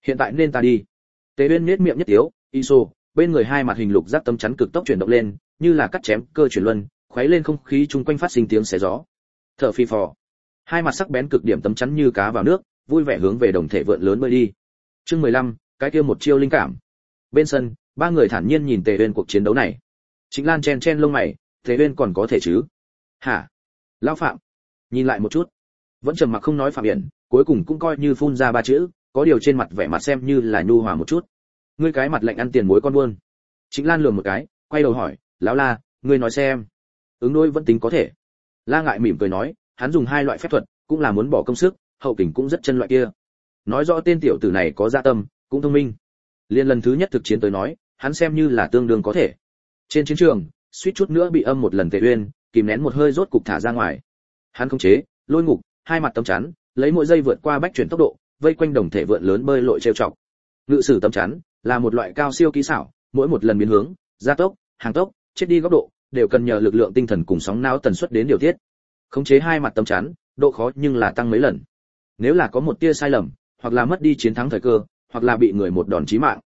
Hiện tại nên ta đi. Tề Uyên nhếch miệng nhất tiếu, Iso, bên người hai mặt hình lục giác tấm chắn cực tốc chuyển động lên, như là cắt chém cơ chuyển luân, khuấy lên không khí chung quanh phát sinh tiếng xé gió. Thở phì phò. Hai mặt sắc bén cực điểm tấm chắn như cá vào nước, vui vẻ hướng về đồng thể vượn lớn bơi đi. Chương 15, cái kia một chiêu linh cảm. Bên sân, ba người thản nhiên nhìn Tề Uyên cuộc chiến đấu này. Trịnh Lan chen chen lông mày, Tề Uyên còn có thể chứ? Hả? Lão Phạm. Nhìn lại một chút. Vẫn trầm mặc không nói Phạm Hiển, cuối cùng cũng coi như phun ra ba chữ, có điều trên mặt vẻ mặt xem như là nhu hòa một chút. Ngươi cái mặt lạnh ăn tiền muối con buôn. Trịnh Lan lườm một cái, quay đầu hỏi, lão La, ngươi nói xem. Ứng đối vẫn tính có thể. La Ngại mỉm cười nói, hắn dùng hai loại phép thuật, cũng là muốn bỏ công sức, hậu kình cũng rất chân loại kia. Nói rõ tên tiểu tử này có dạ tâm, cũng thông minh. Liên lần thứ nhất thực chiến tới nói, hắn xem như là tương đương có thể. Trên chiến trường, suýt chút nữa bị âm một lần Tề Uyên, kìm nén một hơi rốt cục thả ra ngoài. Hắn khống chế, lôi ngục, hai mặt tấm chắn, lấy mỗi giây vượt qua bách chuyển tốc độ, vây quanh đồng thể vượn lớn bơi lội trêu chọc. Ngự sử tấm chắn là một loại cao siêu kỹ xảo, mỗi một lần biến hướng, gia tốc, hàng tốc, chết đi góc độ, đều cần nhờ lực lượng tinh thần cùng sóng não tần suất đến điều tiết. Khống chế hai mặt tấm chắn, độ khó nhưng là tăng mấy lần. Nếu là có một tia sai lầm, hoặc là mất đi chiến thắng thời cơ, hoặc là bị người một đòn chí mạng.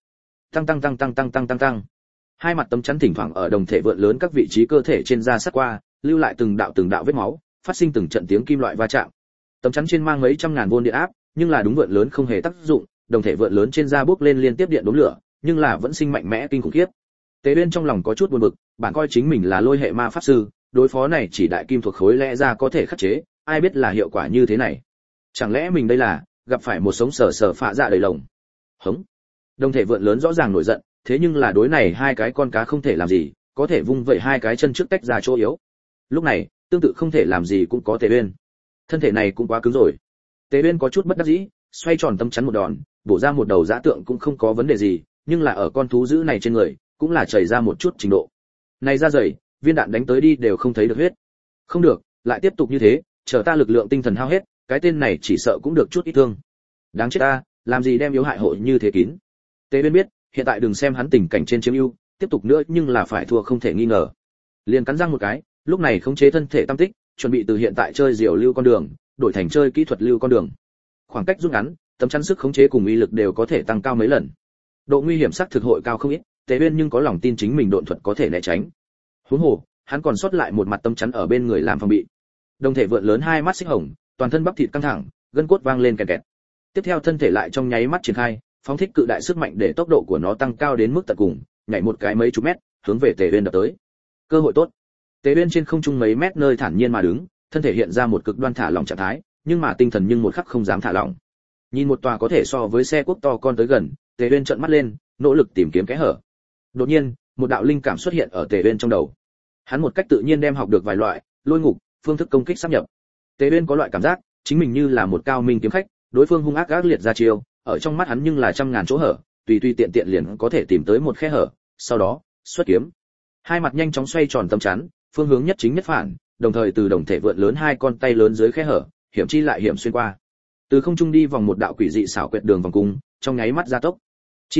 Tăng. Hai mặt tấm chắn thỉnh thoảng ở đồng thể vượn lớn các vị trí cơ thể trên da sát qua, lưu lại từng đạo vết máu, phát sinh từng trận tiếng kim loại va chạm. Tấm chắn trên mang mấy trăm ngàn vôn điện áp, nhưng là đúng vượn lớn không hề tác dụng, đồng thể vượn lớn trên da bốc lên liên tiếp điện đốm lửa, nhưng là vẫn sinh mạnh mẽ kinh khủng khiếp. Tế Uyên trong lòng có chút buồn bực, bản coi chính mình là lôi hệ ma pháp sư, đối phó này chỉ đại kim thuộc khối lẽ ra có thể khắc chế, ai biết là hiệu quả như thế này. Chẳng lẽ mình đây là gặp phải một sống sờ phạ dạ đầy lồng. Hống. Đồng thể vượn lớn rõ ràng nổi giận, thế nhưng là đối này hai cái con cá không thể làm gì, có thể vung vậy hai cái chân trước tách ra chỗ yếu. Lúc này, tương tự không thể làm gì cũng có Tề Uyên. Thân thể này cũng quá cứng rồi. Tề Uyên có chút bất đắc dĩ, xoay tròn tâm chắn một đòn, bổ ra một đầu dã tượng cũng không có vấn đề gì, nhưng là ở con thú dữ này trên người, cũng là chảy ra một chút trình độ. Này ra dày, viên đạn đánh tới đi đều không thấy được huyết. Không được, lại tiếp tục như thế, chờ ta lực lượng tinh thần hao hết, cái tên này chỉ sợ cũng được chút ít thương. Đáng chết ta, làm gì đem yếu hại hội như thế kín. Tề Uyên biết, hiện tại đừng xem hắn tình cảnh trên chiếm ưu, tiếp tục nữa nhưng là phải thua không thể nghi ngờ. Liền cắn răng một cái, lúc này khống chế thân thể tam tích, chuẩn bị từ hiện tại chơi diều lưu con đường, đổi thành chơi kỹ thuật lưu con đường. Khoảng cách rút ngắn, tấm chắn sức khống chế cùng uy lực đều có thể tăng cao mấy lần. Độ nguy hiểm sắc thực hội cao không ít, Tề Uyên nhưng có lòng tin chính mình độn thuật có thể né tránh. Huống hồ, hắn còn sót lại một mặt tấm chắn ở bên người làm phòng bị. Đồng thể vượn lớn hai mắt xích hồng, toàn thân bắp thịt căng thẳng, gân cốt vang lên kẹt kẹt. Tiếp theo thân thể lại trong nháy mắt triển khai, phóng thích cự đại sức mạnh để tốc độ của nó tăng cao đến mức tận cùng, nhảy một cái mấy chục mét, hướng về Tề Uyên đập tới. Cơ hội tốt. Tề Uyên trên không trung mấy mét nơi thản nhiên mà đứng, thân thể hiện ra một cực đoan thả lỏng trạng thái, nhưng mà tinh thần nhưng một khắc không dám thả lỏng. Nhìn một tòa có thể so với xe quốc to con tới gần, Tề Uyên trợn mắt lên, nỗ lực tìm kiếm kẽ hở. Đột nhiên, một đạo linh cảm xuất hiện ở Tề Uyên trong đầu. Hắn một cách tự nhiên đem học được vài loại lôi ngục phương thức công kích sáp nhập. Tề Uyên có loại cảm giác, chính mình như là một cao minh kiếm khách, đối phương hung ác ác liệt ra chiêu, ở trong mắt hắn nhưng là trăm ngàn chỗ hở, tùy tiện liền có thể tìm tới một khe hở, sau đó xuất kiếm. Hai mặt nhanh chóng xoay tròn tâm chắn, phương hướng nhất chính nhất phản, đồng thời từ đồng thể vượn lớn hai con tay lớn dưới khe hở, hiểm chi lại hiểm xuyên qua. Từ không trung đi vòng một đạo quỷ dị xảo quyệt đường vòng cung, trong nháy mắt gia tốc. Chi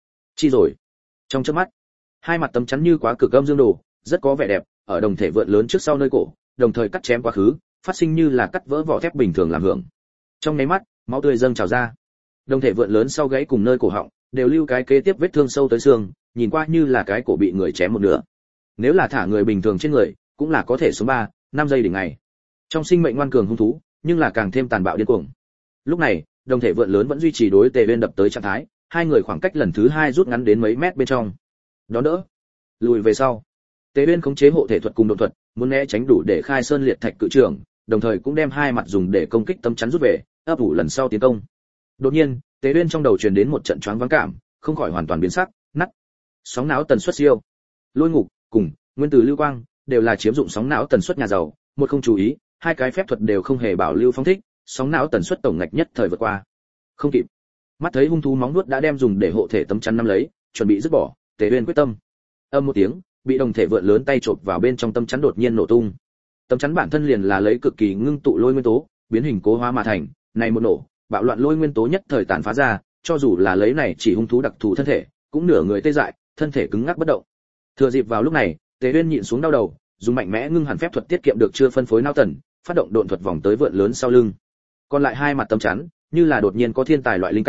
rồi. Trong chớp mắt, hai mặt tấm chắn như quá cực âm dương đồ, rất có vẻ đẹp, ở đồng thể vượn lớn trước sau nơi cổ, đồng thời cắt chém quá khứ, phát sinh như là cắt vỡ vỏ thép bình thường làm hưởng. Trong nháy mắt, máu tươi dâng trào ra. Đồng thể vượn lớn sau gãy cùng nơi cổ họng, đều lưu cái kế tiếp vết thương sâu tới xương, nhìn qua như là cái cổ bị người chém một nửa. Nếu là thả người bình thường trên người, cũng là có thể sống 3-5 giây đỉnh ngày. Trong sinh mệnh ngoan cường hung thú, nhưng là càng thêm tàn bạo điên cuồng. Lúc này, đồng thể vượn lớn vẫn duy trì đối Tề Uyên đập tới trạng thái, hai người khoảng cách lần thứ hai rút ngắn đến mấy mét bên trong. Đón đỡ, lùi về sau. Tề Uyên khống chế hộ thể thuật cùng độn thuật, muốn né tránh đủ để khai sơn liệt thạch cự trường, đồng thời cũng đem hai mặt dùng để công kích tấm chắn rút về, ấp ủ lần sau tiến công. Đột nhiên, Tề Uyên trong đầu truyền đến một trận choáng váng cảm, không khỏi hoàn toàn biến sắc, nắt. Sóng não tần suất siêu, lôi ngục cùng nguyên tử lưu quang đều là chiếm dụng sóng não tần suất nhà giàu, một không chú ý, hai cái phép thuật đều không hề bảo lưu phóng thích, sóng não tần suất tổng ngạch nhất thời vượt qua. Không kịp. Mắt thấy hung thú móng vuốt đã đem dùng để hộ thể tấm chắn nắm lấy, chuẩn bị dứt bỏ, Tề Uyên quyết tâm. Âm một tiếng, bị đồng thể vượn lớn tay chộp vào bên trong tấm chắn đột nhiên nổ tung. Tấm chắn bản thân liền là lấy cực kỳ ngưng tụ lôi nguyên tố, biến hình cố hóa mà thành, này một nổ, bạo loạn lôi nguyên tố nhất thời tàn phá ra, cho dù là lấy này chỉ hung thú đặc thù thân thể, cũng nửa người tê dại, thân thể cứng ngắc bất động. Thừa dịp vào lúc này, Tề Uyên nhịn xuống đau đầu, dùng mạnh mẽ ngưng hẳn phép thuật tiết kiệm được chưa phân phối não tần, phát động độn thuật vòng tới vượn lớn sau lưng. Còn lại hai mặt tấm chắn, như là đột nhiên có thiên tài loại linh cảm,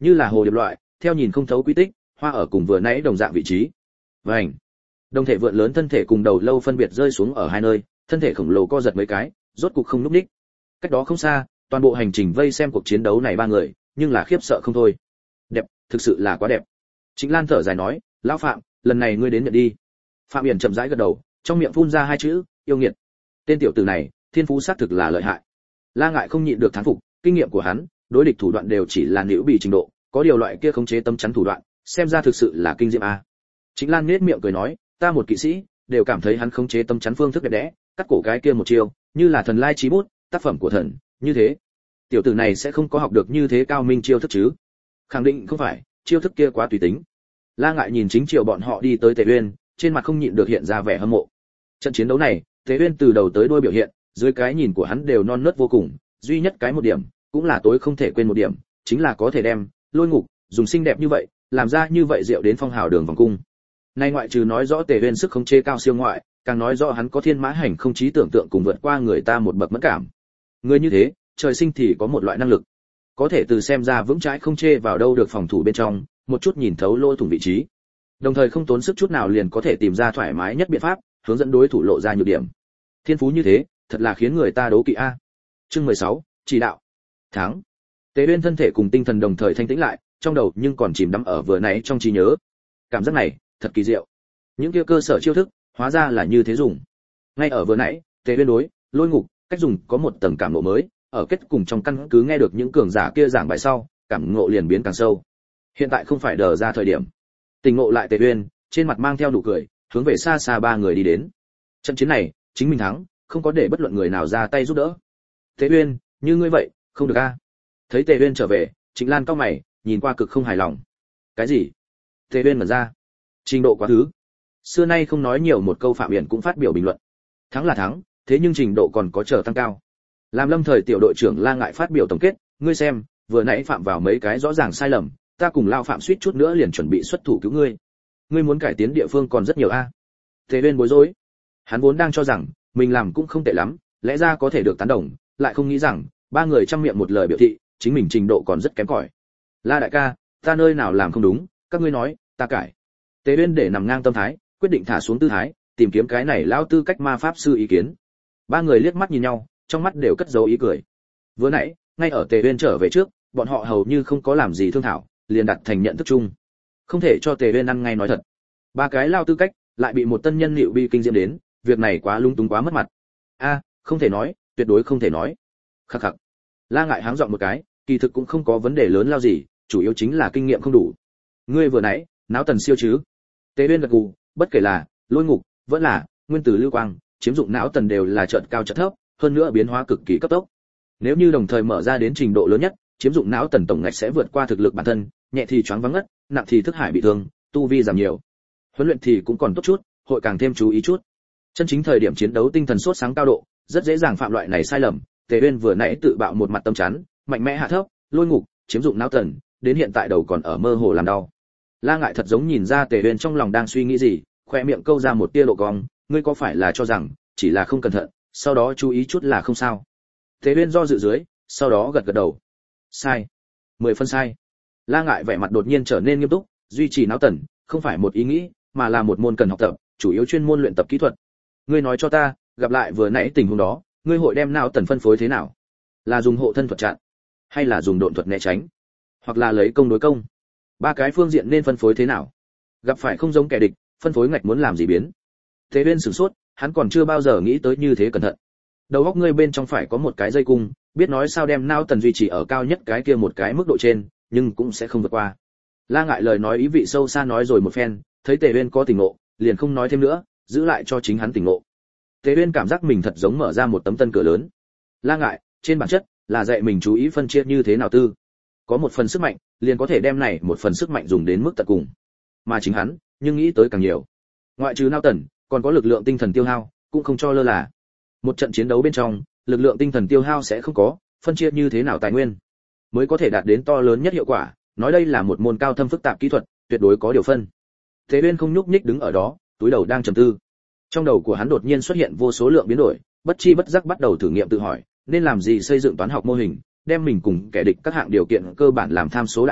như là hồ điệp loại, theo nhìn không thấu quy tích, hoa ở cùng vừa nãy đồng dạng vị trí. Vành. Đồng thể vượn lớn thân thể cùng đầu lâu phân biệt rơi xuống ở hai nơi, thân thể khổng lồ co giật mấy cái, rốt cục không lúc ních. Cách đó không xa, toàn bộ hành trình vây xem cuộc chiến đấu này ba người, nhưng là khiếp sợ không thôi. Đẹp, thực sự là quá đẹp. Trịnh Lan thở dài nói, lão Phạm, lần này ngươi đến nhận đi. Phạm Yển chậm rãi gật đầu, trong miệng phun ra hai chữ, yêu nghiệt. Tên tiểu tử này, thiên phú xác thực là lợi hại. La Ngại không nhịn được thán phục, kinh nghiệm của hắn, đối địch thủ đoạn đều chỉ là liễu bị trình độ, có điều loại kia khống chế tâm chắn thủ đoạn, xem ra thực sự là kinh diệm a. Trịnh Lan nhếch miệng cười nói, ta một kỵ sĩ, đều cảm thấy hắn khống chế tâm chắn phương thức đẹp đẽ, cắt cổ cái kia một chiêu, như là thần lai chí bút, tác phẩm của thần, như thế. Tiểu tử này sẽ không có học được như thế cao minh chiêu thức chứ? Khẳng định không phải, chiêu thức kia quá tùy tính. La Ngại nhìn chính chiều bọn họ đi tới Tề Uyên, trên mặt không nhịn được hiện ra vẻ hâm mộ. Trận chiến đấu này, Tề Uyên từ đầu tới đuôi biểu hiện, dưới cái nhìn của hắn đều non nớt vô cùng, duy nhất cái một điểm, cũng là tối không thể quên một điểm, chính là có thể đem Lôi Ngục dùng xinh đẹp như vậy, làm ra như vậy diệu đến phong hào đường vòng cung. Nay ngoại trừ nói rõ Tề Uyên sức khống chế cao siêu ngoại, càng nói rõ hắn có thiên mã hành không trí tưởng tượng cùng vượt qua người ta một bậc mẫn cảm. Người như thế, trời sinh thì có một loại năng lực, có thể từ xem ra vững chãi không chê vào đâu được phòng thủ bên trong, một chút nhìn thấu lỗ thủng vị trí, đồng thời không tốn sức chút nào liền có thể tìm ra thoải mái nhất biện pháp, hướng dẫn đối thủ lộ ra nhược điểm. Thiên phú như thế, thật là khiến người ta đố kỵ a. Chương 16, chỉ đạo. Thắng. Tề Uyên thân thể cùng tinh thần đồng thời thanh tĩnh lại, trong đầu nhưng còn chìm đắm ở vừa nãy trong trí nhớ. Cảm giác này, thật kỳ diệu. Những kia cơ sở chiêu thức, hóa ra là như thế dùng. Ngay ở vừa nãy, Tề Uyên đối Lôi Ngục cách dùng có một tầng cảm ngộ mới, ở kết cùng trong căn cứ nghe được những cường giả kia giảng bài sau, cảm ngộ liền biến càng sâu. Hiện tại không phải đờ ra thời điểm. Tình ngộ lại Tề Uyên, trên mặt mang theo nụ cười, hướng về xa xa ba người đi đến. Trận chiến này, chính mình thắng, không có để bất luận người nào ra tay giúp đỡ. Tề Uyên, như ngươi vậy, không được a. Thấy Tề Uyên trở về, Trịnh Lan cau mày, nhìn qua cực không hài lòng. Cái gì? Tề Uyên mở ra. Trình độ quá thứ. Xưa nay không nói nhiều một câu Phạm Yển cũng phát biểu bình luận. Thắng là thắng, thế nhưng trình độ còn có chờ tăng cao. Làm lâm thời tiểu đội trưởng La Ngại phát biểu tổng kết, ngươi xem, vừa nãy phạm vào mấy cái rõ ràng sai lầm, ta cùng lao phạm suýt chút nữa liền chuẩn bị xuất thủ cứu ngươi. Ngươi muốn cải tiến địa phương còn rất nhiều a. Tề Uyên bối rối. Hắn vốn đang cho rằng mình làm cũng không tệ lắm, lẽ ra có thể được tán đồng, lại không nghĩ rằng ba người trăm miệng một lời biểu thị, chính mình trình độ còn rất kém cỏi. La đại ca, ta nơi nào làm không đúng, các ngươi nói, ta cải. Tề Uyên để nằm ngang tâm thái, quyết định thả xuống tư thái, tìm kiếm cái này lão tư cách ma pháp sư ý kiến. Ba người liếc mắt nhìn nhau, trong mắt đều cất dấu ý cười. Vừa nãy, ngay ở Tề Uyên trở về trước, bọn họ hầu như không có làm gì thương thảo, liền đặt thành nhận thức chung. Không thể cho Tề Uyên ăn ngay nói thật. Ba cái lao tư cách, lại bị một tân nhân liệu bi kinh diễm đến, việc này quá lung túng quá mất mặt. A, không thể nói, tuyệt đối không thể nói. Khắc khắc. La Ngại háng giọng một cái, kỳ thực cũng không có vấn đề lớn lao gì, chủ yếu chính là kinh nghiệm không đủ. Ngươi vừa nãy, náo tần siêu chứ? Tề Uyên gật gù, bất kể là Lôi Ngục, vẫn là nguyên tử lưu quang, chiếm dụng não tần đều là trận cao trận thấp, hơn nữa biến hóa cực kỳ cấp tốc. Nếu như đồng thời mở ra đến trình độ lớn nhất, chiếm dụng não tần tổng ngạch sẽ vượt qua thực lực bản thân, nhẹ thì choáng váng ngất, nặng thì thức hải bị thương, tu vi giảm nhiều. Huấn luyện thì cũng còn tốt chút, hội càng thêm chú ý chút. Chân chính thời điểm chiến đấu tinh thần sốt sáng cao độ, rất dễ dàng phạm loại này sai lầm. Tề Uyên vừa nãy tự bạo một mặt tâm chắn, mạnh mẽ hạ thấp, Lôi Ngục, chiếm dụng não tần, đến hiện tại đầu còn ở mơ hồ làm đau. La Ngại thật giống nhìn ra Tề Uyên trong lòng đang suy nghĩ gì, khoe miệng câu ra một tia độ cong, ngươi có phải là cho rằng chỉ là không cẩn thận, sau đó chú ý chút là không sao? Tề Uyên do dự dưới, sau đó gật gật đầu. Sai, 10 phân sai. La Ngại vẻ mặt đột nhiên trở nên nghiêm túc, duy trì não tần, không phải một ý nghĩ, mà là một môn cần học tập, chủ yếu chuyên môn luyện tập kỹ thuật. Ngươi nói cho ta, gặp lại vừa nãy tình huống đó, ngươi hội đem não tần phân phối thế nào? Là dùng hộ thân thuật chặn, hay là dùng độn thuật né tránh, hoặc là lấy công đối công? Ba cái phương diện nên phân phối thế nào? Gặp phải không giống kẻ địch, phân phối ngạch muốn làm gì biến? Tề Uyên sửng sốt, hắn còn chưa bao giờ nghĩ tới như thế cẩn thận. Đầu óc ngươi bên trong phải có một cái dây cung, biết nói sao đem não tần duy trì ở cao nhất cái kia một cái mức độ trên, nhưng cũng sẽ không vượt qua. La Ngại lời nói ý vị sâu xa nói rồi một phen, thấy Tề Uyên có tỉnh ngộ, liền không nói thêm nữa, giữ lại cho chính hắn tỉnh ngộ. Tề Uyên cảm giác mình thật giống mở ra một tấm tân cửa lớn. La Ngại, trên bản chất là dạy mình chú ý phân chia như thế nào tư. Có một phần sức mạnh, liền có thể đem này một phần sức mạnh dùng đến mức tận cùng. Mà chính hắn, nhưng nghĩ tới càng nhiều. Ngoại trừ não tần, còn có lực lượng tinh thần tiêu hao, cũng không cho lơ là. Một trận chiến đấu bên trong, lực lượng tinh thần tiêu hao sẽ không có, phân chia như thế nào tài nguyên mới có thể đạt đến to lớn nhất hiệu quả, nói đây là một môn cao thâm phức tạp kỹ thuật, tuyệt đối có điều phân. Thế Uyên không nhúc nhích đứng ở đó, túi đầu đang trầm tư. Trong đầu của hắn đột nhiên xuất hiện vô số lượng biến đổi, bất chi bất giác bắt đầu thử nghiệm tự hỏi, nên làm gì xây dựng toán học mô hình, đem mình cùng kẻ địch các hạng điều kiện cơ bản làm tham số lại vào,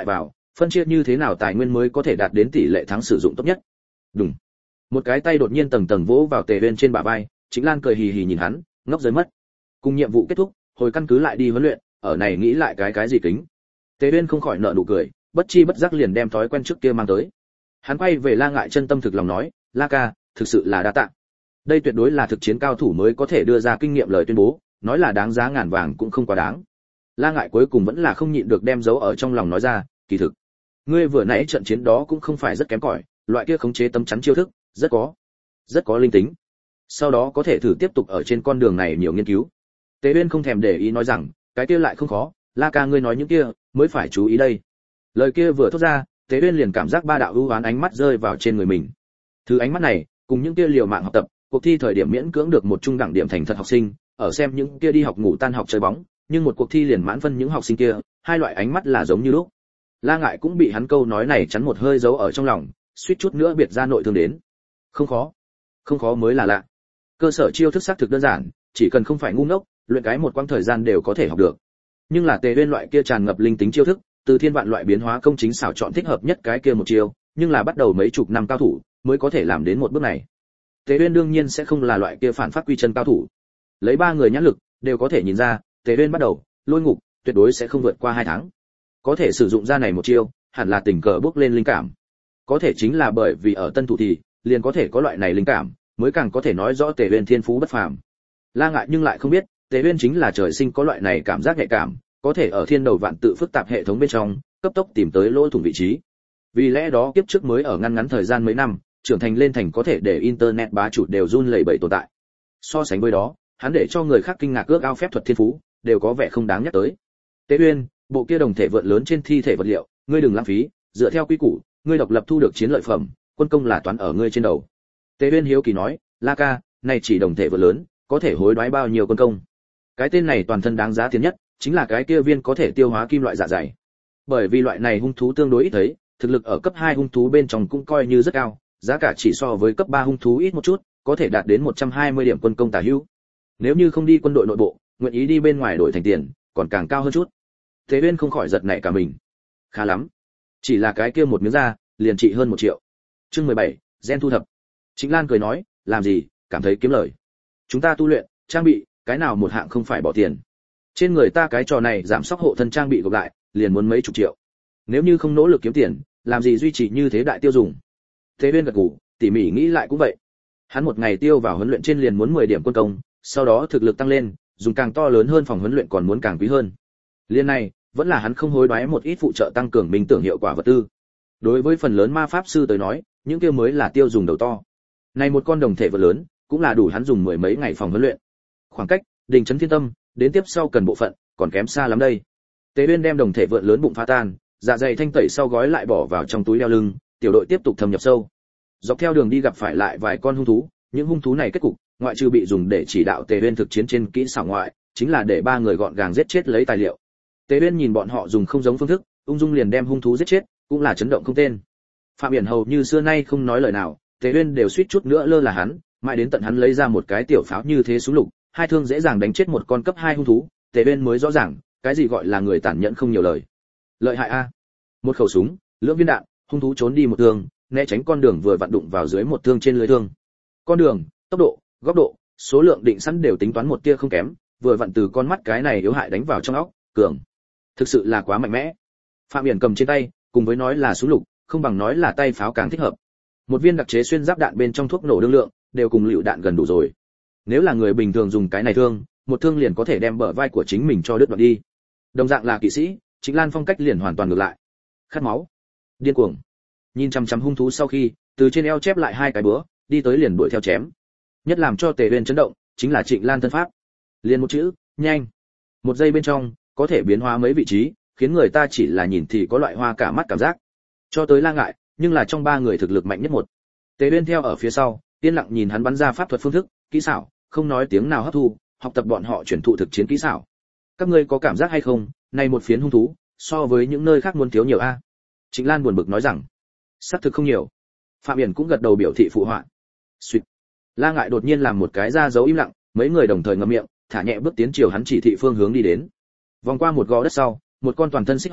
phân chia như thế nào tài nguyên mới có thể đạt đến tỷ lệ thắng sử dụng tốt nhất. Đùng. Một cái tay đột nhiên tầng tầng vỗ vào Tề Uyên trên bả vai, Trịnh Lan cười hì hì nhìn hắn, ngốc rơi mất. Cùng nhiệm vụ kết thúc, hồi căn cứ lại đi huấn luyện, ở này nghĩ lại cái gì kính. Tề Uyên không khỏi nở nụ cười, bất chi bất giác liền đem thói quen trước kia mang tới. Hắn quay về La Ngại chân tâm thực lòng nói, La ca, thực sự là đa tạ. Đây tuyệt đối là thực chiến cao thủ mới có thể đưa ra kinh nghiệm lời tuyên bố, nói là đáng giá ngàn vàng cũng không quá đáng. La Ngại cuối cùng vẫn là không nhịn được đem dấu ở trong lòng nói ra, kỳ thực, ngươi vừa nãy trận chiến đó cũng không phải rất kém cỏi, loại kia khống chế tấm chắn chiêu thức, rất có linh tính. Sau đó có thể thử tiếp tục ở trên con đường này nhiều nghiên cứu. Tế Uyên không thèm để ý nói rằng, cái kia lại không khó, La ca ngươi nói những kia, mới phải chú ý đây. Lời kia vừa thốt ra, Tế Uyên liền cảm giác ba đạo ưu ám ánh mắt rơi vào trên người mình. Thứ ánh mắt này, cùng những kia liều mạng học tập, cuộc thi thời điểm miễn cưỡng được một trung đẳng điểm thành thật học sinh, ở xem những kia đi học ngủ tan học chơi bóng, nhưng một cuộc thi liền mãn phân những học sinh kia, hai loại ánh mắt là giống như lúc. La Ngại cũng bị hắn câu nói này chắn một hơi giấu ở trong lòng, suýt chút nữa biệt ra nội thương đến. Không khó mới là lạ. Cơ sở chiêu thức xác thực đơn giản, chỉ cần không phải ngu ngốc, luyện cái một quãng thời gian đều có thể học được. Nhưng là Tề Uyên loại kia tràn ngập linh tính chiêu thức, từ thiên vạn loại biến hóa công chính xảo chọn thích hợp nhất cái kia một chiêu, nhưng là bắt đầu mấy chục năm cao thủ mới có thể làm đến một bước này. Tề Uyên đương nhiên sẽ không là loại kia phản phát quy chân cao thủ. Lấy ba người nhãn lực đều có thể nhìn ra, Tề Uyên bắt đầu lôi ngục tuyệt đối sẽ không vượt qua 2 tháng. Có thể sử dụng ra này một chiêu, hẳn là tình cờ bước lên linh cảm. Có thể chính là bởi vì ở tân thủ thì liền có thể có loại này linh cảm, mới càng có thể nói rõ Tề Uyên thiên phú bất phàm. La Ngại nhưng lại không biết, Tề Uyên chính là trời sinh có loại này cảm giác nhạy cảm, có thể ở thiên đầu vạn tự phức tạp hệ thống bên trong, cấp tốc tìm tới lỗ thủng vị trí. Vì lẽ đó kiếp trước mới ở ngắn thời gian mấy năm, trưởng thành lên thành có thể để internet bá chủ đều run lẩy bẩy tồn tại. So sánh với đó, hắn để cho người khác kinh ngạc ước ao phép thuật thiên phú, đều có vẻ không đáng nhắc tới. Tế Uyên, bộ kia đồng thể vượn lớn trên thi thể vật liệu, ngươi đừng lãng phí, dựa theo quy củ, ngươi độc lập thu được chiến lợi phẩm, quân công là toán ở ngươi trên đầu. Tế Uyên hiếu kỳ nói, La ca, này chỉ đồng thể vượn lớn, có thể hối đoái bao nhiêu quân công? Cái tên này toàn thân đáng giá tiền nhất, chính là cái kia viên có thể tiêu hóa kim loại dạ dày. Bởi vì loại này hung thú tương đối ít thấy, thực lực ở cấp 2 hung thú bên trong cũng coi như rất cao, giá cả chỉ so với cấp 3 hung thú ít một chút, có thể đạt đến 120 điểm quân công tả hữu. Nếu như không đi quân đội nội bộ, nguyện ý đi bên ngoài đổi thành tiền, còn càng cao hơn chút. Thế Uyên không khỏi giật nảy cả mình. Khá lắm, chỉ là cái kia một miếng da, liền trị hơn 1 triệu. Chương 17, gen thu thập. Trịnh Lan cười nói, làm gì, cảm thấy kiếm lời. Chúng ta tu luyện, trang bị, cái nào một hạng không phải bỏ tiền. Trên người ta cái trò này giảm sóc hộ thân trang bị gộp lại, liền muốn mấy chục triệu. Nếu như không nỗ lực kiếm tiền, làm gì duy trì như thế đại tiêu dùng. Thế Uyên gật gù, tỉ mỉ nghĩ lại cũng vậy. Hắn một ngày tiêu vào huấn luyện trên liền muốn 10 điểm quân công, sau đó thực lực tăng lên, dùng càng to lớn hơn phòng huấn luyện còn muốn càng quý hơn. Liên này, vẫn là hắn không hối đoái một ít phụ trợ tăng cường minh tưởng hiệu quả vật tư. Đối với phần lớn ma pháp sư tới nói, những kia mới là tiêu dùng đầu to. Này một con đồng thể vật lớn, cũng là đủ hắn dùng mười mấy ngày phòng huấn luyện. Khoảng cách Đình Trấn Thiên Tâm đến tiếp sau cần bộ phận, còn kém xa lắm đây. Tế Uyên đem đồng thể vượn lớn bụng phá tan, dạ dày thanh tẩy sau gói lại bỏ vào trong túi đeo lưng, tiểu đội tiếp tục thâm nhập sâu. Dọc theo đường đi gặp phải lại vài con hung thú, những hung thú này kết cục, ngoại trừ bị dùng để chỉ đạo Tế Uyên thực chiến trên kỹ xảo ngoại, chính là để ba người gọn gàng giết chết lấy tài liệu. Tế Uyên nhìn bọn họ dùng không giống phương thức, ung dung liền đem hung thú giết chết, cũng là chấn động không tên. Phạm Biển hầu như xưa nay không nói lời nào, Tế Uyên đều suýt chút nữa lơ là hắn, mãi đến tận hắn lấy ra một cái tiểu pháo như thế súng lục, hai thương dễ dàng đánh chết một con cấp 2 hung thú, Tế Uyên mới rõ ràng, cái gì gọi là người tàn nhẫn không nhiều lời. Lợi hại a. Một khẩu súng, lưỡng viên đạn, hung thú trốn đi một thương, né tránh con đường vừa vặn đụng vào dưới một thương trên lưới thương. Con đường, tốc độ, góc độ, số lượng định sẵn đều tính toán một tia không kém, vừa vặn từ con mắt cái này yếu hại đánh vào trong óc, cường. Thực sự là quá mạnh mẽ. Phạm Biển cầm trên tay, cùng với nói là súng lục, không bằng nói là tay pháo càng thích hợp. Một viên đặc chế xuyên giáp đạn bên trong thuốc nổ đương lượng, đều cùng lựu đạn gần đủ rồi. Nếu là người bình thường dùng cái này thương, một thương liền có thể đem bờ vai của chính mình cho đứt đoạn đi. Đồng dạng là kỵ sĩ, Trịnh Lan phong cách liền hoàn toàn ngược lại. Khát máu, điên cuồng. Nhìn chằm chằm hung thú sau khi, từ trên eo chép lại hai cái búa, đi tới liền đuổi theo chém. Nhất làm cho Tề Uyên chấn động, chính là Trịnh Lan thân pháp. Liền một chữ, nhanh. Một giây bên trong, có thể biến hóa mấy vị trí, khiến người ta chỉ là nhìn thì có loại hoa cả mắt cảm giác. Cho tới La Ngại, nhưng là trong ba người thực lực mạnh nhất một. Tề Uyên theo ở phía sau, yên lặng nhìn hắn bắn ra pháp thuật phương thức, kỹ xảo, không nói tiếng nào hấp thu, học tập bọn họ truyền thụ thực chiến kỹ xảo. Các ngươi có cảm giác hay không, này một phiến hung thú, so với những nơi khác muốn thiếu nhiều a? Trịnh Lan buồn bực nói rằng, xác thực không nhiều. Phạm Biển cũng gật đầu biểu thị phụ họa. Xuyệt. La Ngại đột nhiên làm một cái ra dấu im lặng, mấy người đồng thời ngậm miệng, thả nhẹ bước tiến chiều hắn chỉ thị phương hướng đi đến. Vòng qua một gò đất sau, một con toàn thân xích hồng,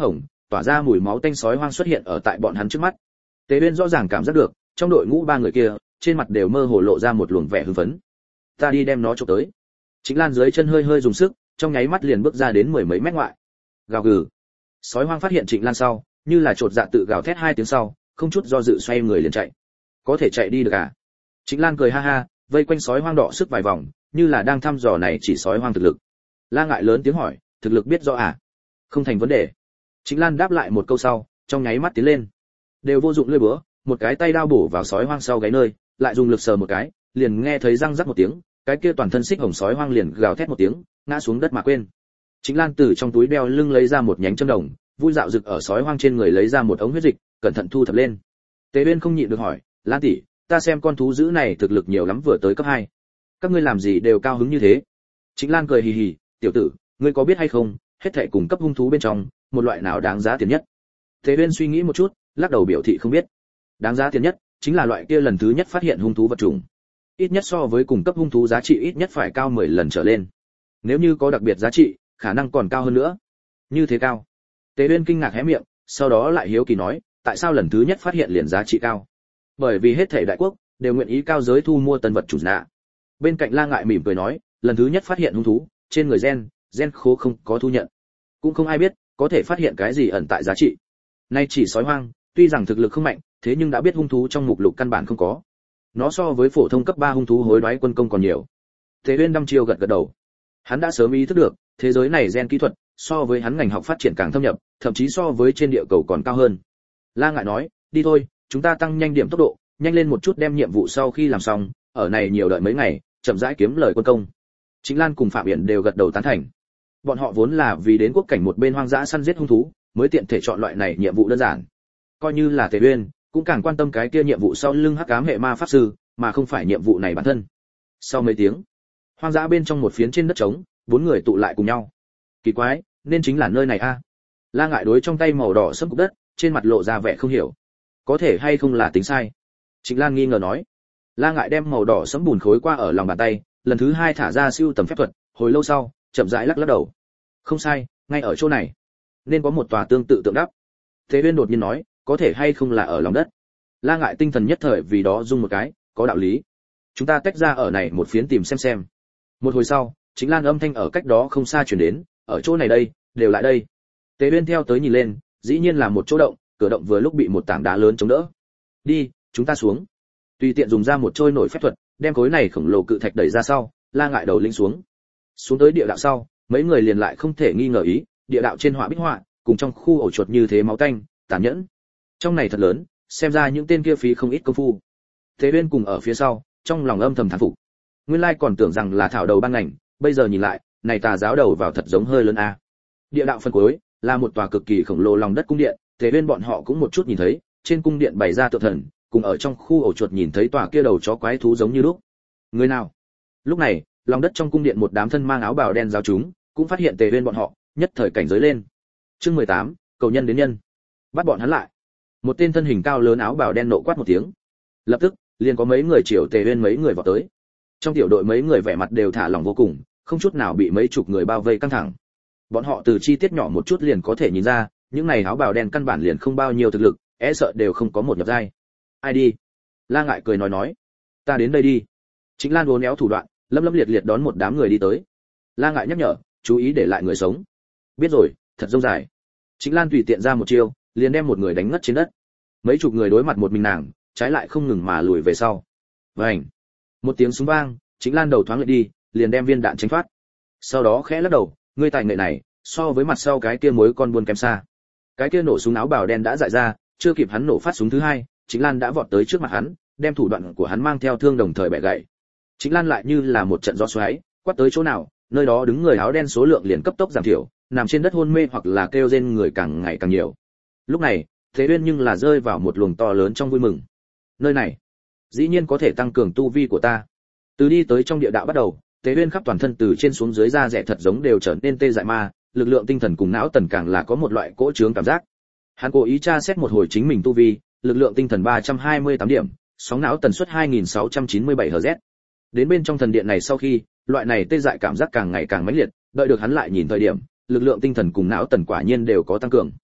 tỏa ra mùi máu tanh sói hoang xuất hiện ở tại bọn hắn trước mắt. Tế Uyên rõ ràng cảm giác được, trong đội ngũ ba người kia, trên mặt đều mơ hồ lộ ra một luồng vẻ hưng phấn. Ta đi đem nó chụp tới. Trịnh Lan dưới chân hơi hơi dùng sức, trong nháy mắt liền bước ra đến mười mấy mét ngoại. Gào gừ. Sói hoang phát hiện Trịnh Lan sau, như là chột dạ tự gào thét hai tiếng sau, không chút do dự xoay người liền chạy. Có thể chạy đi được à? Trịnh Lan cười ha ha, vây quanh sói hoang đọ sức vài vòng, như là đang thăm dò này chỉ sói hoang thực lực. La Ngại lớn tiếng hỏi, thực lực biết rõ à? Không thành vấn đề. Trịnh Lan đáp lại một câu sau, trong nháy mắt tiến lên. Đều vô dụng lưỡi búa, một cái tay đao bổ vào sói hoang sau gáy nơi, lại dùng lực sờ một cái, liền nghe thấy răng rắc một tiếng, cái kia toàn thân xích hồng sói hoang liền gào thét một tiếng, ngã xuống đất mà quên. Trịnh Lan từ trong túi đeo lưng lấy ra một nhánh châm đồng, vui dạo rực ở sói hoang trên người lấy ra một ống huyết dịch, cẩn thận thu thập lên. Tế Uyên không nhịn được hỏi, Lan tỷ, ta xem con thú dữ này thực lực nhiều lắm vừa tới cấp 2. Các ngươi làm gì đều cao hứng như thế? Trịnh Lan cười hì hì, tiểu tử, ngươi có biết hay không, hết thảy cùng cấp hung thú bên trong, một loại nào đáng giá tiền nhất? Tế Uyên suy nghĩ một chút, lắc đầu biểu thị không biết. Đáng giá tiền nhất chính là loại kia lần thứ nhất phát hiện hung thú vật chủng. Ít nhất so với cùng cấp hung thú giá trị ít nhất phải cao 10 lần trở lên. Nếu như có đặc biệt giá trị, khả năng còn cao hơn nữa. Như thế cao? Tế Uyên kinh ngạc hé miệng, sau đó lại hiếu kỳ nói, tại sao lần thứ nhất phát hiện liền giá trị cao? Bởi vì hết thảy đại quốc đều nguyện ý cao giới thu mua tân vật chủ nạ. Bên cạnh La Ngại mỉm cười nói, lần thứ nhất phát hiện hung thú, trên người gen khố không có thu nhận. Cũng không ai biết có thể phát hiện cái gì ẩn tại giá trị. Nay chỉ sói hoang, tuy rằng thực lực không mạnh, thế nhưng đã biết hung thú trong mục lục căn bản không có. Nó so với phổ thông cấp 3 hung thú hối đoái quân công còn nhiều. Tế Uyên đăm chiêu gật gật đầu. Hắn đã sớm ý thức được, thế giới này gen kỹ thuật so với hắn ngành học phát triển càng thâm nhập, thậm chí so với trên địa cầu còn cao hơn. La Ngại nói, đi thôi, chúng ta tăng nhanh điểm tốc độ, nhanh lên một chút đem nhiệm vụ sau khi làm xong, ở này nhiều đợi mấy ngày, chậm rãi kiếm lời quân công. Chính Lan cùng Phạm Biển đều gật đầu tán thành. Bọn họ vốn là vì đến quốc cảnh một bên hoang dã săn giết hung thú, mới tiện thể chọn loại này nhiệm vụ đơn giản. Coi như là Tế Uyên, cũng càng quan tâm cái kia nhiệm vụ sau lưng hắc ám hệ ma pháp sư, mà không phải nhiệm vụ này bản thân. Sau mấy tiếng, hoang dã bên trong một phiến trên đất trống, 4 người tụ lại cùng nhau. Kỳ quái, nên chính là nơi này a. La Ngại đối trong tay màu đỏ sẫm cục đất, trên mặt lộ ra vẻ không hiểu. Có thể hay không là tính sai? Trịnh Lan nghi ngờ nói. La Ngại đem màu đỏ sẫm bùn khối qua ở lòng bàn tay, lần thứ 2 thả ra siêu tầm phép thuật, hồi lâu sau, chậm rãi lắc đầu. Không sai, ngay ở chỗ này, nên có một tòa tương tự tượng đắp. Thế Uyên đột nhiên nói, có thể hay không là ở lòng đất? La Ngại tinh thần nhất thời vì đó rung một cái, có đạo lý. Chúng ta tách ra ở này một phiến tìm xem. Một hồi sau, Chính Lan âm thanh ở cách đó không xa truyền đến, ở chỗ này đây, đều lại đây. Tế Uyên theo tới nhìn lên, dĩ nhiên là một chỗ động, cửa động vừa lúc bị một tảng đá lớn chống đỡ. Đi, chúng ta xuống. Tùy tiện dùng ra một trôi nổi phép thuật, đem khối này khổng lồ cự thạch đẩy ra sau, La Ngại đầu lĩnh xuống. Xuống tới địa đạo sau, mấy người liền lại không thể nghi ngờ ý, địa đạo trên họa bích họa, cùng trong khu ổ chuột như thế máu tanh, tàn nhẫn. Trong này thật lớn, xem ra những tên kia phí không ít công phu. Tế Uyên cùng ở phía sau, trong lòng âm thầm thán phục. Nguyên lai còn tưởng rằng là thảo đầu ban ngành, bây giờ nhìn lại, này tà giáo đầu vào thật giống hơi lớn a. Địa đạo phân cuối là một tòa cực kỳ khổng lồ lòng đất cung điện, Tế Uyên bọn họ cũng một chút nhìn thấy, trên cung điện bày ra tượng thần, cùng ở trong khu ổ chuột nhìn thấy tòa kia đầu chó quái thú giống như lúc. Người nào? Lúc này, lòng đất trong cung điện một đám thân mang áo bào đen giáo chúng, cũng phát hiện Tế Uyên bọn họ, nhất thời cảnh giới lên. Chương 18, cầu nhân đến nhân. Bắt bọn hắn lại. Một tên thân hình cao lớn áo bào đen nộ quát một tiếng. Lập tức, liền có mấy người chiều Tế Uyên mấy người vọt tới. Trong tiểu đội mấy người vẻ mặt đều thả lỏng vô cùng, không chút nào bị mấy chục người bao vây căng thẳng. Bọn họ từ chi tiết nhỏ một chút liền có thể nhìn ra, những này áo bào đen căn bản liền không bao nhiêu thực lực, e sợ đều không có một nhập giai. Ai đi? La Ngại cười nói, ta đến đây đi. Chính Lan uốn éo thủ đoạn, lâm liệt liệt đón một đám người đi tới. La Ngại nhắc nhở, chú ý để lại người sống. Biết rồi, thật dông dài. Chính Lan tùy tiện ra một chiêu, liền đem một người đánh ngất trên đất. Mấy chục người đối mặt một mình nàng, trái lại không ngừng mà lùi về sau. Vành. Một tiếng súng vang, Chính Lan đầu thoáng lại đi, liền đem viên đạn tránh thoát. Sau đó khẽ lắc đầu, ngươi tài nghệ này, so với mặt sau cái kia mối con buôn kém xa. Cái kia nổ súng áo bào đen đã dại ra, chưa kịp hắn nổ phát súng thứ hai, Chính Lan đã vọt tới trước mặt hắn, đem thủ đoạn của hắn mang theo thương đồng thời bẻ gãy. Chính Lan lại như là một trận gió xoáy, quát tới chỗ nào, nơi đó đứng người áo đen số lượng liền cấp tốc giảm thiểu, nằm trên đất hôn mê hoặc là kêu rên người càng ngày càng nhiều. Lúc này, Thế Uyên nhưng là rơi vào một luồng to lớn trong vui mừng. Nơi này, dĩ nhiên có thể tăng cường tu vi của ta. Từ đi tới trong địa đạo bắt đầu, Thế Uyên khắp toàn thân từ trên xuống dưới da rẻ thật giống đều trở nên tê dại ma, lực lượng tinh thần cùng não tần càng là có một loại cỗ trướng cảm giác. Hắn cố ý tra xét một hồi chính mình tu vi, lực lượng tinh thần 328 điểm, sóng não tần suất 2697 Hz. Đến bên trong thần điện này sau khi, loại này tê dại cảm giác càng ngày càng mãnh liệt, đợi được hắn lại nhìn thời điểm, lực lượng tinh thần cùng não tần quả nhiên đều có tăng cường.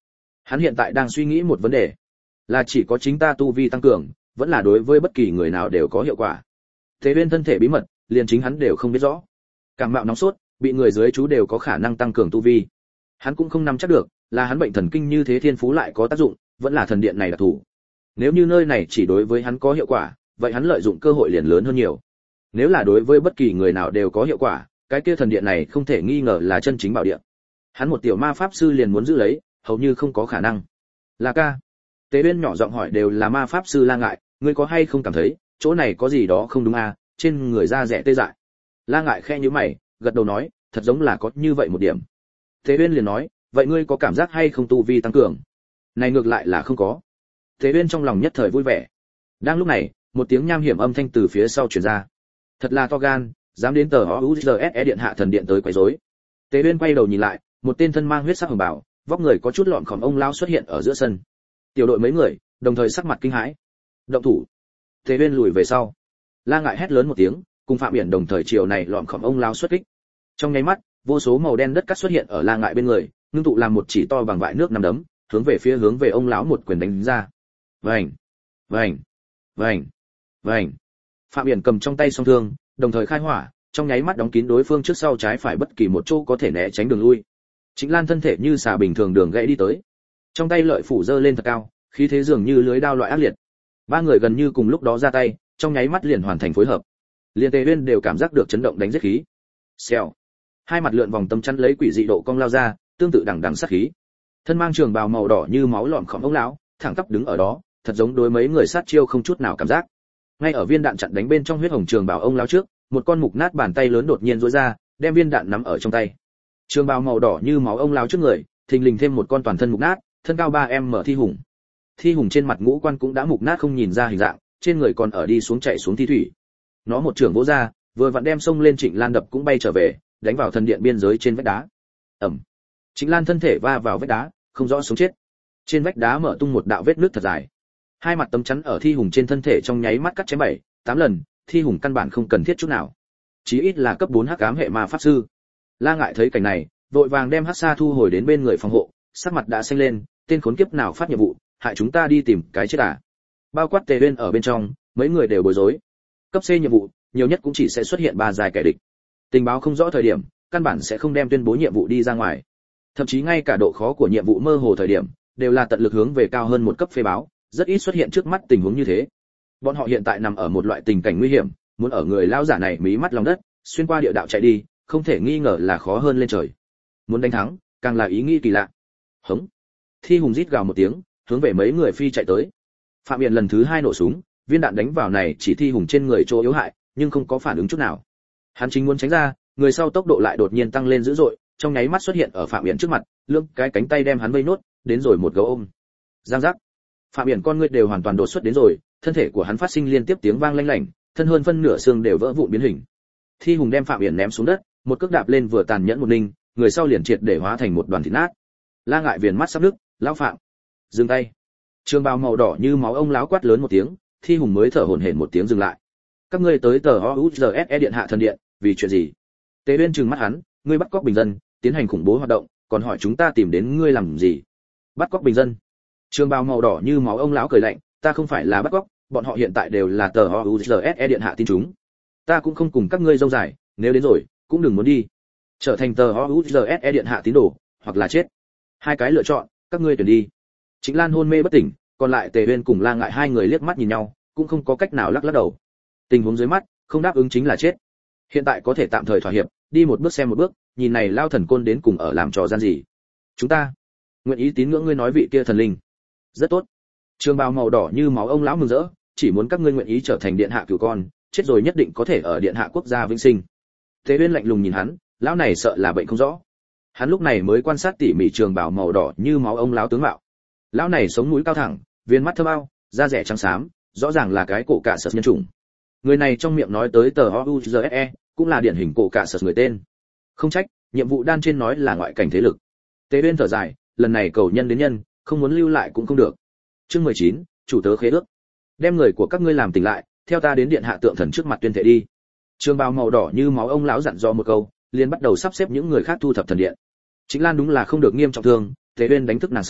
Hắn hiện tại đang suy nghĩ một vấn đề, là chỉ có chính ta tu vi tăng cường, vẫn là đối với bất kỳ người nào đều có hiệu quả. Thế bên thân thể bí mật, liền chính hắn đều không biết rõ. Cảm mạo nóng sốt, bị người dưới chú đều có khả năng tăng cường tu vi. Hắn cũng không nắm chắc được, là hắn bệnh thần kinh như thế thiên phú lại có tác dụng, vẫn là thần điện này đặc thù. Nếu như nơi này chỉ đối với hắn có hiệu quả, vậy hắn lợi dụng cơ hội liền lớn hơn nhiều. Nếu là đối với bất kỳ người nào đều có hiệu quả, cái kia thần điện này không thể nghi ngờ là chân chính bảo địa. Hắn một tiểu ma pháp sư liền muốn giữ lấy, hầu như không có khả năng. Là ca. Tế Uyên nhỏ giọng hỏi đều là ma pháp sư La Ngại, ngươi có hay không cảm thấy, chỗ này có gì đó không đúng à, trên người da rẻ tê dại. La Ngại khe nhíu mày, gật đầu nói, thật giống là có như vậy một điểm. Tế Uyên liền nói, vậy ngươi có cảm giác hay không tu vi tăng cường? Này ngược lại là không có. Tế Uyên trong lòng nhất thời vui vẻ. Đang lúc này, một tiếng nham hiểm âm thanh từ phía sau truyền ra. Thật là to gan, dám đến tờ OUZSE điện hạ thần điện tới quấy rối. Tế Uyên quay đầu nhìn lại, một tên thân mang huyết sắc hồng bào, vóc người có chút lọn khòm ông lão xuất hiện ở giữa sân. Tiểu đội mấy người, đồng thời sắc mặt kinh hãi. Động thủ. Tế Uyên lùi về sau. La Ngại hét lớn một tiếng, cùng Phạm Biển đồng thời chiều này lọn khòm ông lão xuất kích. Trong nháy mắt, vô số màu đen đất cát xuất hiện ở La Ngại bên người, ngưng tụ làm một chỉ to bằng vại nước nằm đấm, hướng về ông lão một quyền đánh ra. Vành, vành, vành, vành. Phạm Biển cầm trong tay song thương, đồng thời khai hỏa, trong nháy mắt đóng kín đối phương trước sau trái phải bất kỳ một chỗ có thể né tránh đường lui. Trịnh Lan thân thể như xà bình thường đường gãy đi tới, trong tay lợi phủ giơ lên thật cao, khí thế dường như lưới đao loại ác liệt. Ba người gần như cùng lúc đó ra tay, trong nháy mắt liền hoàn thành phối hợp. Liên Tề Uyên đều cảm giác được chấn động đánh giết khí. Xèo. Hai mặt lượn vòng tâm chắn lấy quỷ dị độ cong lao ra, tương tự đằng đằng sát khí. Thân mang trường bào màu đỏ như máu lọn khom ông lão, thẳng tắp đứng ở đó, thật giống đối mấy người sát chiêu không chút nào cảm giác. Ngay ở viên đạn chặn đánh bên trong huyết hồng trường bào ông lão trước, một con mục nát bàn tay lớn đột nhiên duỗi ra, đem viên đạn nắm ở trong tay. Trường bào màu đỏ như máu ông lão trước người, thình lình thêm một con toàn thân mục nát, thân cao 3m thi hùng. Thi hùng trên mặt ngũ quan cũng đã mục nát không nhìn ra hình dạng, trên người còn ở đi xuống chạy xuống thi thủy. Nó một trường vỗ ra, vừa vặn đem xông lên Trịnh Lan đập cũng bay trở về, đánh vào thần điện biên giới trên vách đá. Ầm. Trịnh Lan thân thể va vào vách đá, không rõ sống chết. Trên vách đá mở tung một đạo vết nứt thật dài. Hai mặt tấm chắn ở thi hùng trên thân thể trong nháy mắt cắt chém 7-8 lần, thi hùng căn bản không cần thiết chút nào. Chí ít là cấp 4 hắc ám hệ ma pháp sư. La Ngại thấy cảnh này, vội vàng đem hắc sa thu hồi đến bên người phòng hộ, sắc mặt đã xanh lên, tên khốn kiếp nào phát nhiệm vụ, hại chúng ta đi tìm cái chết à? Bao quát Tề Uyên ở bên trong, mấy người đều bối rối. Cấp C nhiệm vụ, nhiều nhất cũng chỉ sẽ xuất hiện 3 dài kẻ địch. Tình báo không rõ thời điểm, căn bản sẽ không đem tuyên bố nhiệm vụ đi ra ngoài. Thậm chí ngay cả độ khó của nhiệm vụ mơ hồ thời điểm, đều là tận lực hướng về cao hơn một cấp phê báo, rất ít xuất hiện trước mắt tình huống như thế. Bọn họ hiện tại nằm ở một loại tình cảnh nguy hiểm, muốn ở người lão giả này mí mắt lòng đất, xuyên qua địa đạo chạy đi, không thể nghi ngờ là khó hơn lên trời. Muốn đánh thắng, càng là ý nghĩ kỳ lạ. Hống. Thi hùng rít gào một tiếng, hướng về mấy người phi chạy tới. Phạm Biển lần thứ 2 nổ súng, viên đạn đánh vào này chỉ thi hùng trên người chỗ yếu hại, nhưng không có phản ứng chút nào. Hắn chính muốn tránh ra, người sau tốc độ lại đột nhiên tăng lên dữ dội, trong nháy mắt xuất hiện ở Phạm Biển trước mặt, lưỡng cái cánh tay đem hắn vây nốt, đến rồi một gấu ôm. Giang giác. Phạm Biển con ngươi đều hoàn toàn đột xuất đến rồi, thân thể của hắn phát sinh liên tiếp tiếng vang lanh lảnh, thân hơn phân nửa xương đều vỡ vụn biến hình. Thi hùng đem Phạm Biển ném xuống đất, một cước đạp lên vừa tàn nhẫn một ninh, người sau liền triệt để hóa thành một đoàn thịt nát. La Ngại viền mắt sắp nứt, lão Phạm, dừng tay. Trường bào màu đỏ như máu ông lão quát lớn một tiếng, Thi hùng mới thở hổn hển một tiếng dừng lại. Các ngươi tới tờ OUZSE điện hạ thần điện, vì chuyện gì? Tế Uyên trừng mắt hắn, ngươi bắt cóc bình dân, tiến hành khủng bố hoạt động, còn hỏi chúng ta tìm đến ngươi làm gì? Bắt cóc bình dân? Trường bào màu đỏ như máu ông lão cười lạnh, ta không phải là bắt cóc, bọn họ hiện tại đều là tờ OUZSE điện hạ tin chúng. Ta cũng không cùng các ngươi dâu dài, nếu đến rồi, cũng đừng muốn đi. Trở thành tờ OUZSE điện hạ tín đồ, hoặc là chết. Hai cái lựa chọn, các ngươi tuyển đi. Trịnh Lan hôn mê bất tỉnh, còn lại Tề Uyên cùng La Ngại hai người liếc mắt nhìn nhau, cũng không có cách nào lắc đầu. Tình huống dưới mắt, không đáp ứng chính là chết. Hiện tại có thể tạm thời thỏa hiệp, đi một bước xem một bước, nhìn này lao thần côn đến cùng ở làm trò gian gì. Chúng ta nguyện ý tín ngưỡng ngươi nói vị kia thần linh. Rất tốt. Trường bào màu đỏ như máu ông lão mừng rỡ, chỉ muốn các ngươi nguyện ý trở thành điện hạ cửu con, chết rồi nhất định có thể ở điện hạ quốc gia vĩnh sinh. Tề Uyên lạnh lùng nhìn hắn, lão này sợ là bệnh không rõ. Hắn lúc này mới quan sát tỉ mỉ trường bào màu đỏ như máu ông lão tướng mạo. Lão này sống mũi cao thẳng, viên mắt thâm ao, da rẻ trắng xám, rõ ràng là cái cổ cả sật nhân chủng. Người này trong miệng nói tới tờ OUZSE, cũng là điển hình cổ cả sật người tên. Không trách, nhiệm vụ đan trên nói là ngoại cảnh thế lực. Tế Uyên thở dài, lần này cầu nhân đến nhân, không muốn lưu lại cũng không được. Chương 19, chủ tớ khế ước. Đem người của các ngươi làm tỉnh lại, theo ta đến điện hạ tượng thần trước mặt tuyên thệ đi. Trường bào màu đỏ như máu ông lão dặn dò một câu, liền bắt đầu sắp xếp những người khác thu thập thần điện. Trịnh Lan đúng là không được nghiêm trọng thương, Tế Uyên đánh thức nàng sau,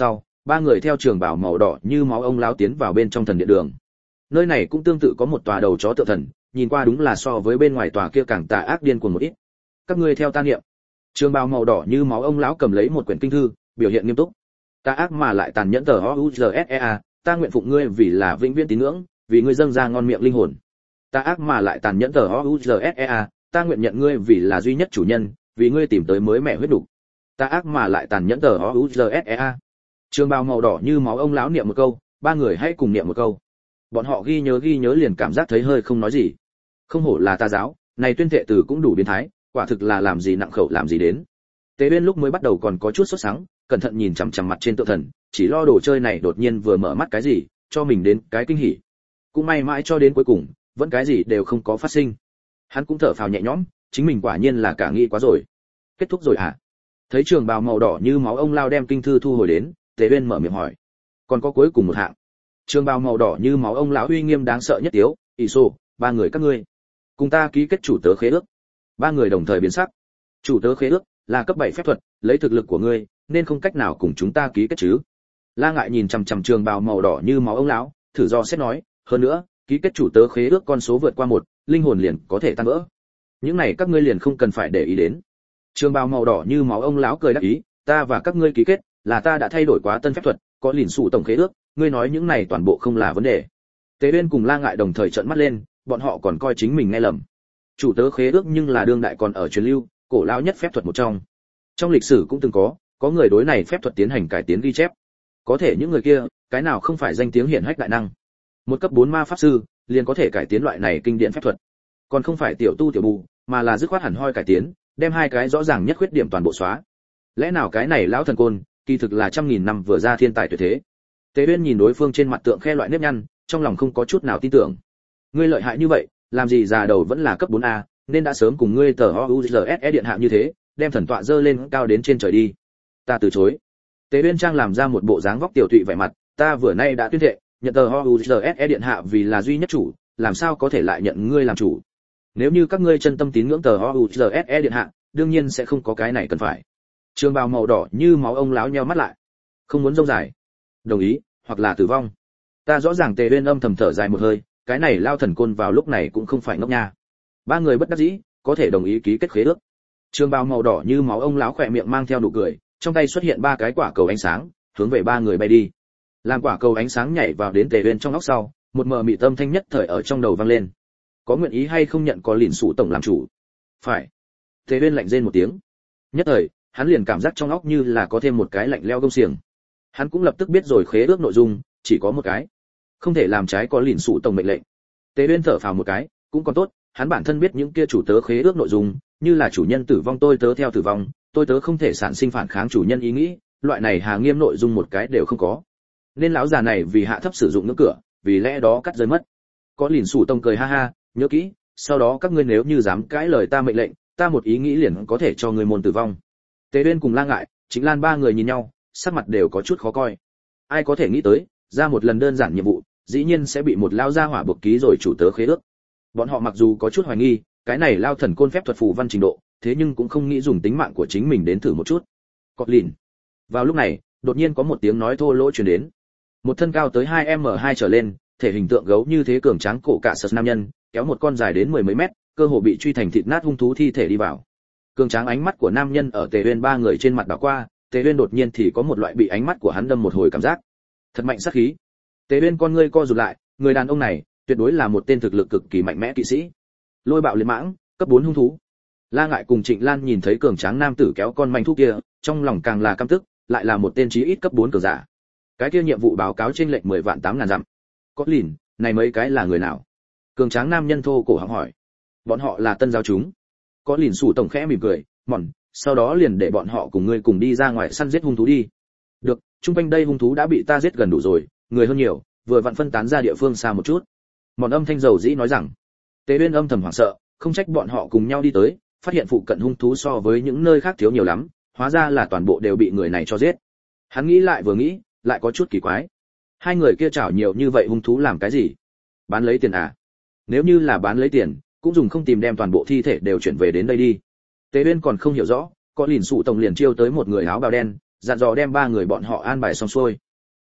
ba người theo trường bào màu đỏ như máu ông lão tiến vào bên trong thần điện đường. Nơi này cũng tương tự có một tòa đầu chó tượng thần, nhìn qua đúng là so với bên ngoài tòa kia càng tà ác điên cuồng một ít. Các ngươi theo ta niệm. Trường bào màu đỏ như máu ông lão cầm lấy một quyển kinh thư, biểu hiện nghiêm túc. Ta ác mà lại tàn nhẫn tờ OUZSEA, ta nguyện phụng ngươi vì là vĩnh viễn tín ngưỡng, vì ngươi dâng ra ngon miệng linh hồn. Ta ác mà lại tàn nhẫn tờ OUZSEA, ta nguyện nhận ngươi vì là duy nhất chủ nhân, vì ngươi tìm tới mới mẹ huyết đủ. Ta ác mà lại tàn nhẫn tờ OUZSEA. Trường bào màu đỏ như máu ông lão niệm một câu, ba người hãy cùng niệm một câu. Bọn họ ghi nhớ liền cảm giác thấy hơi không nói gì. Không hổ là tà giáo, này tuyên thệ từ cũng đủ biến thái, quả thực là làm gì nặng khẩu làm gì đến. Tế Uyên lúc mới bắt đầu còn có chút sốt sắng, cẩn thận nhìn chằm chằm mặt trên tượng thần, chỉ lo đồ chơi này đột nhiên vừa mở mắt cái gì, cho mình đến cái kinh hỉ. Cũng may mãi cho đến cuối cùng, vẫn cái gì đều không có phát sinh. Hắn cũng thở phào nhẹ nhõm, chính mình quả nhiên là cả nghĩ quá rồi. Kết thúc rồi à? Thấy trường bào màu đỏ như máu ông lao đem kinh thư thu hồi đến, Tế Uyên mở miệng hỏi. Còn có cuối cùng một hạng. Trường bào màu đỏ như máu ông lão uy nghiêm đáng sợ nhất tiếu, ỷ sô, ba người các ngươi cùng ta ký kết chủ tớ khế ước. Ba người đồng thời biến sắc. Chủ tớ khế ước là cấp 7 phép thuật, lấy thực lực của ngươi nên không cách nào cùng chúng ta ký kết chứ. La Ngại nhìn chằm chằm trường bào màu đỏ như máu ông lão, thử do xét nói, hơn nữa, ký kết chủ tớ khế ước con số vượt qua 1, linh hồn liền có thể tan vỡ. Những này các ngươi liền không cần phải để ý đến. Trường bào màu đỏ như máu ông lão cười đáp ý, ta và các ngươi ký kết, là ta đã thay đổi quá tân phép thuật, có lìn sụ tổng khế ước, ngươi nói những này toàn bộ không là vấn đề. Tế Uyên cùng La Ngại đồng thời trợn mắt lên, bọn họ còn coi chính mình nghe lầm. Chủ tớ khế ước nhưng là đương đại còn ở truyền lưu, cổ lão nhất phép thuật một trong. Trong lịch sử cũng từng có người đối này phép thuật tiến hành cải tiến ghi chép. Có thể những người kia, cái nào không phải danh tiếng hiển hách đại năng. Một cấp 4 ma pháp sư, liền có thể cải tiến loại này kinh điển phép thuật. Còn không phải tiểu tu tiểu bù, mà là dứt khoát hẳn hoi cải tiến, đem hai cái rõ ràng nhất khuyết điểm toàn bộ xóa. Lẽ nào cái này lão thần côn, kỳ thực là trăm nghìn năm vừa ra thiên tài tuyệt thế. Tế Uyên nhìn đối phương trên mặt tượng khe loại nếp nhăn, trong lòng không có chút nào tin tưởng. Ngươi lợi hại như vậy, làm gì già đầu vẫn là cấp 4A, nên đã sớm cùng ngươi tờ OUZSE điện hạ như thế, đem thần tọa dơ lên cao đến trên trời đi. Ta từ chối. Tế Uyên Trang làm ra một bộ dáng vóc tiểu tụy vẻ mặt, ta vừa nay đã tuyên thệ, nhận tờ OUZSE điện hạ vì là duy nhất chủ, làm sao có thể lại nhận ngươi làm chủ? Nếu như các ngươi chân tâm tín ngưỡng tờ OUZSE điện hạ, đương nhiên sẽ không có cái này cần phải. Trường bào màu đỏ như máu ông láo nheo mắt lại. Không muốn rông dài. Đồng ý, hoặc là tử vong. Ta rõ ràng Tề Uyên âm thầm thở dài một hơi, cái này lao thần côn vào lúc này cũng không phải ngốc nha. Ba người bất đắc dĩ, có thể đồng ý ký kết khế ước. Trường bào màu đỏ như máu ông láo khỏe miệng mang theo nụ cười, trong tay xuất hiện ba cái quả cầu ánh sáng, hướng về ba người bay đi. Làm quả cầu ánh sáng nhảy vào đến Tề Uyên trong óc sau, một mờ mị tâm thanh nhất thời ở trong đầu vang lên. Có nguyện ý hay không nhận có lìn sụ tổng làm chủ? Phải. Tề Uyên lạnh rên một tiếng. Nhất thời, hắn liền cảm giác trong óc như là có thêm một cái lạnh leo gông xiềng. Hắn cũng lập tức biết rồi khế ước nội dung, chỉ có một cái, không thể làm trái có lìn sụ tổng mệnh lệnh. Tề Uyên thở phào một cái, cũng còn tốt, hắn bản thân biết những kia chủ tớ khế ước nội dung, như là chủ nhân tử vong tôi tớ theo tử vong, tôi tớ không thể sản sinh phản kháng chủ nhân ý nghĩ, loại này hà nghiêm nội dung một cái đều không có. Nên lão già này vì hạ thấp sử dụng ngưỡng cửa, vì lẽ đó cắt rơi mất. Có lìn sụ tổng cười ha ha, nhớ kỹ, sau đó các ngươi nếu như dám cãi lời ta mệnh lệnh, ta một ý nghĩ liền có thể cho người môn tử vong. Tề Uyên cùng La Ngại, Chính Lan ba người nhìn nhau, sắc mặt đều có chút khó coi. Ai có thể nghĩ tới, ra một lần đơn giản nhiệm vụ, dĩ nhiên sẽ bị một lao gia hỏa buộc ký rồi chủ tớ khế ước. Bọn họ mặc dù có chút hoài nghi, cái này lao thần côn phép thuật phù văn trình độ, thế nhưng cũng không nghĩ dùng tính mạng của chính mình đến thử một chút. Cọt lìn. Vào lúc này, đột nhiên có một tiếng nói thô lỗ truyền đến. Một thân cao tới 2m2 trở lên, thể hình tượng gấu như thế cường tráng cổ cả sật nam nhân, kéo một con dài đến 10 mấy mét, cơ hồ bị truy thành thịt nát hung thú thi thể đi vào. Cường tráng ánh mắt của nam nhân ở Tề Uyên ba người trên mặt đảo qua, Tề Uyên đột nhiên thì có một loại bị ánh mắt của hắn đâm một hồi cảm giác. Thật mạnh sát khí. Tề Uyên con ngươi co rụt lại, người đàn ông này, tuyệt đối là một tên thực lực cực kỳ mạnh mẽ kỵ sĩ. Lôi bạo liệt mãng, cấp 4 hung thú. La Ngại cùng Trịnh Lan nhìn thấy cường tráng nam tử kéo con manh thú kia, trong lòng càng là căm tức, lại là một tên chí ít cấp 4 cường giả. Cái kia nhiệm vụ báo cáo trên lệnh 10 vạn 8 ngàn dặm. Có lìn, này mấy cái là người nào? Cường tráng nam nhân thô cổ họng hỏi. Bọn họ là tân giáo chúng. Có lìn sủ tổng khẽ mỉm cười, mòn, sau đó liền để bọn họ cùng ngươi cùng đi ra ngoài săn giết hung thú đi. Được, chung quanh đây hung thú đã bị ta giết gần đủ rồi, người hơn nhiều, vừa vặn phân tán ra địa phương xa một chút. Mòn âm thanh dầu dĩ nói rằng. Tế Uyên âm thầm hoảng sợ, không trách bọn họ cùng nhau đi tới, phát hiện phụ cận hung thú so với những nơi khác thiếu nhiều lắm, hóa ra là toàn bộ đều bị người này cho giết. Hắn nghĩ lại vừa nghĩ, lại có chút kỳ quái. Hai người kia chảo nhiều như vậy hung thú làm cái gì? Bán lấy tiền à? Nếu như là bán lấy tiền, cũng dùng không tìm đem toàn bộ thi thể đều chuyển về đến đây đi. Tế Uyên còn không hiểu rõ, có lìn sụ tổng liền chiêu tới một người áo bào đen, dặn dò đem ba người bọn họ an bài xong xuôi.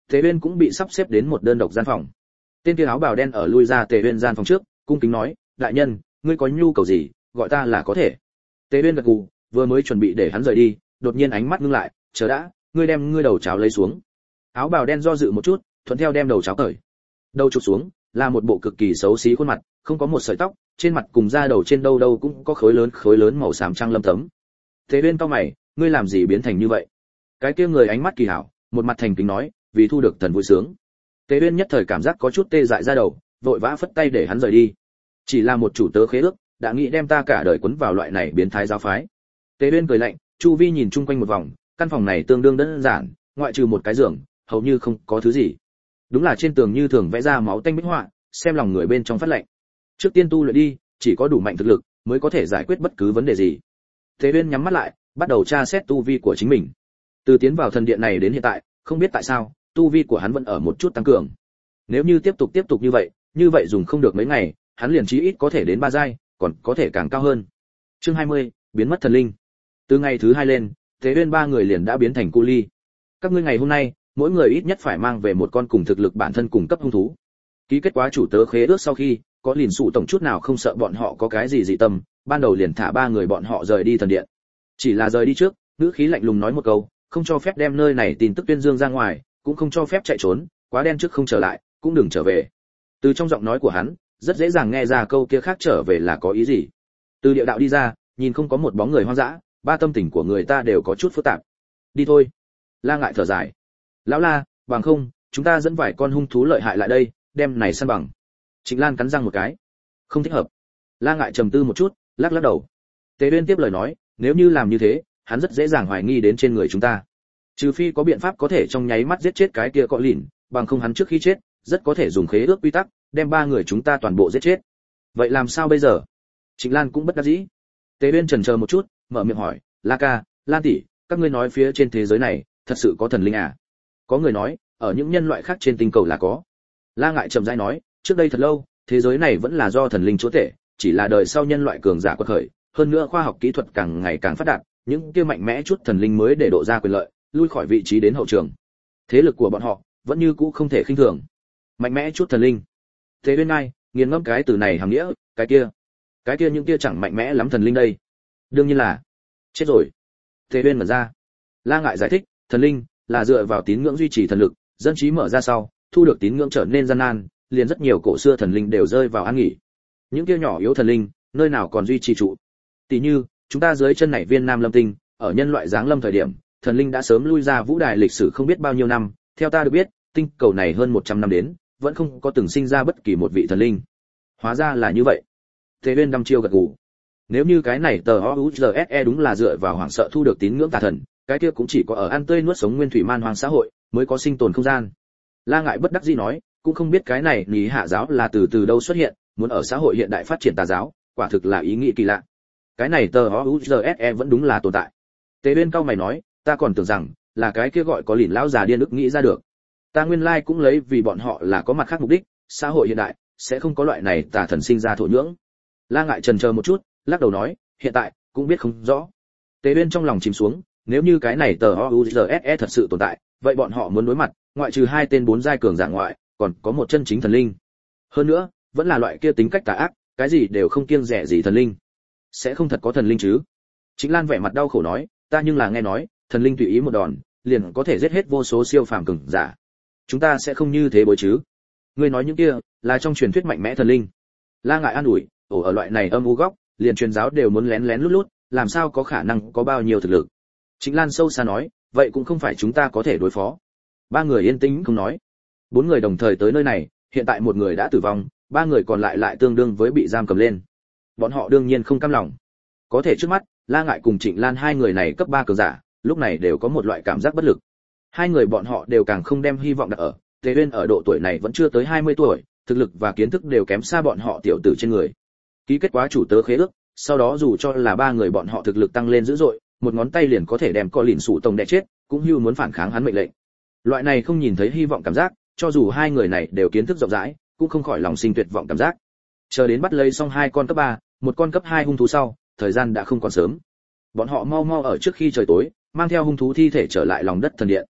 Tề Uyên cũng bị sắp xếp đến một đơn độc gian phòng. Tên kia áo bào đen ở lui ra Tề Uyên gian phòng trước, cung kính nói, đại nhân, ngươi có nhu cầu gì, gọi ta là có thể. Tề Uyên gật gù, vừa mới chuẩn bị để hắn rời đi, đột nhiên ánh mắt ngưng lại, chờ đã, ngươi đem ngươi đầu cháo lấy xuống. Áo bào đen do dự một chút, thuận theo đem đầu cháo cởi. Đầu chụp xuống, là một bộ cực kỳ xấu xí khuôn mặt, không có một sợi tóc, trên mặt cùng da đầu trên đâu đâu cũng có khối lớn màu xám trắng lâm tấm. Tề Uyên cau mày, ngươi làm gì biến thành như vậy? Cái kia người ánh mắt kỳ hảo, một mặt thành kính nói, vì thu được thần vui sướng. Tề Uyên nhất thời cảm giác có chút tê dại da đầu, vội vã phất tay để hắn rời đi. Chỉ là một chủ tớ khế ước, đã nghĩ đem ta cả đời quấn vào loại này biến thái giáo phái. Tề Uyên cười lạnh, chu vi nhìn chung quanh một vòng, căn phòng này tương đương đơn giản, ngoại trừ một cái giường, hầu như không có thứ gì. Đúng là trên tường như thường vẽ ra máu tanh bích họa, xem lòng người bên trong phát lạnh. Trước tiên tu luyện đi, chỉ có đủ mạnh thực lực mới có thể giải quyết bất cứ vấn đề gì. Tề Uyên nhắm mắt lại, bắt đầu tra xét tu vi của chính mình. Từ tiến vào thần điện này đến hiện tại, không biết tại sao, tu vi của hắn vẫn ở một chút tăng cường. Nếu như tiếp tục như vậy dùng không được mấy ngày, hắn liền chí ít có thể đến 3 giai, còn có thể càng cao hơn. Chương 20, biến mất thần linh. Từ ngày thứ 2 lên, Tề Uyên 3 người liền đã biến thành cu ly. Các ngươi ngày hôm nay, mỗi người ít nhất phải mang về một con cùng thực lực bản thân cùng cấp hung thú. Ký kết quá chủ tớ khế ước sau khi, có liền sụ tổng chút nào không sợ bọn họ có cái gì dị tâm, ban đầu liền thả 3 người bọn họ rời đi thần điện. Chỉ là rời đi trước, ngữ khí lạnh lùng nói một câu, không cho phép đem nơi này tin tức tuyên dương ra ngoài, cũng không cho phép chạy trốn, quá đen trước không trở lại, cũng đừng trở về. Từ trong giọng nói của hắn, rất dễ dàng nghe ra câu kia khác trở về là có ý gì. Từ địa đạo đi ra, nhìn không có một bóng người hoang dã, ba tâm tình của người ta đều có chút phức tạp. Đi thôi. La Ngại thở dài. Lão La, bằng không, chúng ta dẫn vài con hung thú lợi hại lại đây, đem này săn bằng. Trịnh Lan cắn răng một cái. Không thích hợp. La Ngại trầm tư một chút, lắc lắc đầu. Tề Uyên tiếp lời nói, nếu như làm như thế, hắn rất dễ dàng hoài nghi đến trên người chúng ta. Trừ phi có biện pháp có thể trong nháy mắt giết chết cái kia cọ lìn, bằng không hắn trước khi chết, rất có thể dùng khế ước quy tắc, đem 3 người chúng ta toàn bộ giết chết. Vậy làm sao bây giờ? Trịnh Lan cũng bất đắc dĩ. Tề Uyên chần chờ một chút, mở miệng hỏi, La ca, Lan tỷ, các ngươi nói phía trên thế giới này, thật sự có thần linh à? Có người nói, ở những nhân loại khác trên tinh cầu là có. La Ngại trầm rãi nói, trước đây thật lâu, thế giới này vẫn là do thần linh chúa tể, chỉ là đời sau nhân loại cường giả quật khởi, hơn nữa khoa học kỹ thuật càng ngày càng phát đạt, những kia mạnh mẽ chút thần linh mới để độ ra quyền lợi, lui khỏi vị trí đến hậu trường. Thế lực của bọn họ vẫn như cũ không thể khinh thường. Mạnh mẽ chút thần linh. Thế bên ngay, nghiền ngẫm cái từ này hàm nghĩa, cái kia những kia chẳng mạnh mẽ lắm thần linh đây. Đương nhiên là chết rồi. Thế bên mở ra. La Ngại giải thích, thần linh là dựa vào tín ngưỡng duy trì thần lực, dân trí mở ra sau, thu được tín ngưỡng trở nên gian nan, liền rất nhiều cổ xưa thần linh đều rơi vào an nghỉ. Những kia nhỏ yếu thần linh, nơi nào còn duy trì trụ. Tỷ như, chúng ta dưới chân này viên Nam Lâm Tinh, ở nhân loại giáng lâm thời điểm, thần linh đã sớm lui ra vũ đài lịch sử không biết bao nhiêu năm, theo ta được biết, tinh cầu này hơn 100 năm đến, vẫn không có từng sinh ra bất kỳ một vị thần linh. Hóa ra là như vậy. Thế Uyên đăm chiêu gật gù. Nếu như cái này tờ OUZSE đúng là dựa vào hoảng sợ thu được tín ngưỡng tà thần, cái kia cũng chỉ có ở ăn tươi nuốt sống nguyên thủy man hoang xã hội mới có sinh tồn không gian. La Ngại bất đắc dĩ nói, cũng không biết cái này Lý Hạ giáo là từ đâu xuất hiện, muốn ở xã hội hiện đại phát triển tà giáo, quả thực là ý nghĩ kỳ lạ. Cái này tờ OUZSE vẫn đúng là tồn tại. Tế Uyên cao mày nói, ta còn tưởng rằng là cái kia gọi có lìn lão già điên ức nghĩ ra được. Ta nguyên lai cũng lấy vì bọn họ là có mặt khác mục đích, xã hội hiện đại sẽ không có loại này tà thần sinh ra thổ nhưỡng. La Ngại chần chờ một chút, lắc đầu nói, hiện tại cũng biết không rõ. Tế Uyên trong lòng chìm xuống, nếu như cái này tờ OUZSE thật sự tồn tại, vậy bọn họ muốn đối mặt, ngoại trừ 2 tên 4 giai cường giả ngoại, còn có một chân chính thần linh. Hơn nữa, vẫn là loại kia tính cách tà ác, cái gì đều không kiêng dè gì thần linh. Sẽ không thật có thần linh chứ? Chính Lan vẻ mặt đau khổ nói, ta nhưng là nghe nói, thần linh tùy ý một đòn, liền có thể giết hết vô số siêu phàm cường giả. Chúng ta sẽ không như thế bối chứ? Ngươi nói những kia là trong truyền thuyết mạnh mẽ thần linh. La Ngại an ủi, ở loại này âm u góc, liền truyền giáo đều muốn lén lén lút lút, làm sao có khả năng có bao nhiêu thực lực? Chính Lan sâu xa nói, vậy cũng không phải chúng ta có thể đối phó. 3 người yên tĩnh không nói. 4 người đồng thời tới nơi này, hiện tại một người đã tử vong, 3 người còn lại tương đương với bị giam cầm lên. Bọn họ đương nhiên không cam lòng. Có thể trước mắt, La Ngại cùng Trịnh Lan 2 người này cấp 3 cường giả, lúc này đều có một loại cảm giác bất lực. 2 người bọn họ đều càng không đem hy vọng đặt ở, Tề Uyên ở độ tuổi này vẫn chưa tới 20 tuổi, thực lực và kiến thức đều kém xa bọn họ tiểu tử trên người. Ký kết quá chủ tớ khế ước, sau đó dù cho là 3 người bọn họ thực lực tăng lên dữ dội, một ngón tay liền có thể đem co lìn sủ tổng đè chết, cũng hưu muốn phản kháng hắn mệnh lệnh. Loại này không nhìn thấy hy vọng cảm giác, cho dù 2 người này đều kiến thức rộng rãi, cũng không khỏi lòng sinh tuyệt vọng cảm giác. Chờ đến bắt lấy xong 2 con cấp 3, một con cấp 2 hung thú sau, thời gian đã không còn sớm. Bọn họ mau ở trước khi trời tối, mang theo hung thú thi thể trở lại lòng đất thần điện.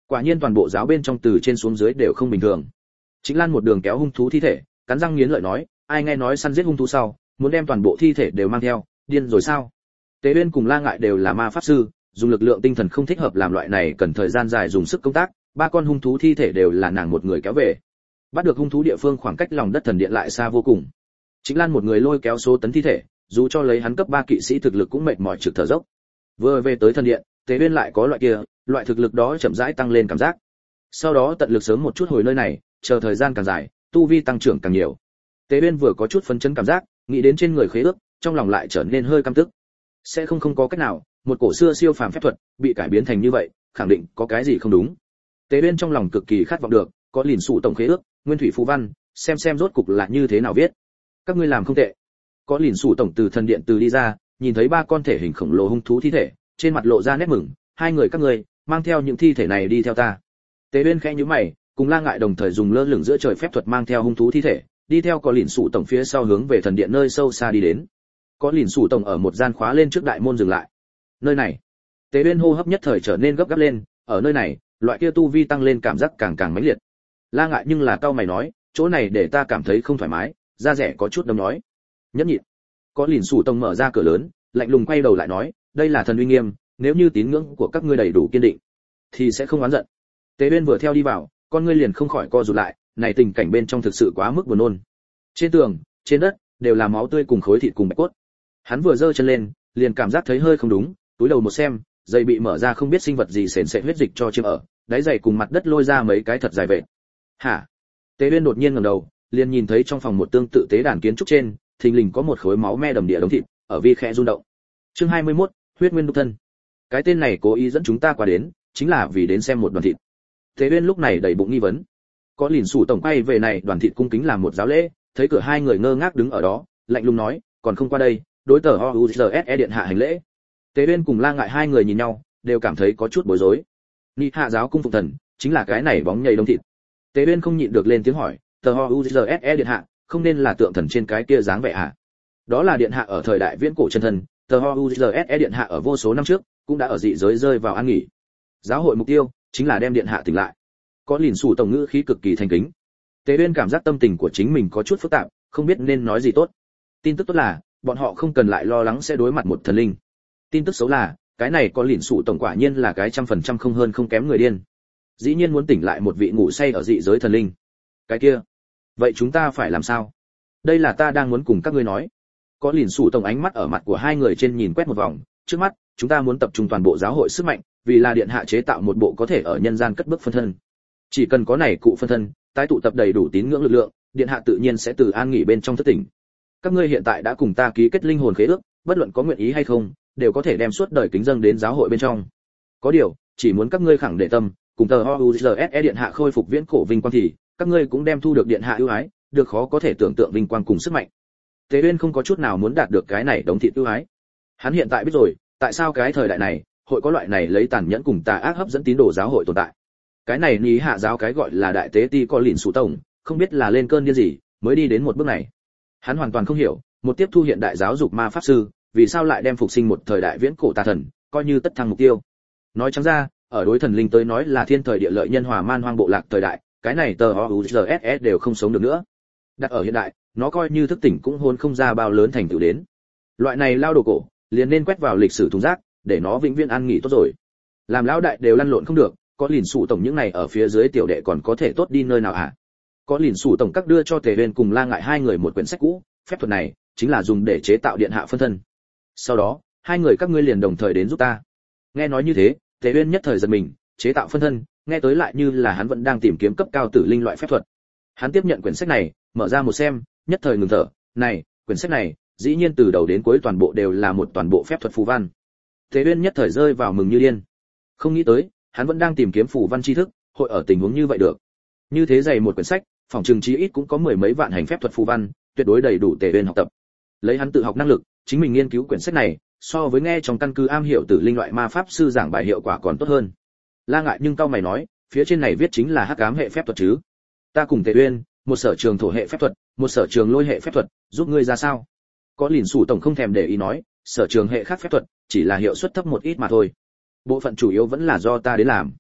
Quả nhiên toàn bộ giáo bên trong từ trên xuống dưới đều không bình thường. Chính Lan một đường kéo hung thú thi thể, cắn răng nghiến lợi nói, ai nghe nói săn giết hung thú sau, muốn đem toàn bộ thi thể đều mang theo, điên rồi sao? Tế Uyên cùng La Ngại đều là ma pháp sư, dùng lực lượng tinh thần không thích hợp làm loại này cần thời gian dài dùng sức công tác, ba con hung thú thi thể đều là nàng một người kéo về. Bắt được hung thú địa phương khoảng cách lòng đất thần điện lại xa vô cùng. Chính Lan một người lôi kéo số tấn thi thể, dù cho lấy hắn cấp 3 kỵ sĩ thực lực cũng mệt mỏi trực thở dốc. Vừa về tới thần điện, Tế Uyên lại có loại thực lực đó chậm rãi tăng lên cảm giác. Sau đó tận lực sớm một chút hồi nơi này, chờ thời gian càng dài, tu vi tăng trưởng càng nhiều. Tế Uyên vừa có chút phấn chấn cảm giác, nghĩ đến trên người khế ước, trong lòng lại trở nên hơi căm tức. Sẽ không có cách nào, một cổ xưa siêu phàm phép thuật bị cải biến thành như vậy, khẳng định có cái gì không đúng. Tế Uyên trong lòng cực kỳ khát vọng được, có liền sụ tổng khế ước, nguyên thủy phù văn, xem rốt cục là như thế nào viết. Các ngươi làm không tệ. Có liền sụ tổng từ thần điện từ đi ra, nhìn thấy ba con thể hình khổng lồ hung thú thi thể, trên mặt lộ ra nét mừng, hai người các ngươi mang theo những thi thể này đi theo ta. Tế Uyên khẽ nhíu mày, cùng La Ngại đồng thời dùng lơ lửng giữa trời phép thuật mang theo hung thú thi thể, đi theo có liền sụ tổng phía sau hướng về thần điện nơi sâu xa đi đến. Có liền sụ tổng ở một gian khóa lên trước đại môn dừng lại. Nơi này, Tế Uyên hô hấp nhất thời trở nên gấp gáp lên, ở nơi này, loại kia tu vi tăng lên cảm giác càng mãnh liệt. La Ngại nhưng là cau mày nói, chỗ này để ta cảm thấy không thoải mái, da rẻ có chút đâm nhói. Nhẫn nhịn. Có liền sụ tổng mở ra cửa lớn, lạnh lùng quay đầu lại nói, đây là thần uy nghiêm, nếu như tín ngưỡng của các ngươi đầy đủ kiên định, thì sẽ không oán giận. Tế Uyên vừa theo đi vào, con ngươi liền không khỏi co rụt lại, này tình cảnh bên trong thực sự quá mức buồn nôn. Trên tường, trên đất đều là máu tươi cùng khối thịt cùng bạch cốt. Hắn vừa giơ chân lên, liền cảm giác thấy hơi không đúng, túi đầu một xem, giày bị mở ra không biết sinh vật gì sền sệt huyết dịch cho chiếm ở, đáy giày cùng mặt đất lôi ra mấy cái thật dài vệt. Hả? Tế Uyên đột nhiên ngẩng đầu, liền nhìn thấy trong phòng một tương tự tế đàn kiến trúc trên, thình lình có một khối máu me đầm địa đống thịt, ở vi khẽ rung động. Chương 21, huyết nguyên đúc thân. Cái tên này cố ý dẫn chúng ta qua đến, chính là vì đến xem một đoàn thịt. Tế Uyên lúc này đầy bụng nghi vấn. Có liền sủ tổng quay về này đoàn thịt cung kính làm một giáo lễ, thấy cửa hai người ngơ ngác đứng ở đó, lạnh lùng nói, còn không qua đây, đối tờ OUZSE điện hạ hành lễ. Tế Uyên cùng La Ngại hai người nhìn nhau, đều cảm thấy có chút bối rối. Ni hạ giáo cung phụng thần, chính là cái này bóng nhầy đông thịt. Tế Uyên không nhịn được lên tiếng hỏi, tờ OUZSE điện hạ, không nên là tượng thần trên cái kia dáng vẻ à? Đó là điện hạ ở thời đại viễn cổ chân thần, tờ OUZSE điện hạ ở vô số năm trước, cũng đã ở dị giới rơi vào an nghỉ. Giáo hội mục tiêu chính là đem điện hạ tỉnh lại. Có liền sủ tổng ngữ khí cực kỳ thành kính. Tế Uyên cảm giác tâm tình của chính mình có chút phức tạp, không biết nên nói gì tốt. Tin tức tốt là, bọn họ không cần lại lo lắng sẽ đối mặt một thần linh. Tin tức xấu là, cái này có liền sủ tổng quả nhiên là cái 100% không hơn không kém người điên. Dĩ nhiên muốn tỉnh lại một vị ngủ say ở dị giới thần linh. Cái kia, vậy chúng ta phải làm sao? Đây là ta đang muốn cùng các ngươi nói. Có liền sủ tổng ánh mắt ở mặt của hai người trên nhìn quét một vòng, trước mắt, chúng ta muốn tập trung toàn bộ giáo hội sức mạnh, vì là điện hạ chế tạo một bộ có thể ở nhân gian cất bước phân thân. Chỉ cần có này cụ phân thân, tái tụ tập đầy đủ tín ngưỡng lực lượng, điện hạ tự nhiên sẽ từ an nghỉ bên trong thất tỉnh. Các ngươi hiện tại đã cùng ta ký kết linh hồn khế ước, bất luận có nguyện ý hay không, đều có thể đem suốt đời kính dâng đến giáo hội bên trong. Có điều, chỉ muốn các ngươi khẳng để tâm, cùng tờ OUZSE điện hạ khôi phục viễn cổ vinh quang thì, các ngươi cũng đem thu được điện hạ ưu ái, được khó có thể tưởng tượng vinh quang cùng sức mạnh. Tế Uyên không có chút nào muốn đạt được cái này đống thịt ưu ái. Hắn hiện tại biết rồi, tại sao cái thời đại này, hội có loại này lấy tàn nhẫn cùng tà ác hấp dẫn tín đồ giáo hội tồn tại. Cái này ní hạ giáo cái gọi là đại tế ti có lìn sủ tổng, không biết là lên cơn điên gì, mới đi đến một bước này. Hắn hoàn toàn không hiểu, một tiếp thu hiện đại giáo dục ma pháp sư, vì sao lại đem phục sinh một thời đại viễn cổ tà thần, coi như tất thăng mục tiêu. Nói trắng ra, ở đối thần linh tới nói là thiên thời địa lợi nhân hòa man hoang bộ lạc thời đại, cái này tờ OUZSE đều không sống được nữa. Đặt ở hiện đại, nó coi như thức tỉnh cũng hôn không ra bao lớn thành tựu đến. Loại này lao đồ cổ, liền nên quét vào lịch sử thùng rác, để nó vĩnh viễn an nghỉ tốt rồi. Làm lão đại đều lăn lộn không được, có lìn sủ tổng những này ở phía dưới tiểu đệ còn có thể tốt đi nơi nào hả? Có lìn sủ tổng các đưa cho Tề Uyên cùng La Ngại hai người một quyển sách cũ, phép thuật này chính là dùng để chế tạo điện hạ phân thân. Sau đó, hai người các ngươi liền đồng thời đến giúp ta. Nghe nói như thế, Tề Uyên nhất thời giật mình, chế tạo phân thân, nghe tới lại như là hắn vẫn đang tìm kiếm cấp cao tử linh loại phép thuật. Hắn tiếp nhận quyển sách này, mở ra một xem, nhất thời ngừng thở, này, quyển sách này, dĩ nhiên từ đầu đến cuối toàn bộ đều là một toàn bộ phép thuật phù văn. Tề Uyên nhất thời rơi vào mừng như điên. Không nghĩ tới, hắn vẫn đang tìm kiếm phù văn tri thức, hội ở tình huống như vậy được. Như thế dày một quyển sách, phòng trường chí ít cũng có mười mấy vạn hành phép thuật phù văn, tuyệt đối đầy đủ Tề Uyên học tập. Lấy hắn tự học năng lực, chính mình nghiên cứu quyển sách này, so với nghe trong căn cứ am hiểu tử linh loại ma pháp sư giảng bài hiệu quả còn tốt hơn. La Ngại nhưng cau mày nói, phía trên này viết chính là hắc ám hệ phép thuật chứ? Ta cùng Tề Uyên, một sở trường thổ hệ phép thuật, một sở trường lôi hệ phép thuật, giúp ngươi ra sao? Có lìn sủ tổng không thèm để ý nói, sở trường hệ khác phép thuật, chỉ là hiệu suất thấp một ít mà thôi. Bộ phận chủ yếu vẫn là do ta đến làm.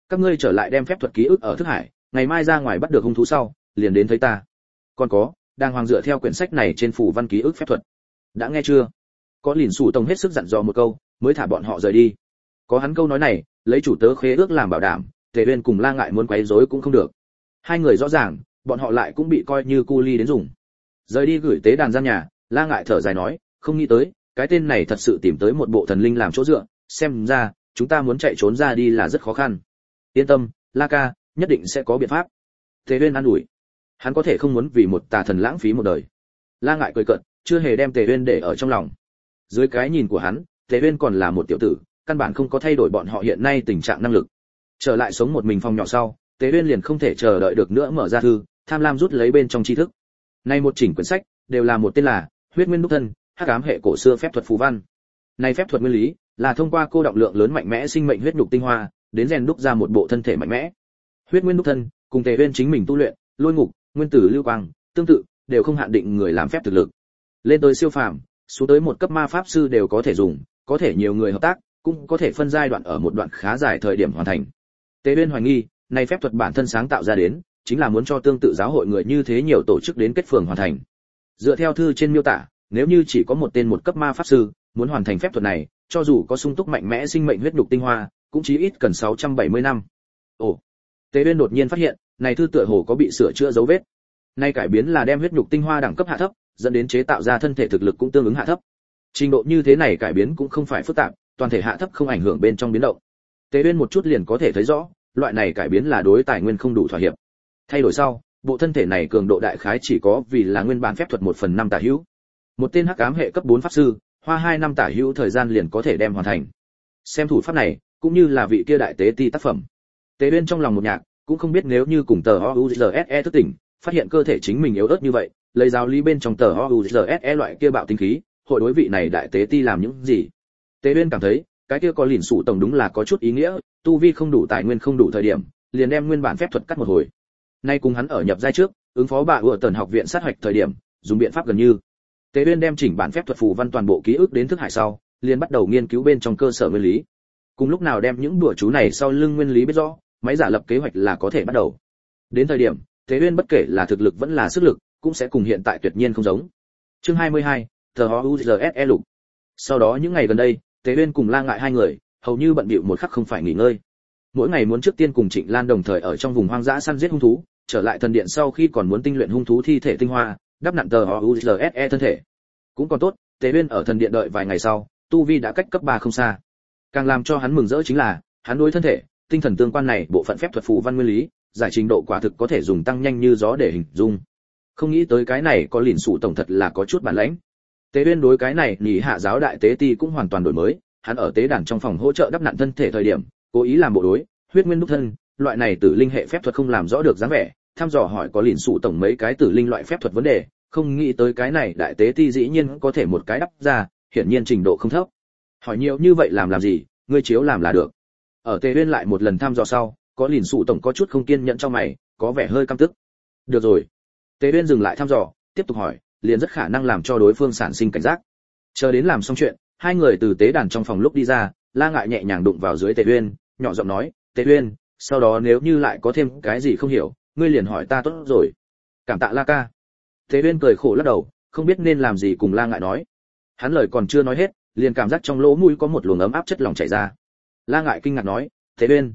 Các ngươi trở lại đem phép thuật ký ức ở thức hải, ngày mai ra ngoài bắt được hung thú sau, liền đến thấy ta. Còn có, đang hoàng dựa theo quyển sách này trên phủ văn ký ức phép thuật. Đã nghe chưa? Có lìn sủ tổng hết sức dặn dò một câu, mới thả bọn họ rời đi. Có hắn câu nói này, lấy chủ tớ khế ước làm bảo đảm, Tề Uyên cùng La Ngại muốn quấy rối cũng không được. Hai người rõ ràng, bọn họ lại cũng bị coi như cu ly đến dùng. Rời đi gửi tế đàn gian nhà, La Ngại thở dài nói, không nghĩ tới, cái tên này thật sự tìm tới một bộ thần linh làm chỗ dựa, xem ra chúng ta muốn chạy trốn ra đi là rất khó khăn. Yên tâm, La ca, nhất định sẽ có biện pháp. Tề Uyên an ủi. Hắn có thể không muốn vì một tà thần lãng phí một đời. La Ngại cười cợt, chưa hề đem Tề Uyên để ở trong lòng. Dưới cái nhìn của hắn, Tề Uyên còn là một tiểu tử, căn bản không có thay đổi bọn họ hiện nay tình trạng năng lực. Trở lại sống một mình phòng nhỏ sau, Tề Uyên liền không thể chờ đợi được nữa mở ra thư, tham lam rút lấy bên trong tri thức. Nay một chỉnh quyển sách đều là một tên là Huyết Nguyên Đúc Thân, hắc ám hệ cổ xưa phép thuật phù văn. Này phép thuật nguyên lý là thông qua cô động lượng lớn mạnh mẽ sinh mệnh huyết nhục tinh hoa, đến rèn đúc ra một bộ thân thể mạnh mẽ. Huyết Nguyên Đúc Thân, cùng Tề Uyên chính mình tu luyện, lôi ngục, nguyên tử lưu quang, tương tự, đều không hạn định người làm phép thực lực. Lên tới siêu phàm, xuống tới một cấp ma pháp sư đều có thể dùng, có thể nhiều người hợp tác, cũng có thể phân giai đoạn ở một đoạn khá dài thời điểm hoàn thành. Tề Uyên hoài nghi, này phép thuật bản thân sáng tạo ra đến, chính là muốn cho tương tự giáo hội người như thế nhiều tổ chức đến kết phường hoàn thành. Dựa theo thư trên miêu tả, nếu như chỉ có một tên một cấp ma pháp sư, muốn hoàn thành phép thuật này, cho dù có sung túc mạnh mẽ sinh mệnh huyết nhục tinh hoa, cũng chí ít cần 670 năm. Ồ. Tề Uyên đột nhiên phát hiện, này thư tựa hồ có bị sửa chữa dấu vết. Nay cải biến là đem huyết nhục tinh hoa đẳng cấp hạ thấp, dẫn đến chế tạo ra thân thể thực lực cũng tương ứng hạ thấp. Trình độ như thế này cải biến cũng không phải phức tạp, toàn thể hạ thấp không ảnh hưởng bên trong biến động. Tề Uyên một chút liền có thể thấy rõ, loại này cải biến là đối tài nguyên không đủ thỏa hiệp. Thay đổi sau, bộ thân thể này cường độ đại khái chỉ có vì là nguyên bản phép thuật 1/5 tả hữu. Một tên hắc ám hệ cấp 4 pháp sư, hoa 2 năm tả hữu thời gian liền có thể đem hoàn thành. Xem thủ pháp này, cũng như là vị kia đại tế ti tác phẩm. Tề Uyên trong lòng một nhạc, cũng không biết nếu như cùng tờ OUZSE thức tỉnh, phát hiện cơ thể chính mình yếu ớt như vậy, lấy giáo lý bên trong tờ OUZSE loại kia bạo tinh khí, hội đối vị này đại tế ti làm những gì. Tề Uyên cảm thấy, cái kia có lìn sủ tổng đúng là có chút ý nghĩa, tu vi không đủ tài nguyên không đủ thời điểm, liền đem nguyên bản phép thuật cắt một hồi. Nay cùng hắn ở nhập giai trước, ứng phó bà ở tần học viện sát hạch thời điểm, dùng biện pháp gần như. Tề Uyên đem chỉnh bản phép thuật phù văn toàn bộ ký ức đến thức hải sau, liền bắt đầu nghiên cứu bên trong cơ sở nguyên lý. Cùng lúc nào đem những đùa chú này sau lưng nguyên lý biết rõ, máy giả lập kế hoạch là có thể bắt đầu. Đến thời điểm, Tề Uyên bất kể là thực lực vẫn là sức lực, cũng sẽ cùng hiện tại tuyệt nhiên không giống. Chương 22, The OUZSE lục. Sau đó những ngày gần đây, Tề Uyên cùng La Ngại hai người, hầu như bận bịu một khắc không phải nghỉ ngơi. Mỗi ngày muốn trước tiên cùng Trịnh Lan đồng thời ở trong vùng hoang dã săn giết hung thú, trở lại thần điện sau khi còn muốn tinh luyện hung thú thi thể tinh hoa, đắp nặn tờ OUZSE thân thể. Cũng còn tốt, Tề Uyên ở thần điện đợi vài ngày sau, tu vi đã cách cấp 3 không xa. Càng làm cho hắn mừng rỡ chính là, hắn đối thân thể, tinh thần tương quan này bộ phận phép thuật phù văn nguyên lý, giải trình độ quả thực có thể dùng tăng nhanh như gió để hình dung. Không nghĩ tới cái này có lìn sủ tổng thật là có chút bản lĩnh. Tế Uyên đối cái này nhị hạ giáo đại tế ti cũng hoàn toàn đổi mới, hắn ở tế đàn trong phòng hỗ trợ đắp nặn thân thể thời điểm, cố ý làm bộ đối, huyết nguyên đúc thân, loại này tử linh hệ phép thuật không làm rõ được dáng vẻ, thăm dò hỏi có lìn sủ tổng mấy cái tử linh loại phép thuật vấn đề, không nghĩ tới cái này đại tế ti dĩ nhiên có thể một cái đắp ra, hiển nhiên trình độ không thấp. Hỏi nhiều như vậy làm gì, ngươi chiếu làm là được. Ở Tế Uyên lại một lần thăm dò sau, có lìn sủ tổng có chút không kiên nhẫn trong mày, có vẻ hơi căm tức. Được rồi. Tế Uyên dừng lại thăm dò, tiếp tục hỏi, liền rất khả năng làm cho đối phương sản sinh cảnh giác. Chờ đến làm xong chuyện, hai người từ tế đàn trong phòng lúc đi ra, La Ngại nhẹ nhàng đụng vào dưới Tế Uyên, nhỏ giọng nói, Tế Uyên, sau đó nếu như lại có thêm cái gì không hiểu, ngươi liền hỏi ta tốt rồi. Cảm tạ La ca. Tế Uyên cười khổ lắc đầu, không biết nên làm gì cùng La Ngại nói. Hắn lời còn chưa nói hết, liền cảm giác trong lỗ mũi có một luồng ấm áp chất lỏng chảy ra. La Ngại kinh ngạc nói, Tế Uyên,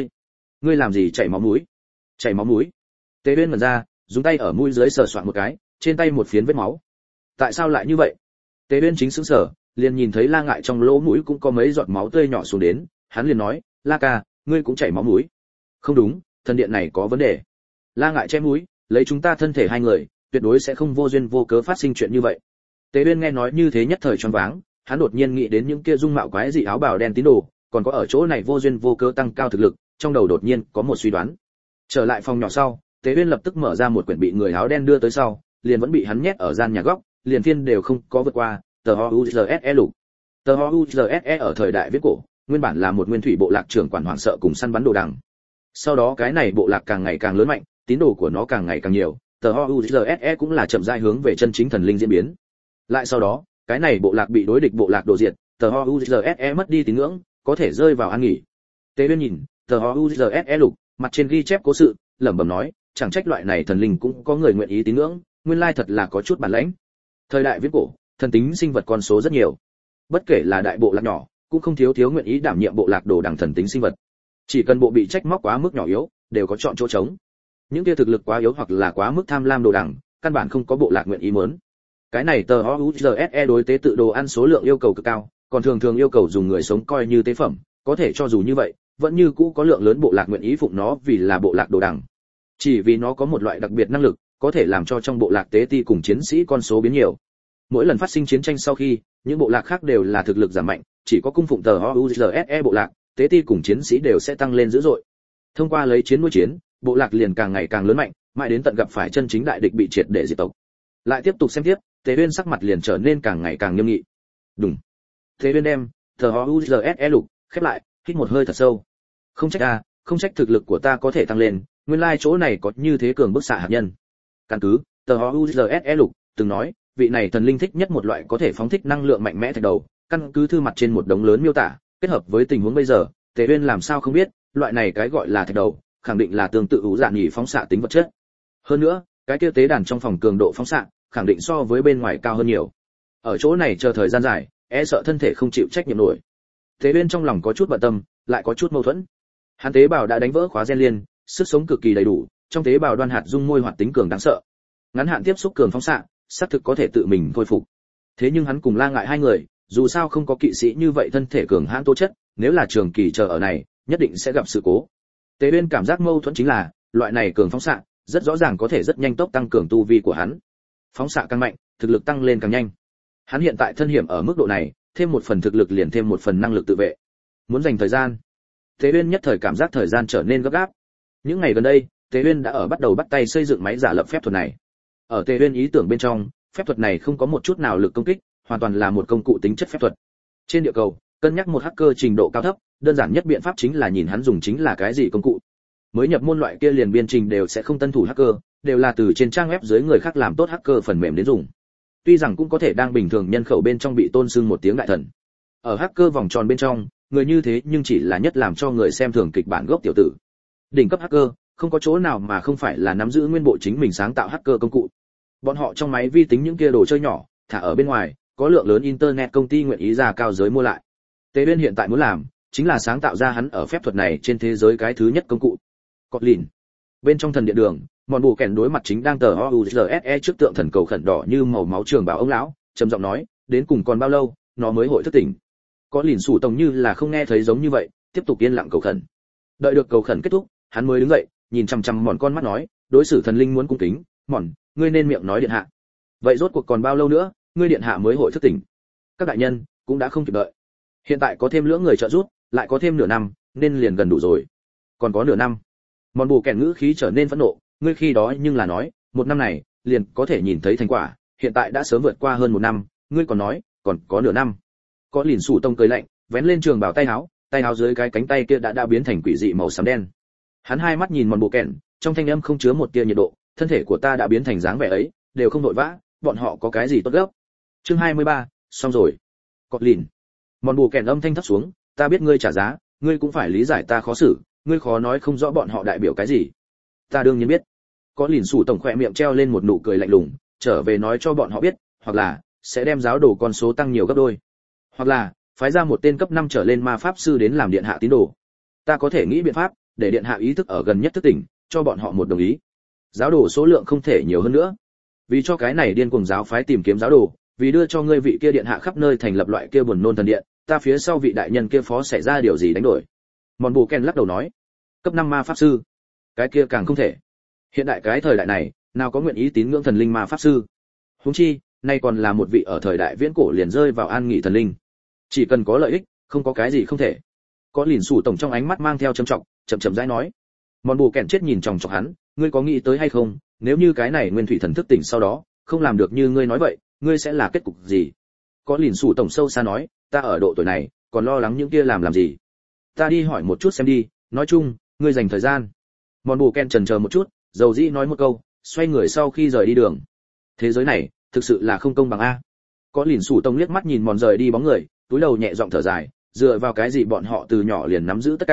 ngươi làm gì chảy máu mũi? Chảy máu mũi? Tế Uyên mở ra, dùng tay ở mũi dưới sờ soạn một cái, trên tay một phiến vết máu. Tại sao lại như vậy? Tế Uyên chính sững sờ, liền nhìn thấy La Ngại trong lỗ mũi cũng có mấy giọt máu tươi nhỏ xuống đến, hắn liền nói, La ca, ngươi cũng chảy máu mũi. Không đúng, thần điện này có vấn đề. La Ngại che mũi, lấy chúng ta thân thể hai người, tuyệt đối sẽ không vô duyên vô cớ phát sinh chuyện như vậy. Tế Uyên nghe nói như thế nhất thời choáng váng, hắn đột nhiên nghĩ đến những kia dung mạo quái dị áo bào đen tín đồ, còn có ở chỗ này vô duyên vô cớ tăng cao thực lực, trong đầu đột nhiên có một suy đoán. Trở lại phòng nhỏ sau, Tế Uyên lập tức mở ra một quyển bị người áo đen đưa tới sau, liền vẫn bị hắn nhét ở gian nhà góc, liền phiên đều không có vượt qua, tờ OUZSE lục. Tờ OUZSE ở thời đại viễn cổ, nguyên bản là một nguyên thủy bộ lạc trưởng quản hoảng sợ cùng săn bắn đồ đằng. Sau đó cái này bộ lạc càng ngày càng lớn mạnh, tín đồ của nó càng ngày càng nhiều, tờ OUZSE cũng là chậm rãi hướng về chân chính thần linh diễn biến. Lại sau đó, cái này bộ lạc bị đối địch bộ lạc đổ diệt, tờ OUZSE mất đi tín ngưỡng, có thể rơi vào an nghỉ. Tế Uyên nhìn, TOUZSE lục, mặt trên ghi chép cố sự, lẩm bẩm nói, chẳng trách loại này thần linh cũng có người nguyện ý tín ngưỡng, nguyên lai thật là có chút bản lĩnh. Thời đại viễn cổ, thần tính sinh vật con số rất nhiều. Bất kể là đại bộ lạc nhỏ, cũng không thiếu nguyện ý đảm nhiệm bộ lạc đồ đằng thần tính sinh vật. Chỉ cần bộ bị trách móc quá mức nhỏ yếu, đều có chọn chỗ trống. Những kia thực lực quá yếu hoặc là quá mức tham lam đồ đằng, căn bản không có bộ lạc nguyện ý muốn. Cái này TOUZSE đối tế tự đồ ăn số lượng yêu cầu cực cao, còn thường yêu cầu dùng người sống coi như tế phẩm, có thể cho dù như vậy, vẫn như cũ có lượng lớn bộ lạc nguyện ý phụng nó vì là bộ lạc đồ đằng. Chỉ vì nó có một loại đặc biệt năng lực, có thể làm cho trong bộ lạc tế ti cùng chiến sĩ con số biến nhiều. Mỗi lần phát sinh chiến tranh sau khi, những bộ lạc khác đều là thực lực giảm mạnh, chỉ có cung phụng TOUZSE bộ lạc, tế ti cùng chiến sĩ đều sẽ tăng lên dữ dội. Thông qua lấy chiến nuôi chiến, bộ lạc liền càng ngày càng lớn mạnh, mãi đến tận gặp phải chân chính đại địch bị triệt để diệt tộc. Lại tiếp tục xem tiếp, Tế Uyên sắc mặt liền trở nên càng ngày càng nghiêm nghị. Đúng. Tế Uyên đem TOUZSE lục khép lại, hít một hơi thật sâu. Không trách thực lực của ta có thể tăng lên, nguyên lai chỗ này có như thế cường bức xạ hạt nhân. Căn cứ TOUZSE lục từng nói, vị này thần linh thích nhất một loại có thể phóng thích năng lượng mạnh mẽ thạch đầu, căn cứ thư mặt trên một đống lớn miêu tả, kết hợp với tình huống bây giờ, Tế Uyên làm sao không biết, loại này cái gọi là thạch đầu, khẳng định là tương tự ủ dạng nhị phóng xạ tính vật chất. Hơn nữa, cái kia tế đàn trong phòng cường độ phóng xạ, khẳng định so với bên ngoài cao hơn nhiều. Ở chỗ này chờ thời gian dài, e sợ thân thể không chịu trách nhiệm nổi. Tế Uyên trong lòng có chút bận tâm, lại có chút mâu thuẫn. Hắn tế bào đã đánh vỡ khóa gen liên, sức sống cực kỳ đầy đủ, trong tế bào đoan hạt dung môi hoạt tính cường đáng sợ. Ngắn hạn tiếp xúc cường phóng xạ, xác thực có thể tự mình khôi phục. Thế nhưng hắn cùng La Ngại hai người, dù sao không có kỵ sĩ như vậy thân thể cường hãn tố chất, nếu là trường kỳ chờ ở này, nhất định sẽ gặp sự cố. Tế Uyên cảm giác mâu thuẫn chính là, loại này cường phóng xạ, rất rõ ràng có thể rất nhanh tốc tăng cường tu vi của hắn. Phóng xạ càng mạnh, thực lực tăng lên càng nhanh. Hắn hiện tại thân hiểm ở mức độ này, thêm một phần thực lực liền thêm một phần năng lực tự vệ. Muốn dành thời gian. Tế Uyên nhất thời cảm giác thời gian trở nên gấp gáp. Những ngày gần đây, Tế Uyên đã bắt đầu bắt tay xây dựng máy giả lập phép thuật này. Ở Tế Uyên ý tưởng bên trong, phép thuật này không có một chút nào lực công kích, hoàn toàn là một công cụ tính chất phép thuật. Trên địa cầu, cân nhắc một hacker trình độ cao thấp, đơn giản nhất biện pháp chính là nhìn hắn dùng chính là cái gì công cụ. Mới nhập môn loại kia liền biên trình đều sẽ không tân thủ hacker, đều là từ trên trang web dưới người khác làm tốt hacker phần mềm đến dùng. Tuy rằng cũng có thể đang bình thường nhân khẩu bên trong bị tôn sưng một tiếng đại thần. Ở hacker vòng tròn bên trong, người như thế nhưng chỉ là nhất làm cho người xem thường kịch bản gốc tiểu tử. Đỉnh cấp hacker, không có chỗ nào mà không phải là nắm giữ nguyên bộ chính mình sáng tạo hacker công cụ. Bọn họ trong máy vi tính những kia đồ chơi nhỏ, thả ở bên ngoài, có lượng lớn internet công ty nguyện ý ra cao giới mua lại. Tế Uyên hiện tại muốn làm, chính là sáng tạo ra hắn ở phép thuật này trên thế giới cái thứ nhất công cụ. Cọt lìn. Bên trong thần điện đường, mòn bù kèn đối mặt chính đang tờ OUZSE trước tượng thần cầu khẩn đỏ như màu máu trường bảo ông lão, trầm giọng nói, đến cùng còn bao lâu, nó mới hội thức tỉnh. Có lìn sủ tổng như là không nghe thấy giống như vậy, tiếp tục yên lặng cầu khẩn. Đợi được cầu khẩn kết thúc, hắn mới đứng dậy, nhìn chằm chằm mòn con mắt nói, đối xử thần linh muốn cung kính, mòn, ngươi nên miệng nói điện hạ. Vậy rốt cuộc còn bao lâu nữa, ngươi điện hạ mới hội thức tỉnh? Các đại nhân cũng đã không kịp đợi. Hiện tại có thêm lưỡng người trợ giúp, lại có thêm nửa năm, nên liền gần đủ rồi. Còn có nửa năm. Mòn bù kèn ngữ khí trở nên phẫn nộ, ngươi khi đó nhưng là nói, một năm này liền có thể nhìn thấy thành quả, hiện tại đã sớm vượt qua hơn một năm, ngươi còn nói, còn có nửa năm. Có lìn sủ tông cười lạnh, vén lên trường bảo tay áo dưới cái cánh tay kia đã biến thành quỷ dị màu xám đen. Hắn hai mắt nhìn mòn bù kèn, trong thanh âm không chứa một tia nhiệt độ, thân thể của ta đã biến thành dáng vẻ ấy, đều không vội vã, bọn họ có cái gì tốt gấp. Chương 23, xong rồi. Có lìn. Mòn bù kèn âm thanh thấp xuống, ta biết ngươi trả giá, ngươi cũng phải lý giải ta khó xử, ngươi khó nói không rõ bọn họ đại biểu cái gì. Ta đương nhiên biết. Có lìn sủ tổng khỏe miệng treo lên một nụ cười lạnh lùng, trở về nói cho bọn họ biết, hoặc là sẽ đem giáo đồ con số tăng nhiều gấp đôi, hoặc là phái ra một tên cấp 5 trở lên ma pháp sư đến làm điện hạ tín đồ. Ta có thể nghĩ biện pháp để điện hạ ý thức ở gần nhất thức tỉnh, cho bọn họ một đồng ý. Giáo đồ số lượng không thể nhiều hơn nữa. Vì cho cái này điên cuồng giáo phái tìm kiếm giáo đồ, vì đưa cho ngươi vị kia điện hạ khắp nơi thành lập loại kia buồn nôn thần điện, ta phía sau vị đại nhân kia phó xảy ra điều gì đánh đổi. Mòn bù Ken lắc đầu nói, cấp 5 ma pháp sư, cái kia càng không thể. Hiện đại cái thời đại này, nào có nguyện ý tín ngưỡng thần linh ma pháp sư? Huống chi, nay còn là một vị ở thời đại viễn cổ liền rơi vào an nghỉ thần linh. Chỉ cần có lợi ích, không có cái gì không thể. Có lìn sủ tổng trong ánh mắt mang theo trầm trọng, chậm rãi nói. Mòn bù Ken chết nhìn chòng chọc hắn, ngươi có nghĩ tới hay không, nếu như cái này nguyên thủy thần thức tỉnh sau đó, không làm được như ngươi nói vậy, ngươi sẽ là kết cục gì? Có lìn sủ tổng sâu xa nói, ta ở độ tuổi này, còn lo lắng những kia làm gì? Ta đi hỏi một chút xem đi, nói chung, ngươi dành thời gian. Mòn bù Ken chần chờ một chút, dầu dĩ nói một câu, xoay người sau khi rời đi đường. Thế giới này, thực sự là không công bằng a. Có lìn sủ tổng liếc mắt nhìn mòn rời đi bóng người, túi đầu nhẹ giọng thở dài, dựa vào cái gì bọn họ từ nhỏ liền nắm giữ tất cả,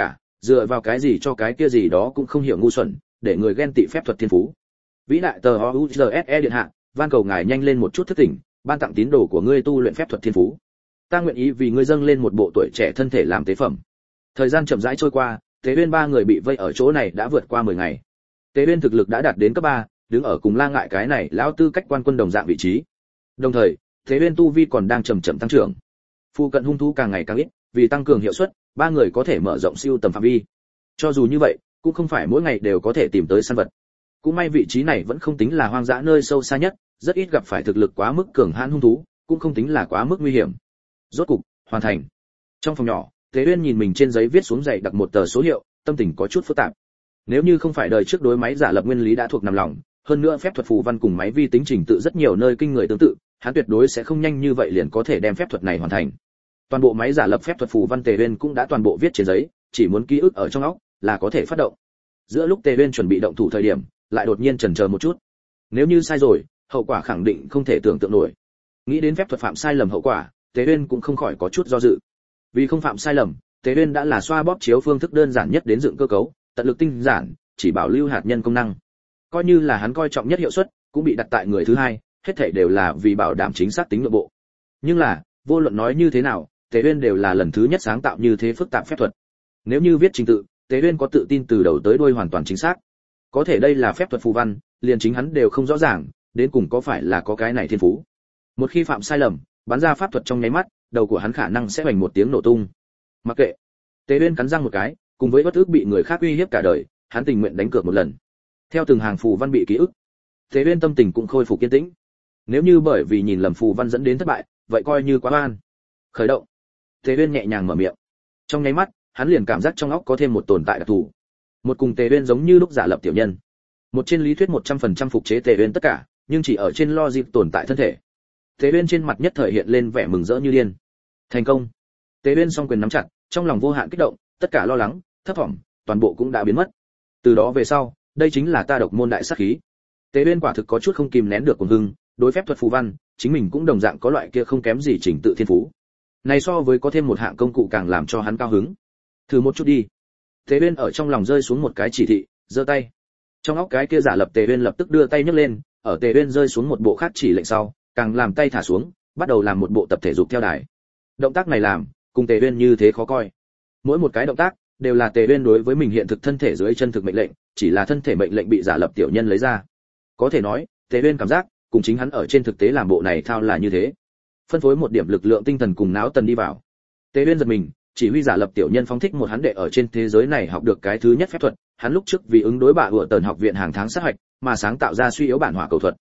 dựa vào cái gì cho cái kia gì đó cũng không hiểu ngu xuẩn, để người ghen tị phép thuật thiên phú. Vĩ đại tờ OUZSE điện hạ, van cầu ngài nhanh lên một chút thức tỉnh, ban tặng tín đồ của ngươi tu luyện phép thuật thiên phú. Ta nguyện ý vì ngươi dâng lên một bộ tuổi trẻ thân thể làm tế phẩm. Thời gian chậm rãi trôi qua, Tế Uyên ba người bị vây ở chỗ này đã vượt qua 10 ngày. Tế Uyên thực lực đã đạt đến cấp 3, đứng ở cùng La Ngại cái này lão tư cách quan quân đồng dạng vị trí. Đồng thời, Tế Uyên tu vi còn đang chậm chậm tăng trưởng. Phu cận hung thú càng ngày càng ít, vì tăng cường hiệu suất, ba người có thể mở rộng siêu tầm phạm vi. Cho dù như vậy, cũng không phải mỗi ngày đều có thể tìm tới săn vật. Cũng may vị trí này vẫn không tính là hoang dã nơi sâu xa nhất, rất ít gặp phải thực lực quá mức cường hãn hung thú, cũng không tính là quá mức nguy hiểm. Rốt cục, hoàn thành. Trong phòng nhỏ, Tế Uyên nhìn mình trên giấy viết xuống dày đặc một tờ số hiệu, tâm tình có chút phức tạp. Nếu như không phải đời trước đối máy giả lập nguyên lý đã thuộc nằm lòng, hơn nữa phép thuật phù văn cùng máy vi tính trình tự rất nhiều nơi kinh người tương tự, hắn tuyệt đối sẽ không nhanh như vậy liền có thể đem phép thuật này hoàn thành. Toàn bộ máy giả lập phép thuật phù văn Tế Uyên cũng đã toàn bộ viết trên giấy, chỉ muốn ký ức ở trong óc là có thể phát động. Giữa lúc Tế Uyên chuẩn bị động thủ thời điểm, lại đột nhiên chần chờ một chút. Nếu như sai rồi, hậu quả khẳng định không thể tưởng tượng nổi. Nghĩ đến phép thuật phạm sai lầm hậu quả, Tế Uyên cũng không khỏi có chút do dự. Vì không phạm sai lầm, Tế Uyên đã là xoa bóp chiếu phương thức đơn giản nhất đến dựng cơ cấu, tận lực tinh giản, chỉ bảo lưu hạt nhân công năng. Coi như là hắn coi trọng nhất hiệu suất, cũng bị đặt tại người thứ hai, hết thảy đều là vì bảo đảm chính xác tính nội bộ. Nhưng là, vô luận nói như thế nào, Tế Uyên đều là lần thứ nhất sáng tạo như thế phức tạp phép thuật. Nếu như viết trình tự, Tế Uyên có tự tin từ đầu tới đuôi hoàn toàn chính xác. Có thể đây là phép thuật phù văn, liền chính hắn đều không rõ ràng, đến cùng có phải là có cái này thiên phú. Một khi phạm sai lầm, bắn ra pháp thuật trong nháy mắt, đầu của hắn khả năng sẽ vành một tiếng nổ tung. Mặc kệ. Tế Uyên cắn răng một cái, cùng với bất ức bị người khác uy hiếp cả đời, hắn tình nguyện đánh cược một lần. Theo từng hàng phù văn bị ký ức, Tế Uyên tâm tình cũng khôi phục kiên tĩnh. Nếu như bởi vì nhìn lầm phù văn dẫn đến thất bại, vậy coi như quá oan. Khởi động. Tế Uyên nhẹ nhàng mở miệng. Trong nháy mắt, hắn liền cảm giác trong óc có thêm một tồn tại đặc thù. Một cùng Tế Uyên giống như lúc giả lập tiểu nhân. Một trên lý thuyết 100% phục chế Tế Uyên tất cả, nhưng chỉ ở trên logic tồn tại thân thể. Tế Uyên trên mặt nhất thời hiện lên vẻ mừng rỡ như điên. Thành công. Tế Uyên song quyền nắm chặt, trong lòng vô hạn kích động, tất cả lo lắng, thất vọng, toàn bộ cũng đã biến mất. Từ đó về sau, đây chính là ta độc môn đại sát khí. Tế Uyên quả thực có chút không kìm nén được cuồng hưng, đối phép thuật phù văn, chính mình cũng đồng dạng có loại kia không kém gì trình tự thiên phú. Này so với có thêm một hạng công cụ càng làm cho hắn cao hứng. Thử một chút đi. Tế Uyên ở trong lòng rơi xuống một cái chỉ thị, giơ tay. Trong óc cái kia giả lập Tế Uyên lập tức đưa tay nhấc lên, ở Tế Uyên rơi xuống một bộ khác chỉ lệnh sau, càng làm tay thả xuống, bắt đầu làm một bộ tập thể dục theo đài. Động tác này làm, cùng Tế Uyên như thế khó coi. Mỗi một cái động tác đều là Tế Uyên đối với mình hiện thực thân thể dưới chân thực mệnh lệnh, chỉ là thân thể mệnh lệnh bị giả lập tiểu nhân lấy ra. Có thể nói, Tế Uyên cảm giác, cùng chính hắn ở trên thực tế làm bộ này thao là như thế. Phân phối một điểm lực lượng tinh thần cùng não tần đi vào. Tế Uyên giật mình, chỉ huy giả lập tiểu nhân phóng thích một hắn đệ ở trên thế giới này học được cái thứ nhất phép thuật, hắn lúc trước vì ứng đối bạ của tần học viện hàng tháng sát hạch, mà sáng tạo ra suy yếu bản hỏa cầu thuật.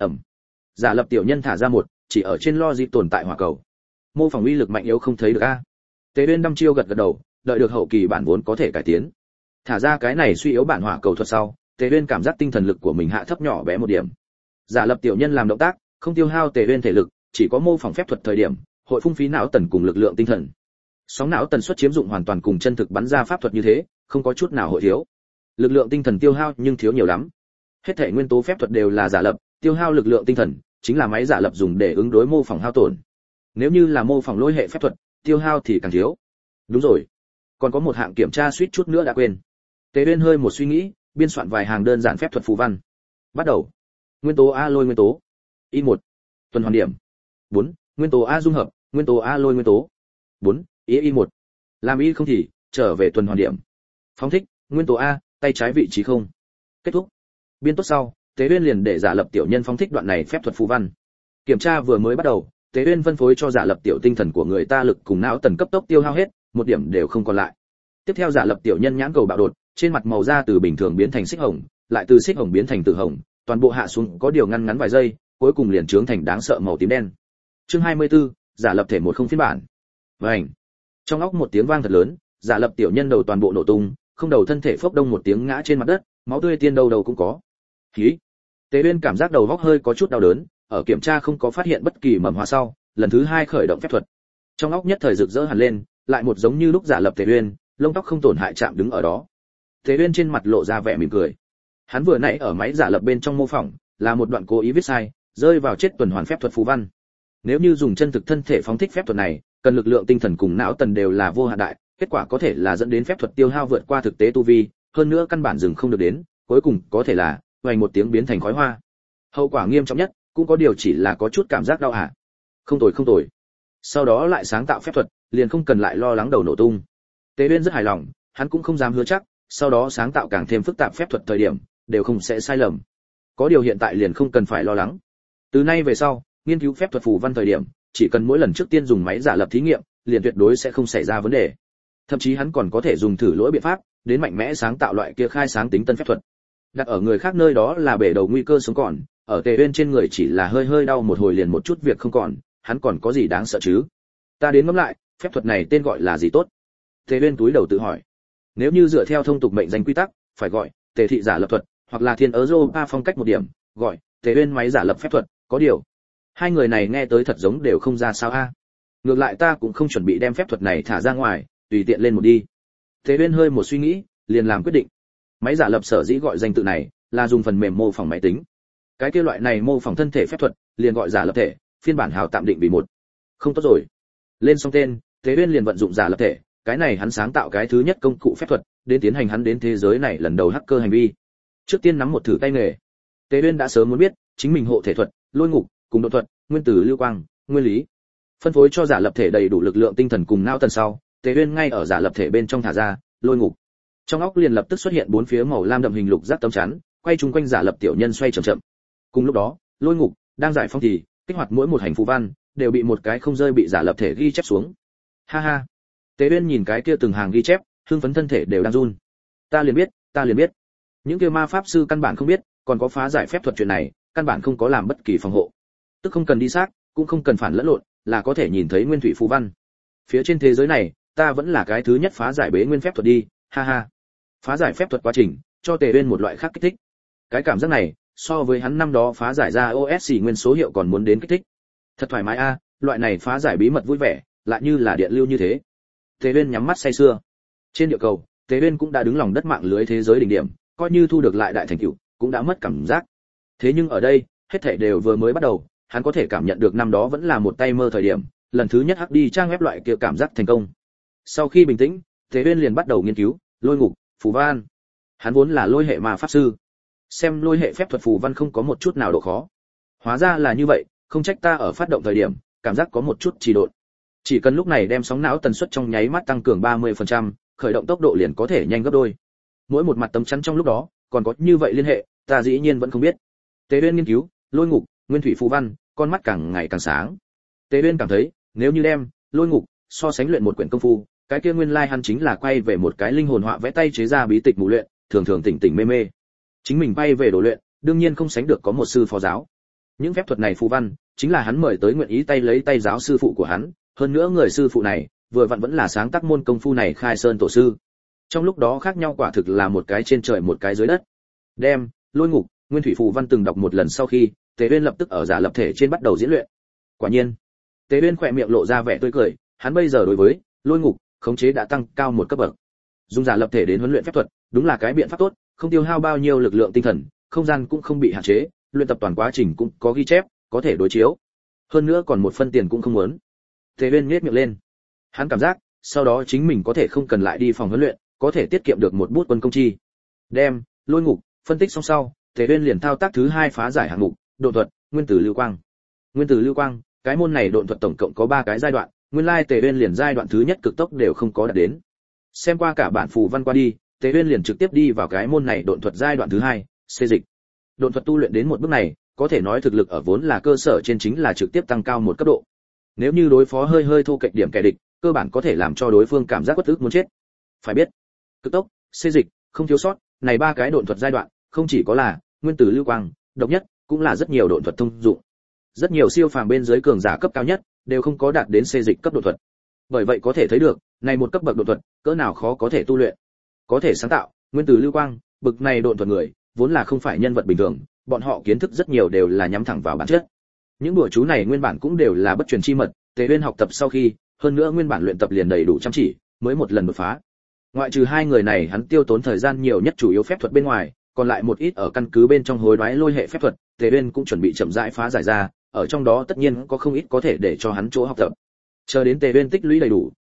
Giả lập tiểu nhân thả ra một, chỉ ở trên logic tồn tại hỏa cầu. Mô phỏng uy lực mạnh yếu không thấy được a. Tế Uyên đăm chiêu gật gật đầu, đợi được hậu kỳ bản vốn có thể cải tiến. Thả ra cái này suy yếu bản hỏa cầu thuật sau, Tế Uyên cảm giác tinh thần lực của mình hạ thấp nhỏ bé một điểm. Giả lập tiểu nhân làm động tác, không tiêu hao Tế Uyên thể lực, chỉ có mô phỏng phép thuật thời điểm, hội phung phí não tần cùng lực lượng tinh thần. Sóng não tần suất chiếm dụng hoàn toàn cùng chân thực bắn ra pháp thuật như thế, không có chút nào hội thiếu. Lực lượng tinh thần tiêu hao nhưng thiếu nhiều lắm. Hết thể nguyên tố phép thuật đều là giả lập, tiêu hao lực lượng tinh thần, chính là máy giả lập dùng để ứng đối mô phỏng hao tổn. Nếu như là mô phỏng lôi hệ phép thuật, tiêu hao thì càng thiếu. Đúng rồi, còn có một hạng kiểm tra suýt chút nữa đã quên. Tế Uyên hơi một suy nghĩ, biên soạn vài hàng đơn giản phép thuật phù văn. Bắt đầu. Nguyên tố A lôi nguyên tố. Y1. Tuần hoàn điểm. 4. Nguyên tố A dung hợp, nguyên tố A lôi nguyên tố. 4. Y1. Làm y không thì trở về tuần hoàn điểm. Phóng thích, nguyên tố A, tay trái vị trí không. Kết thúc. Biên tốt sau, Tế Uyên liền để giả lập tiểu nhân phóng thích đoạn này phép thuật phù văn. Kiểm tra vừa mới bắt đầu, Tế Uyên phân phối cho giả lập tiểu tinh thần của người ta lực cùng não tần cấp tốc tiêu hao hết, một điểm đều không còn lại. Tiếp theo giả lập tiểu nhân nhãn cầu bạo đột, trên mặt màu da từ bình thường biến thành xích hồng, lại từ xích hồng biến thành tử hồng, toàn bộ hạ xuống có điều ngăn ngắn vài giây, cuối cùng liền trướng thành đáng sợ màu tím đen. Chương 24, giả lập thể 10 phiên bản. Vành. Trong óc một tiếng vang thật lớn, giả lập tiểu nhân đầu toàn bộ nổ tung, không đầu thân thể phốc đông một tiếng ngã trên mặt đất, máu tươi tiên đầu cũng có. Hí. Tế Uyên cảm giác đầu óc hơi có chút đau đớn, ở kiểm tra không có phát hiện bất kỳ mầm hoa sau, lần thứ hai khởi động phép thuật. Trong óc nhất thời rực rỡ hẳn lên, lại một giống như lúc giả lập Tế Uyên, lông tóc không tổn hại chạm đứng ở đó. Tế Uyên trên mặt lộ ra vẻ mỉm cười. Hắn vừa nãy ở máy giả lập bên trong mô phỏng, là một đoạn cố ý viết sai, rơi vào chết tuần hoàn phép thuật phù văn. Nếu như dùng chân thực thân thể phóng thích phép thuật này, cần lực lượng tinh thần cùng não tần đều là vô hạn đại, kết quả có thể là dẫn đến phép thuật tiêu hao vượt qua thực tế tu vi, hơn nữa căn bản dừng không được đến, cuối cùng có thể là vành một tiếng biến thành khói hoa. Hậu quả nghiêm trọng nhất, cũng có điều chỉ là có chút cảm giác đau hả. Không tồi không tồi. Sau đó lại sáng tạo phép thuật, liền không cần lại lo lắng đầu nổ tung. Tế Uyên rất hài lòng, hắn cũng không dám hứa chắc, sau đó sáng tạo càng thêm phức tạp phép thuật thời điểm, đều không sẽ sai lầm. Có điều hiện tại liền không cần phải lo lắng. Từ nay về sau, nghiên cứu phép thuật phù văn thời điểm, chỉ cần mỗi lần trước tiên dùng máy giả lập thí nghiệm, liền tuyệt đối sẽ không xảy ra vấn đề. Thậm chí hắn còn có thể dùng thử lỗi biện pháp, đến mạnh mẽ sáng tạo loại kia khai sáng tính tân phép thuật. Đặt ở người khác nơi đó là bể đầu nguy cơ sống còn, ở Tề Uyên trên người chỉ là hơi hơi đau một hồi liền một chút việc không còn, hắn còn có gì đáng sợ chứ? Ta đến ngẫm lại, phép thuật này tên gọi là gì tốt? Tề Uyên túi đầu tự hỏi. Nếu như dựa theo thông tục mệnh danh quy tắc, phải gọi Tề thị giả lập thuật, hoặc là Thiên Europa phong cách một điểm, gọi Tề Uyên máy giả lập phép thuật, có điều hai người này nghe tới thật giống đều không ra sao a. Ngược lại ta cũng không chuẩn bị đem phép thuật này thả ra ngoài, tùy tiện lên một đi. Tề Uyên hơi một suy nghĩ, liền làm quyết định. Máy giả lập sở dĩ gọi danh tự này, là dùng phần mềm mô phỏng máy tính. Cái kia loại này mô phỏng thân thể phép thuật, liền gọi giả lập thể, phiên bản hào tạm định vì một. Không tốt rồi. Lên xong tên, Tề Uyên liền vận dụng giả lập thể, cái này hắn sáng tạo cái thứ nhất công cụ phép thuật, đến tiến hành hắn đến thế giới này lần đầu hacker hành vi. Trước tiên nắm một thử tay nghề. Tề Uyên đã sớm muốn biết, chính mình hộ thể thuật, lôi ngục, cùng độ thuật, nguyên tử lưu quang, nguyên lý. Phân phối cho giả lập thể đầy đủ lực lượng tinh thần cùng não tần sau, Tề Uyên ngay ở giả lập thể bên trong thả ra lôi ngục. Trong óc liền lập tức xuất hiện bốn phía màu lam đậm hình lục giác tấm chắn, quay chung quanh giả lập tiểu nhân xoay chậm chậm. Cùng lúc đó, lôi ngục đang giải phóng thì kích hoạt mỗi một hành phù văn đều bị một cái không rơi bị giả lập thể ghi chép xuống. Ha ha. Tề Uyên nhìn cái kia từng hàng ghi chép, hưng phấn thân thể đều đang run. Ta liền biết. Những kia ma pháp sư căn bản không biết, còn có phá giải phép thuật chuyện này, căn bản không có làm bất kỳ phòng hộ. Tức không cần đi xác, cũng không cần phản lẫn lộn, là có thể nhìn thấy nguyên thủy phù văn. Phía trên thế giới này, ta vẫn là cái thứ nhất phá giải bế nguyên phép thuật đi, ha ha. Phá giải phép thuật quá trình, cho Tề Uyên một loại khác kích thích. Cái cảm giác này, so với hắn năm đó phá giải ra OSC nguyên số hiệu còn muốn đến kích thích. Thật thoải mái a, loại này phá giải bí mật vui vẻ, lại như là điện lưu như thế. Tề Uyên nhắm mắt say sưa. Trên địa cầu, Tề Uyên cũng đã đứng lòng đất mạng lưới thế giới đỉnh điểm, coi như thu được lại đại thành tựu, cũng đã mất cảm giác. Thế nhưng ở đây, hết thảy đều vừa mới bắt đầu, hắn có thể cảm nhận được năm đó vẫn là một tay mơ thời điểm, lần thứ nhất hắc đi trang web loại kia cảm giác thành công. Sau khi bình tĩnh, Tề Uyên liền bắt đầu nghiên cứu lôi ngục, phù văn. Hắn vốn là lôi hệ ma pháp sư, xem lôi hệ phép thuật phù văn không có một chút nào độ khó. Hóa ra là như vậy, không trách ta ở phát động thời điểm, cảm giác có một chút trì độn. Chỉ cần lúc này đem sóng não tần suất trong nháy mắt tăng cường 30%, khởi động tốc độ liền có thể nhanh gấp đôi. Mỗi một mặt tấm chắn trong lúc đó, còn có như vậy liên hệ, ta dĩ nhiên vẫn không biết. Tề Uyên nghiên cứu lôi ngục, nguyên thủy phù văn, con mắt càng ngày càng sáng. Tề Uyên cảm thấy, nếu như đem lôi ngục so sánh luyện một quyển công phu, cái kia nguyên lai hắn chính là quay về một cái linh hồn họa vẽ tay chế ra bí tịch mù luyện, thường thường tỉnh tỉnh mê mê. Chính mình bay về đồ luyện, đương nhiên không sánh được có một sư phó giáo. Những phép thuật này phù văn, chính là hắn mời tới nguyện ý tay lấy tay giáo sư phụ của hắn, hơn nữa người sư phụ này, vừa vặn vẫn là sáng tác môn công phu này khai sơn tổ sư. Trong lúc đó khác nhau quả thực là một cái trên trời một cái dưới đất. Đem lôi ngục, nguyên thủy phù văn từng đọc một lần sau khi, Tề Uyên lập tức ở giả lập thể trên bắt đầu diễn luyện. Quả nhiên, Tề Uyên khỏe miệng lộ ra vẻ tươi cười, hắn bây giờ đối với lôi ngục khống chế đã tăng cao một cấp bậc. Dùng giả lập thể đến huấn luyện phép thuật, đúng là cái biện pháp tốt, không tiêu hao bao nhiêu lực lượng tinh thần, không gian cũng không bị hạn chế, luyện tập toàn quá trình cũng có ghi chép, có thể đối chiếu. Hơn nữa còn một phân tiền cũng không muốn. Tề Uyên nhếch miệng lên. Hắn cảm giác, sau đó chính mình có thể không cần lại đi phòng huấn luyện, có thể tiết kiệm được một bút quân công chi. Đem lôi ngục phân tích xong sau, Tề Uyên liền thao tác thứ hai phá giải hạng mục, độn thuật, nguyên tử lưu quang. Nguyên tử lưu quang, cái môn này độn thuật tổng cộng có 3 cái giai đoạn, nguyên lai Tề Uyên liền giai đoạn thứ nhất cực tốc đều không có đạt đến. Xem qua cả bản phù văn qua đi, Tề Uyên liền trực tiếp đi vào cái môn này độn thuật giai đoạn thứ hai, xê dịch. Độn thuật tu luyện đến một bước này, có thể nói thực lực ở vốn là cơ sở trên chính là trực tiếp tăng cao một cấp độ. Nếu như đối phó hơi thô kệch điểm kẻ địch, cơ bản có thể làm cho đối phương cảm giác uất ức muốn chết. Phải biết, cực tốc, xê dịch, không thiếu sót, này 3 cái độn thuật giai đoạn, không chỉ có là nguyên tử lưu quang, độc nhất, cũng là rất nhiều độn thuật thông dụng. Rất nhiều siêu phàm bên dưới cường giả cấp cao nhất đều không có đạt đến xê dịch cấp độn thuật. Bởi vậy có thể thấy được, này một cấp bậc độn thuật, cỡ nào khó có thể tu luyện. Có thể sáng tạo nguyên tử lưu quang, bậc này độn thuật người, vốn là không phải nhân vật bình thường, bọn họ kiến thức rất nhiều đều là nhắm thẳng vào bản chất. Những đùa chú này nguyên bản cũng đều là bất truyền chi mật, Tề Uyên học tập sau khi, hơn nữa nguyên bản luyện tập liền đầy đủ chăm chỉ, mới một lần đột phá. Ngoại trừ hai người này hắn tiêu tốn thời gian nhiều nhất chủ yếu phép thuật bên ngoài, còn lại một ít ở căn cứ bên trong hối đoái lôi hệ phép thuật, Tề Uyên cũng chuẩn bị chậm rãi phá giải ra, ở trong đó tất nhiên có không ít có thể để cho hắn chỗ học tập. Chờ đến Tề Uyên tích lũy đầy đủ,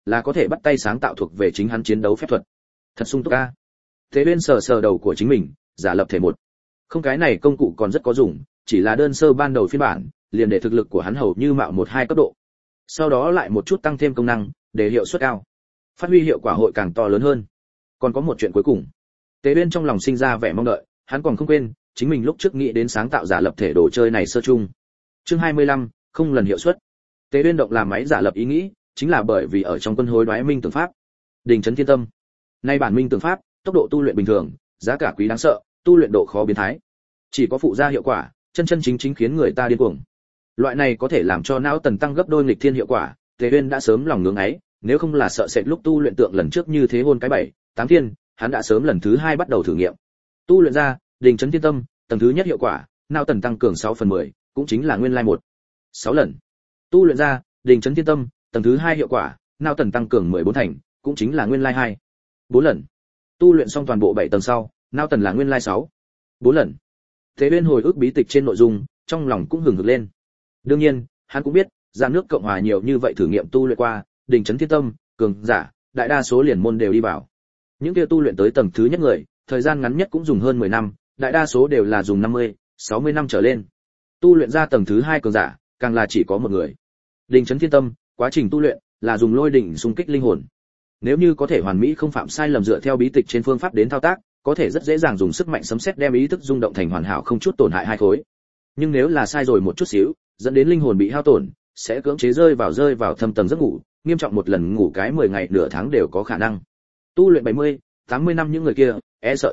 là có thể bắt tay sáng tạo thuộc về chính hắn chiến đấu phép thuật. Thật sung túc a. Thế Uyên sờ sờ đầu của chính mình, giả lập thể một. Không, cái này công cụ còn rất có dùng, chỉ là đơn sơ ban đầu phiên bản, liền để thực lực của hắn hầu như mạo 1-2 cấp độ. Sau đó lại một chút tăng thêm công năng, để hiệu suất cao. Phát huy hiệu quả hội càng to lớn hơn. Còn có một chuyện cuối cùng. Tế Uyên trong lòng sinh ra vẻ mong đợi, hắn còn không quên, chính mình lúc trước nghĩ đến sáng tạo giả lập thể đồ chơi này sơ chung. Chương 25, không lần hiệu suất. Tế Uyên động làm máy giả lập ý nghĩ, chính là bởi vì ở trong quân hối đoái minh tưởng pháp. Đình trấn thiên tâm. Nay bản minh tưởng pháp, tốc độ tu luyện bình thường, giá cả quý đáng sợ, tu luyện độ khó biến thái. Chỉ có phụ gia hiệu quả, chân chân chính chính khiến người ta điên cuồng. Loại này có thể làm cho não tần tăng gấp đôi nghịch thiên hiệu quả, Tế Uyên đã sớm lòng ngưỡng ấy, nếu không là sợ sệt lúc tu luyện tượng lần trước như thế hôn cái 7-8 thiên, hắn đã sớm lần thứ 2 bắt đầu thử nghiệm. Tu luyện ra, đình trấn thiên tâm, tầng thứ nhất hiệu quả, não tần tăng cường 6/10, cũng chính là nguyên lai 1/6 lần. Tu luyện ra, đình trấn thiên tâm, tầng thứ 2 hiệu quả, não tần tăng cường 14 thành, cũng chính là nguyên lai 2/4 lần. Tu luyện xong toàn bộ 7 tầng sau, não tần là nguyên lai 6/4 lần. Thế Uyên hồi ức bí tịch trên nội dung, trong lòng cũng hừng hực lên. Đương nhiên, hắn cũng biết, ra nước Cộng hòa nhiều như vậy thử nghiệm tu luyện qua, đình trấn thiên tâm, cường giả, đại đa số liền môn đều đi vào. Những kia tu luyện tới tầng thứ nhất người, thời gian ngắn nhất cũng dùng hơn 10 năm, đại đa số đều là dùng 50-60 năm trở lên. Tu luyện ra tầng thứ 2 cường giả, càng là chỉ có một người. Đình trấn thiên tâm, quá trình tu luyện là dùng lôi đỉnh xung kích linh hồn. Nếu như có thể hoàn mỹ không phạm sai lầm dựa theo bí tịch trên phương pháp đến thao tác, có thể rất dễ dàng dùng sức mạnh sấm sét đem ý thức rung động thành hoàn hảo không chút tổn hại hai khối. Nhưng nếu là sai rồi một chút xíu, dẫn đến linh hồn bị hao tổn, sẽ cưỡng chế rơi vào thâm tầng giấc ngủ, nghiêm trọng một lần ngủ cái 10 ngày nửa tháng đều có khả năng. Tu luyện 70-80 năm những người kia, e sợ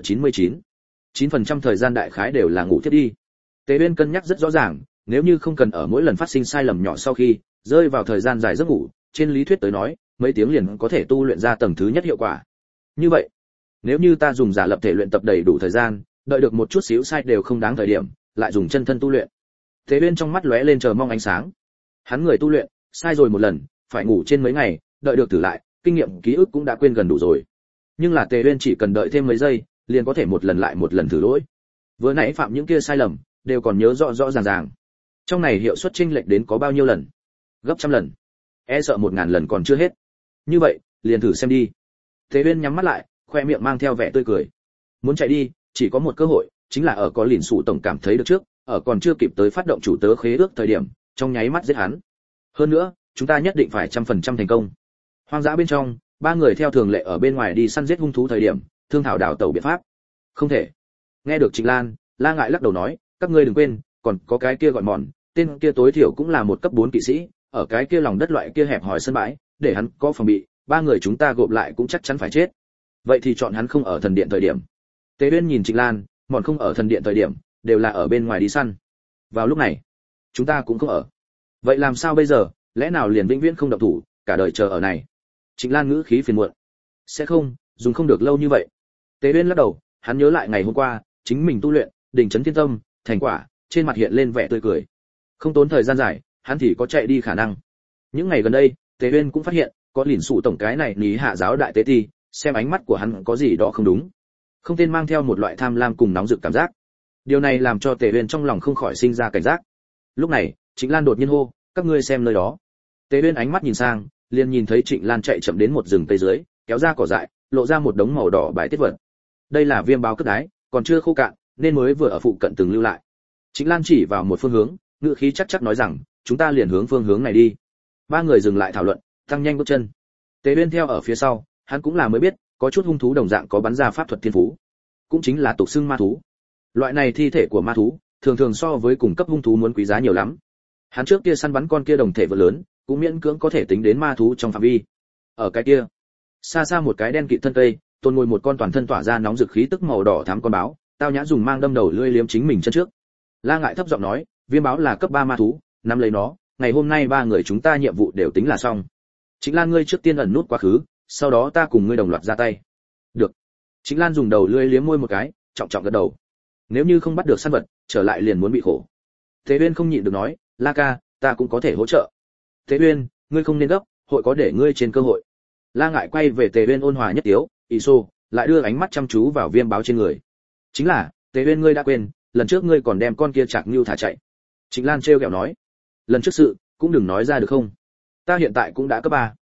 99% thời gian đại khái đều là ngủ thiết đi. Tế Uyên cân nhắc rất rõ ràng, nếu như không cần ở mỗi lần phát sinh sai lầm nhỏ sau khi rơi vào thời gian dài giấc ngủ, trên lý thuyết tới nói, mấy tiếng liền có thể tu luyện ra tầng thứ nhất hiệu quả. Như vậy, nếu như ta dùng giả lập thể luyện tập đầy đủ thời gian, đợi được một chút xíu sai đều không đáng thời điểm, lại dùng chân thân tu luyện. Tế Uyên trong mắt lóe lên chờ mong ánh sáng. Hắn người tu luyện, sai rồi một lần, phải ngủ trên mấy ngày, đợi được thử lại, kinh nghiệm ký ức cũng đã quên gần đủ rồi. Nhưng là Tế Uyên chỉ cần đợi thêm mấy giây, liền có thể một lần lại một lần thử lỗi. Vừa nãy phạm những kia sai lầm, đều còn nhớ rõ rõ ràng ràng. Trong này hiệu suất chênh lệch đến có bao nhiêu lần? Gấp trăm lần. E sợ 1000 lần còn chưa hết. Như vậy, liền thử xem đi. Tế Uyên nhắm mắt lại, khoe miệng mang theo vẻ tươi cười. Muốn chạy đi, chỉ có một cơ hội, chính là ở có lìn sụ tổng cảm thấy được trước, ở còn chưa kịp tới phát động chủ tớ khế ước thời điểm, trong nháy mắt giết hắn. Hơn nữa, chúng ta nhất định phải 100% thành công. Hoang dã bên trong, ba người theo thường lệ ở bên ngoài đi săn giết hung thú thời điểm, thương thảo đảo tàu biện pháp. Không thể. Nghe được Trịnh Lan, La Ngại lắc đầu nói, các ngươi đừng quên, còn có cái kia gọi mòn, tên kia tối thiểu cũng là một cấp 4 kỵ sĩ, ở cái kia lòng đất loại kia hẹp hòi sân bãi, để hắn có phòng bị, ba người chúng ta gộp lại cũng chắc chắn phải chết. Vậy thì chọn hắn không ở thần điện thời điểm. Tế Uyên nhìn Trịnh Lan, mòn không ở thần điện thời điểm, đều là ở bên ngoài đi săn. Vào lúc này, chúng ta cũng không ở. Vậy làm sao bây giờ, lẽ nào liền vĩnh viễn không động thủ, cả đời chờ ở này? Trịnh Lan ngữ khí phiền muộn. Sẽ không, dùng không được lâu như vậy. Tế Uyên lắc đầu, hắn nhớ lại ngày hôm qua, chính mình tu luyện, đỉnh trấn thiên tâm, thành quả, trên mặt hiện lên vẻ tươi cười. Không tốn thời gian dài, hắn thì có chạy đi khả năng. Những ngày gần đây, Tế Uyên cũng phát hiện, có lìn sụ tổng cái này lý hạ giáo đại tế ti, xem ánh mắt của hắn có gì đó không đúng. Không tên mang theo một loại tham lam cùng nóng rực cảm giác. Điều này làm cho Tế Uyên trong lòng không khỏi sinh ra cảnh giác. Lúc này, Trịnh Lan đột nhiên hô, các ngươi xem nơi đó. Tế Uyên ánh mắt nhìn sang, liền nhìn thấy Trịnh Lan chạy chậm đến một rừng cây dưới, kéo ra cỏ dại, lộ ra một đống màu đỏ bài tiết vật. Đây là viêm báo cất đái, còn chưa khô cạn, nên mới vừa ở phụ cận từng lưu lại. Trịnh Lan chỉ vào một phương hướng, ngữ khí chắc nói rằng, chúng ta liền hướng phương hướng này đi. Ba người dừng lại thảo luận, tăng nhanh bước chân. Tế Uyên theo ở phía sau, hắn cũng là mới biết, có chút hung thú đồng dạng có bắn ra pháp thuật thiên phú, cũng chính là tục xưng ma thú. Loại này thi thể của ma thú, thường thường so với cùng cấp hung thú muốn quý giá nhiều lắm. Hắn trước kia săn bắn con kia đồng thể vượt lớn, cũng miễn cưỡng có thể tính đến ma thú trong phạm vi. Ở cái kia, xa xa một cái đen kịt thân cây, tôn ngồi một con toàn thân tỏa ra nóng rực khí tức màu đỏ thắm con báo, tao nhã dùng mang đâm đầu lưỡi liếm chính mình chân trước. La Ngại thấp giọng nói, viêm báo là cấp 3 ma thú, nắm lấy nó, ngày hôm nay ba người chúng ta nhiệm vụ đều tính là xong. Chính Lan ngươi trước tiên ẩn nút quá khứ, sau đó ta cùng ngươi đồng loạt ra tay. Được. Chính Lan dùng đầu lưỡi liếm môi một cái, trọng trọng gật đầu. Nếu như không bắt được săn vật, trở lại liền muốn bị khổ. Tế Uyên không nhịn được nói, La ca, ta cũng có thể hỗ trợ. Tế Uyên, ngươi không nên gấp, hội có để ngươi trên cơ hội. La Ngại quay về Tế Uyên ôn hòa nhất tiếu, Iso, lại đưa ánh mắt chăm chú vào viêm báo trên người. Chính là, Tế Uyên ngươi đã quên, lần trước ngươi còn đem con kia Trạc Nưu thả chạy. Trịnh Lan trêu ghẹo nói, lần trước sự cũng đừng nói ra được không? Ta hiện tại cũng đã cấp 3.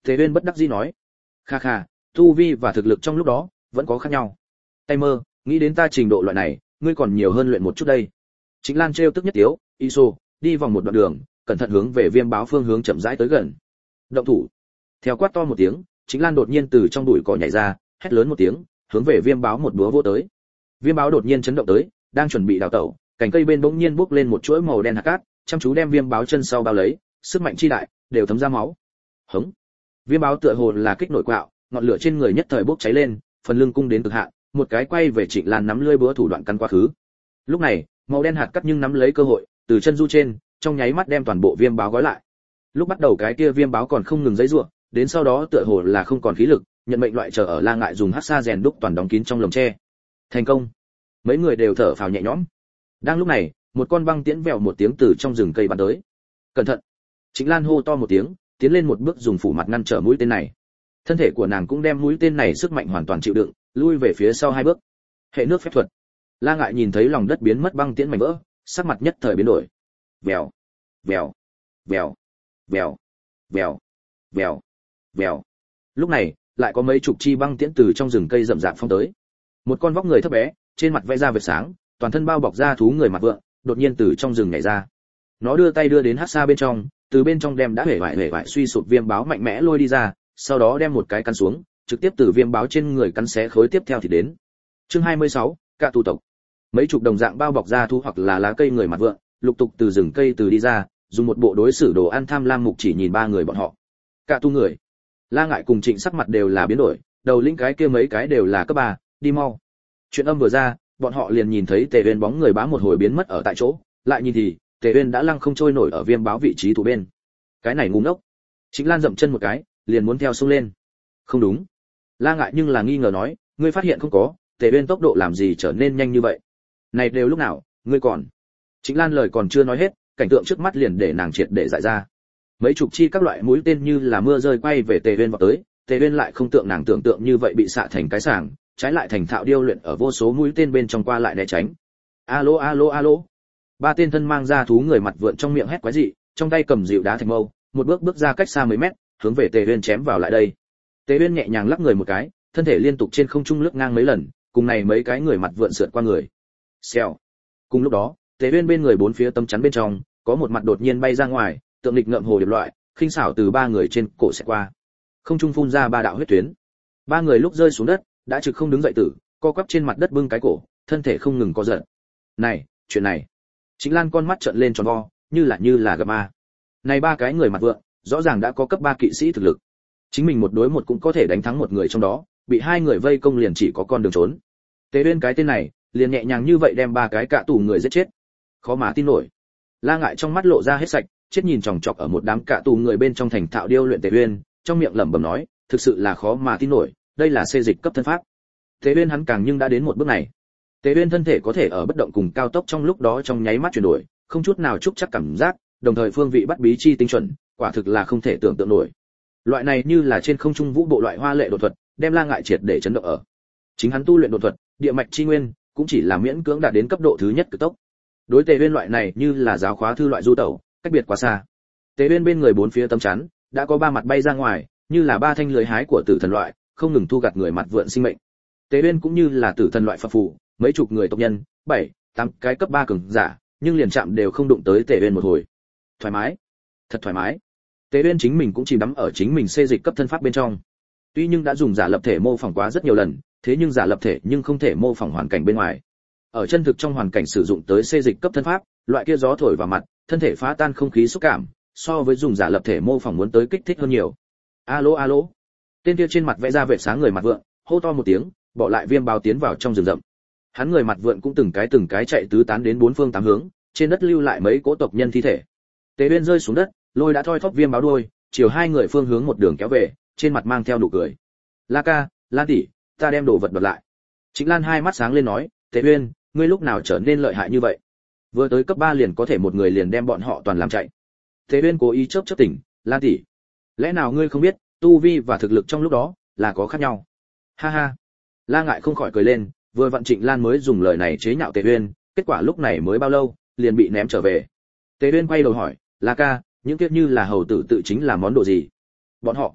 Tề Uyên bất đắc dĩ nói. Kha kha, tu vi và thực lực trong lúc đó vẫn có khác nhau. Tay mơ, nghĩ đến ta trình độ loại này, ngươi còn nhiều hơn luyện một chút đây. Trịnh Lan trêu tức nhất tiếu, Iso, đi vòng một đoạn đường, cẩn thận hướng về Viêm Báo phương hướng chậm rãi tới gần. Động thủ. Theo quát to một tiếng, Trịnh Lan đột nhiên từ trong bụi cỏ nhảy ra, hét lớn một tiếng, hướng về Viêm Báo một búa vỗ tới. Viêm Báo đột nhiên chấn động tới, đang chuẩn bị đào tẩu, cành cây bên bỗng nhiên bốc lên một chuỗi màu đen hạt cát, chăm chú đem Viêm Báo chân sau bao lấy, sức mạnh chi đại, đều thấm ra máu. Hống. Viêm Báo tựa hồ là kích nổi quạo, ngọn lửa trên người nhất thời bốc cháy lên, phần lưng cung đến cực hạn, một cái quay về Trịnh Lan nắm lưỡi búa thủ đoạn căn quá khứ. Lúc này, màu đen hạt cát nhưng nắm lấy cơ hội, từ chân du trên, trong nháy mắt đem toàn bộ Viêm Báo gói lại. Lúc bắt đầu cái kia Viêm Báo còn không ngừng giãy giụa, đến sau đó tựa hồ là không còn khí lực, nhận mệnh loại chờ ở La Ngại dùng hắc sa rèn đúc toàn đóng kín trong lồng tre. Thành công. Mấy người đều thở phào nhẹ nhõm. Đang lúc này, một con băng tiễn vèo một tiếng từ trong rừng cây bắn tới. Cẩn thận. Trịnh Lan hô to một tiếng, tiến lên một bước dùng phủ mặt ngăn trở mũi tên này. Thân thể của nàng cũng đem mũi tên này sức mạnh hoàn toàn chịu đựng, lui về phía sau hai bước. Hệ nước phép thuật. La Ngại nhìn thấy lòng đất biến mất băng tiễn mảnh vỡ, sắc mặt nhất thời biến đổi. Vèo, vèo, vèo, vèo, vèo, vèo, vèo. Lúc này, lại có mấy chục chi băng tiễn từ trong rừng cây rậm rạp phong tới. Một con vóc người thấp bé, trên mặt vẽ ra vệt sáng, toàn thân bao bọc da thú người mặt vượng, đột nhiên từ trong rừng nhảy ra. Nó đưa tay đưa đến hắc sa bên trong, từ bên trong đem đã hể vải suy sụp Viêm Báo mạnh mẽ lôi đi ra, sau đó đem một cái cắn xuống, trực tiếp từ Viêm Báo trên người cắn xé khối tiếp theo thì đến. Chương 26, Cạ tu tộc. Mấy chục đồng dạng bao bọc da thú hoặc là lá cây người mặt vượng, lục tục từ rừng cây từ đi ra, dùng một bộ đối xử đồ ăn tham lam mục chỉ nhìn ba người bọn họ. Cạ tu người. La Ngại cùng Trịnh sắc mặt đều là biến đổi, đầu lĩnh cái kia mấy cái đều là cấp 3, đi mau. Chuyện âm vừa ra, bọn họ liền nhìn thấy Tề Uyên bóng người bám một hồi biến mất ở tại chỗ, lại nhìn thì Tề Uyên đã lăng không trôi nổi ở Viêm Báo vị trí thủ bên. Cái này ngu ngốc. Trịnh Lan dậm chân một cái, liền muốn theo xông lên. Không đúng. La Ngại nhưng là nghi ngờ nói, ngươi phát hiện không có, Tề Uyên tốc độ làm gì trở nên nhanh như vậy? Này đều lúc nào, ngươi còn? Trịnh Lan lời còn chưa nói hết, cảnh tượng trước mắt liền để nàng triệt để dại ra. Mấy chục chi các loại mũi tên như là mưa rơi quay về Tề Uyên vào tới, Tề Uyên lại không tượng nàng tưởng tượng như vậy bị xạ thành cái sàng, trái lại thành thạo điêu luyện ở vô số mũi tên bên trong qua lại né tránh. Alo alo alo. Ba tên thân mang ra thú người mặt vượn trong miệng hét quái dị, trong tay cầm dịu đá thành mâu, một bước ra cách xa mấy mét, hướng về Tề Uyên chém vào lại đây. Tề Uyên nhẹ nhàng lắc người một cái, thân thể liên tục trên không trung lướt ngang mấy lần, cùng này mấy cái người mặt vượn sượt qua người. Xèo. Cùng lúc đó, Tề Uyên bên người bốn phía tấm chắn bên trong, có một mặt đột nhiên bay ra ngoài, tượng lịch ngậm hồ điệp loại, khinh xảo từ ba người trên cổ sẽ qua. Không trung phun ra ba đạo huyết tuyến. Ba người lúc rơi xuống đất, đã trực không đứng dậy tử, co quắp trên mặt đất bưng cái cổ, thân thể không ngừng co giật. Này, chuyện này. Trịnh Lan con mắt trợn lên tròn vo, như là gặp ma. Này ba cái người mặt vượng, rõ ràng đã có cấp 3 kỵ sĩ thực lực. Chính mình một đối một cũng có thể đánh thắng một người trong đó, bị hai người vây công liền chỉ có con đường trốn. Tề Uyên cái tên này, liền nhẹ nhàng như vậy đem ba cái cạ tù người giết chết. Khó mà tin nổi. La Ngại trong mắt lộ ra hết sạch, chết nhìn chòng chọc ở một đám cạ tù người bên trong thành thạo điêu luyện Tề Uyên, trong miệng lẩm bẩm nói, thực sự là khó mà tin nổi, đây là xê dịch cấp thân pháp. Tề Uyên hắn càng nhưng đã đến một bước này. Tề Uyên thân thể có thể ở bất động cùng cao tốc trong lúc đó trong nháy mắt chuyển đổi, không chút nào trúc chắc cảm giác, đồng thời phương vị bắt bí chi tinh chuẩn, quả thực là không thể tưởng tượng nổi. Loại này như là trên không trung vũ bộ loại hoa lệ đột thuật, đem La Ngại triệt để chấn động ở. Chính hắn tu luyện đột thuật, địa mạch chi nguyên, cũng chỉ là miễn cưỡng đạt đến cấp độ thứ nhất cực tốc. Đối Tề Uyên loại này như là giáo khóa thư loại du tẩu, cách biệt quá xa. Tề Uyên bên người bốn phía tấm chắn, đã có ba mặt bay ra ngoài, như là ba thanh lưới hái của tử thần loại, không ngừng thu gặt người mặt vượn sinh mệnh. Tề Uyên cũng như là tử thần loại phật phù, mấy chục người tộc nhân, 7, 8 cái cấp 3 cường giả, nhưng liền chạm đều không đụng tới Tề Uyên một hồi. Thoải mái, thật thoải mái. Tề Uyên chính mình cũng chỉ đắm ở chính mình xê dịch cấp thân pháp bên trong. Tuy nhưng đã dùng giả lập thể mô phỏng quá rất nhiều lần, thế nhưng giả lập thể nhưng không thể mô phỏng hoàn cảnh bên ngoài. Ở chân thực trong hoàn cảnh sử dụng tới xê dịch cấp thân pháp, loại kia gió thổi vào mặt, thân thể phá tan không khí xúc cảm, so với dùng giả lập thể mô phỏng muốn tới kích thích hơn nhiều. Alo alo. Tên kia trên mặt vẽ ra vệt sáng người mặt vượng, hô to một tiếng, bỏ lại Viêm Báo tiến vào trong rừng rậm. Hắn người mặt vượn cũng từng cái chạy tứ tán đến bốn phương tám hướng, trên đất lưu lại mấy cỗ tộc nhân thi thể. Tề Uyên rơi xuống đất, lôi đã thoi thóp Viêm Báo đuôi, chiều hai người phương hướng một đường kéo về, trên mặt mang theo nụ cười. La ca, Lan tỷ, ta đem đồ vật đoạt lại. Trịnh Lan hai mắt sáng lên nói, Tề Uyên, ngươi lúc nào trở nên lợi hại như vậy? Vừa tới cấp 3 liền có thể một người liền đem bọn họ toàn làm chạy. Tề Uyên cố ý chớp tỉnh, Lan tỷ, lẽ nào ngươi không biết, tu vi và thực lực trong lúc đó là có khác nhau? Ha ha. La Ngại không khỏi cười lên, vừa vặn Trịnh Lan mới dùng lời này chế nhạo Tề Uyên, kết quả lúc này mới bao lâu, liền bị ném trở về. Tề Uyên quay đầu hỏi, La ca, những kiếp như là hầu tử tự chính là món đồ gì? Bọn họ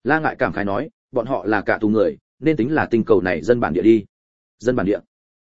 La Ngại cảm khái nói, bọn họ là cả tù người, nên tính là tinh cầu này dân bản địa đi. Dân bản địa?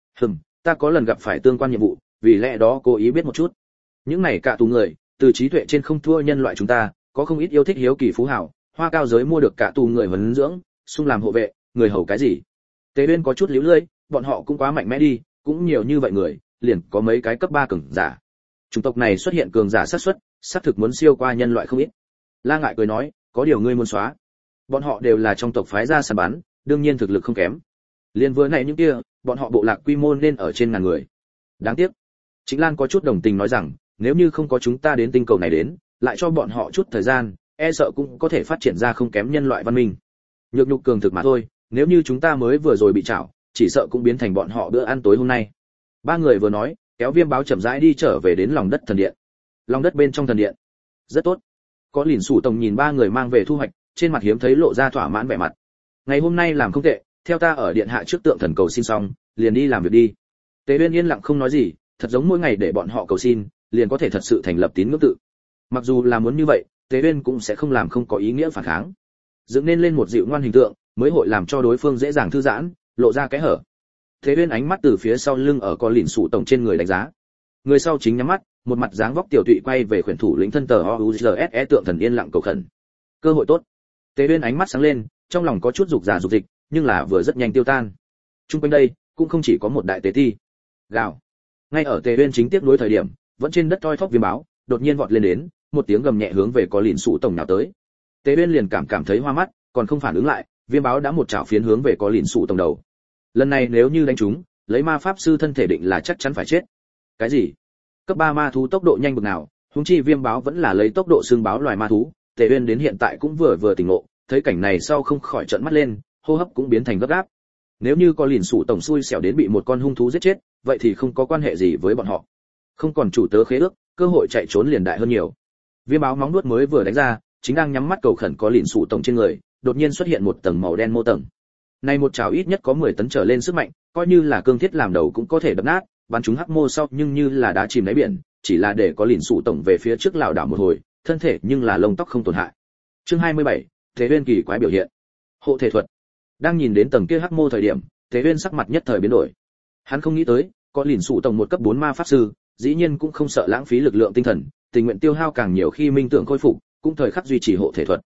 Ta có lần gặp phải tương quan nhiệm vụ, vì lẽ đó cố ý biết một chút. Những này cả tù người, từ trí tuệ trên không thua nhân loại chúng ta, có không ít yêu thích hiếu kỳ phú hào, hoa cao giới mua được cả tù người huấn dưỡng, xung làm hộ vệ, người hầu cái gì. Tế Uyên có chút líu lưỡi, bọn họ cũng quá mạnh mẽ đi, cũng nhiều như vậy người, liền có mấy cái cấp 3 cường giả. Chủng tộc này xuất hiện cường giả xác suất, xác thực muốn siêu qua nhân loại không ít. La Ngại cười nói, có điều ngươi muốn xóa. Bọn họ đều là trong tộc phái ra săn bắn, đương nhiên thực lực không kém. Liên vừa này những kia, bọn họ bộ lạc quy mô nên ở trên ngàn người. Đáng tiếc. Chính Lan có chút đồng tình nói rằng, nếu như không có chúng ta đến tinh cầu này đến, lại cho bọn họ chút thời gian, e sợ cũng có thể phát triển ra không kém nhân loại văn minh. Nhược nhục cường thực mà thôi, nếu như chúng ta mới vừa rồi bị chảo, chỉ sợ cũng biến thành bọn họ bữa ăn tối hôm nay. Ba người vừa nói, kéo Viêm Báo chậm rãi đi trở về đến lòng đất thần điện. Lòng đất bên trong thần điện. Rất tốt. Có Lìn Sủ Tổng nhìn ba người mang về thu hoạch, trên mặt hiếm thấy lộ ra thỏa mãn vẻ mặt. Ngày hôm nay làm không tệ, theo ta ở điện hạ trước tượng thần cầu xin xong, liền đi làm việc đi. Tế Uyên yên lặng không nói gì, thật giống mỗi ngày để bọn họ cầu xin, liền có thể thật sự thành lập tín ngưỡng tự. Mặc dù là muốn như vậy, Tế Uyên cũng sẽ không làm không có ý nghĩa phản kháng. Dựng nên lên một dịu ngoan hình tượng, mới hội làm cho đối phương dễ dàng thư giãn, lộ ra cái hở. Tế Uyên ánh mắt từ phía sau lưng ở con lìn sụ tổng trên người đánh giá. Người sau chính nhắm mắt, một mặt dáng vóc tiểu tụy quay về khuyển thủ lĩnh thân tờ OUZSE tượng thần yên lặng cầu khẩn. Cơ hội tốt. Tế Uyên ánh mắt sáng lên, trong lòng có chút dục giả dục dịch, nhưng là vừa rất nhanh tiêu tan. Trung quanh đây cũng không chỉ có một đại tế ti. Gào. Ngay ở Tế Uyên chính tiếp nối thời điểm, vẫn trên đất toi thóp Viêm Báo, đột nhiên vọt lên đến, một tiếng gầm nhẹ hướng về có lìn sụ tổng nào tới. Tế Uyên liền cảm thấy hoa mắt, còn không phản ứng lại, Viêm Báo đã một chảo phiến hướng về có lìn sụ tổng đầu. Lần này nếu như đánh trúng, lấy ma pháp sư thân thể định là chắc chắn phải chết. Cái gì? Cấp 3 ma thú tốc độ nhanh bực nào, huống chi Viêm Báo vẫn là lấy tốc độ xương báo loài ma thú, Tế Uyên đến hiện tại cũng vừa tỉnh ngộ, thấy cảnh này sau không khỏi trợn mắt lên, hô hấp cũng biến thành gấp gáp. Nếu như có lìn sụ tổng xui xẻo đến bị một con hung thú giết chết, vậy thì không có quan hệ gì với bọn họ. Không còn chủ tớ khế ước, cơ hội chạy trốn liền đại hơn nhiều. Viêm Báo móng nuốt mới vừa đánh ra, chính đang nhắm mắt cầu khẩn có lìn sụ tổng trên người, đột nhiên xuất hiện một tầng màu đen mô tầng. Này một chảo ít nhất có 10 tấn trở lên sức mạnh, coi như là cương thiết làm đầu cũng có thể đập nát, bắn chúng hắc mô sau nhưng như là đá chìm đáy biển, chỉ là để có lìn sụ tổng về phía trước lảo đảo một hồi, thân thể nhưng là lông tóc không tổn hại. Chương 27, Tế Uyên kỳ quái biểu hiện. Hộ thể thuật. Đang nhìn đến tầng kia hắc mô thời điểm, Tế Uyên sắc mặt nhất thời biến đổi. Hắn không nghĩ tới, có lìn sụ tổng một cấp 4 ma pháp sư, dĩ nhiên cũng không sợ lãng phí lực lượng tinh thần, tình nguyện tiêu hao càng nhiều khi minh tưởng khôi phục, cũng thời khắc duy trì hộ thể thuật.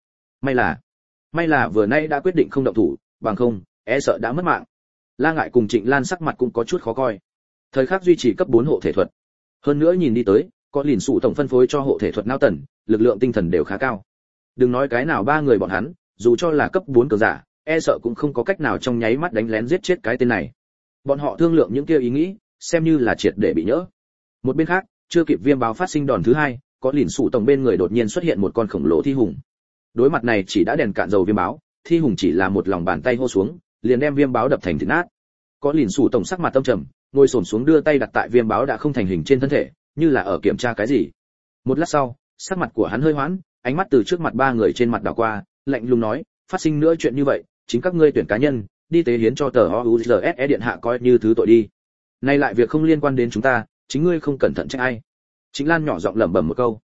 May là vừa nay đã quyết định không động thủ, bằng không, e sợ đã mất mạng. La Ngại cùng Trịnh Lan sắc mặt cũng có chút khó coi. Thời khắc duy trì cấp 4 hộ thể thuật. Hơn nữa nhìn đi tới, có lìn sụ tổng phân phối cho hộ thể thuật não tần, lực lượng tinh thần đều khá cao. Đừng nói cái nào ba người bọn hắn, dù cho là cấp 4 cường giả, e sợ cũng không có cách nào trong nháy mắt đánh lén giết chết cái tên này. Bọn họ thương lượng những kia ý nghĩ, xem như là triệt để bị nhỡ. Một bên khác, chưa kịp Viêm Báo phát sinh đòn thứ hai, có lìn sụ tổng bên người đột nhiên xuất hiện một con khổng lồ thi hùng. Đối mặt này chỉ đã đèn cạn dầu Viêm Báo, thi hùng chỉ là một lòng bàn tay hô xuống, liền đem Viêm Báo đập thành thịt nát. Có lìn sụ tổng sắc mặt tâm trầm, ngồi xổm xuống đưa tay đặt tại Viêm Báo đã không thành hình trên thân thể, như là ở kiểm tra cái gì. Một lát sau, sắc mặt của hắn hơi hoãn, ánh mắt từ trước mặt ba người trên mặt đảo qua, lạnh lùng nói, phát sinh nữa chuyện như vậy, chính các ngươi tuyển cá nhân, đi tế hiến cho tờ OUZSE điện hạ coi như thứ tội đi. Nay lại việc không liên quan đến chúng ta, chính ngươi không cẩn thận trách ai. Chính Lan nhỏ giọng lẩm bẩm một câu.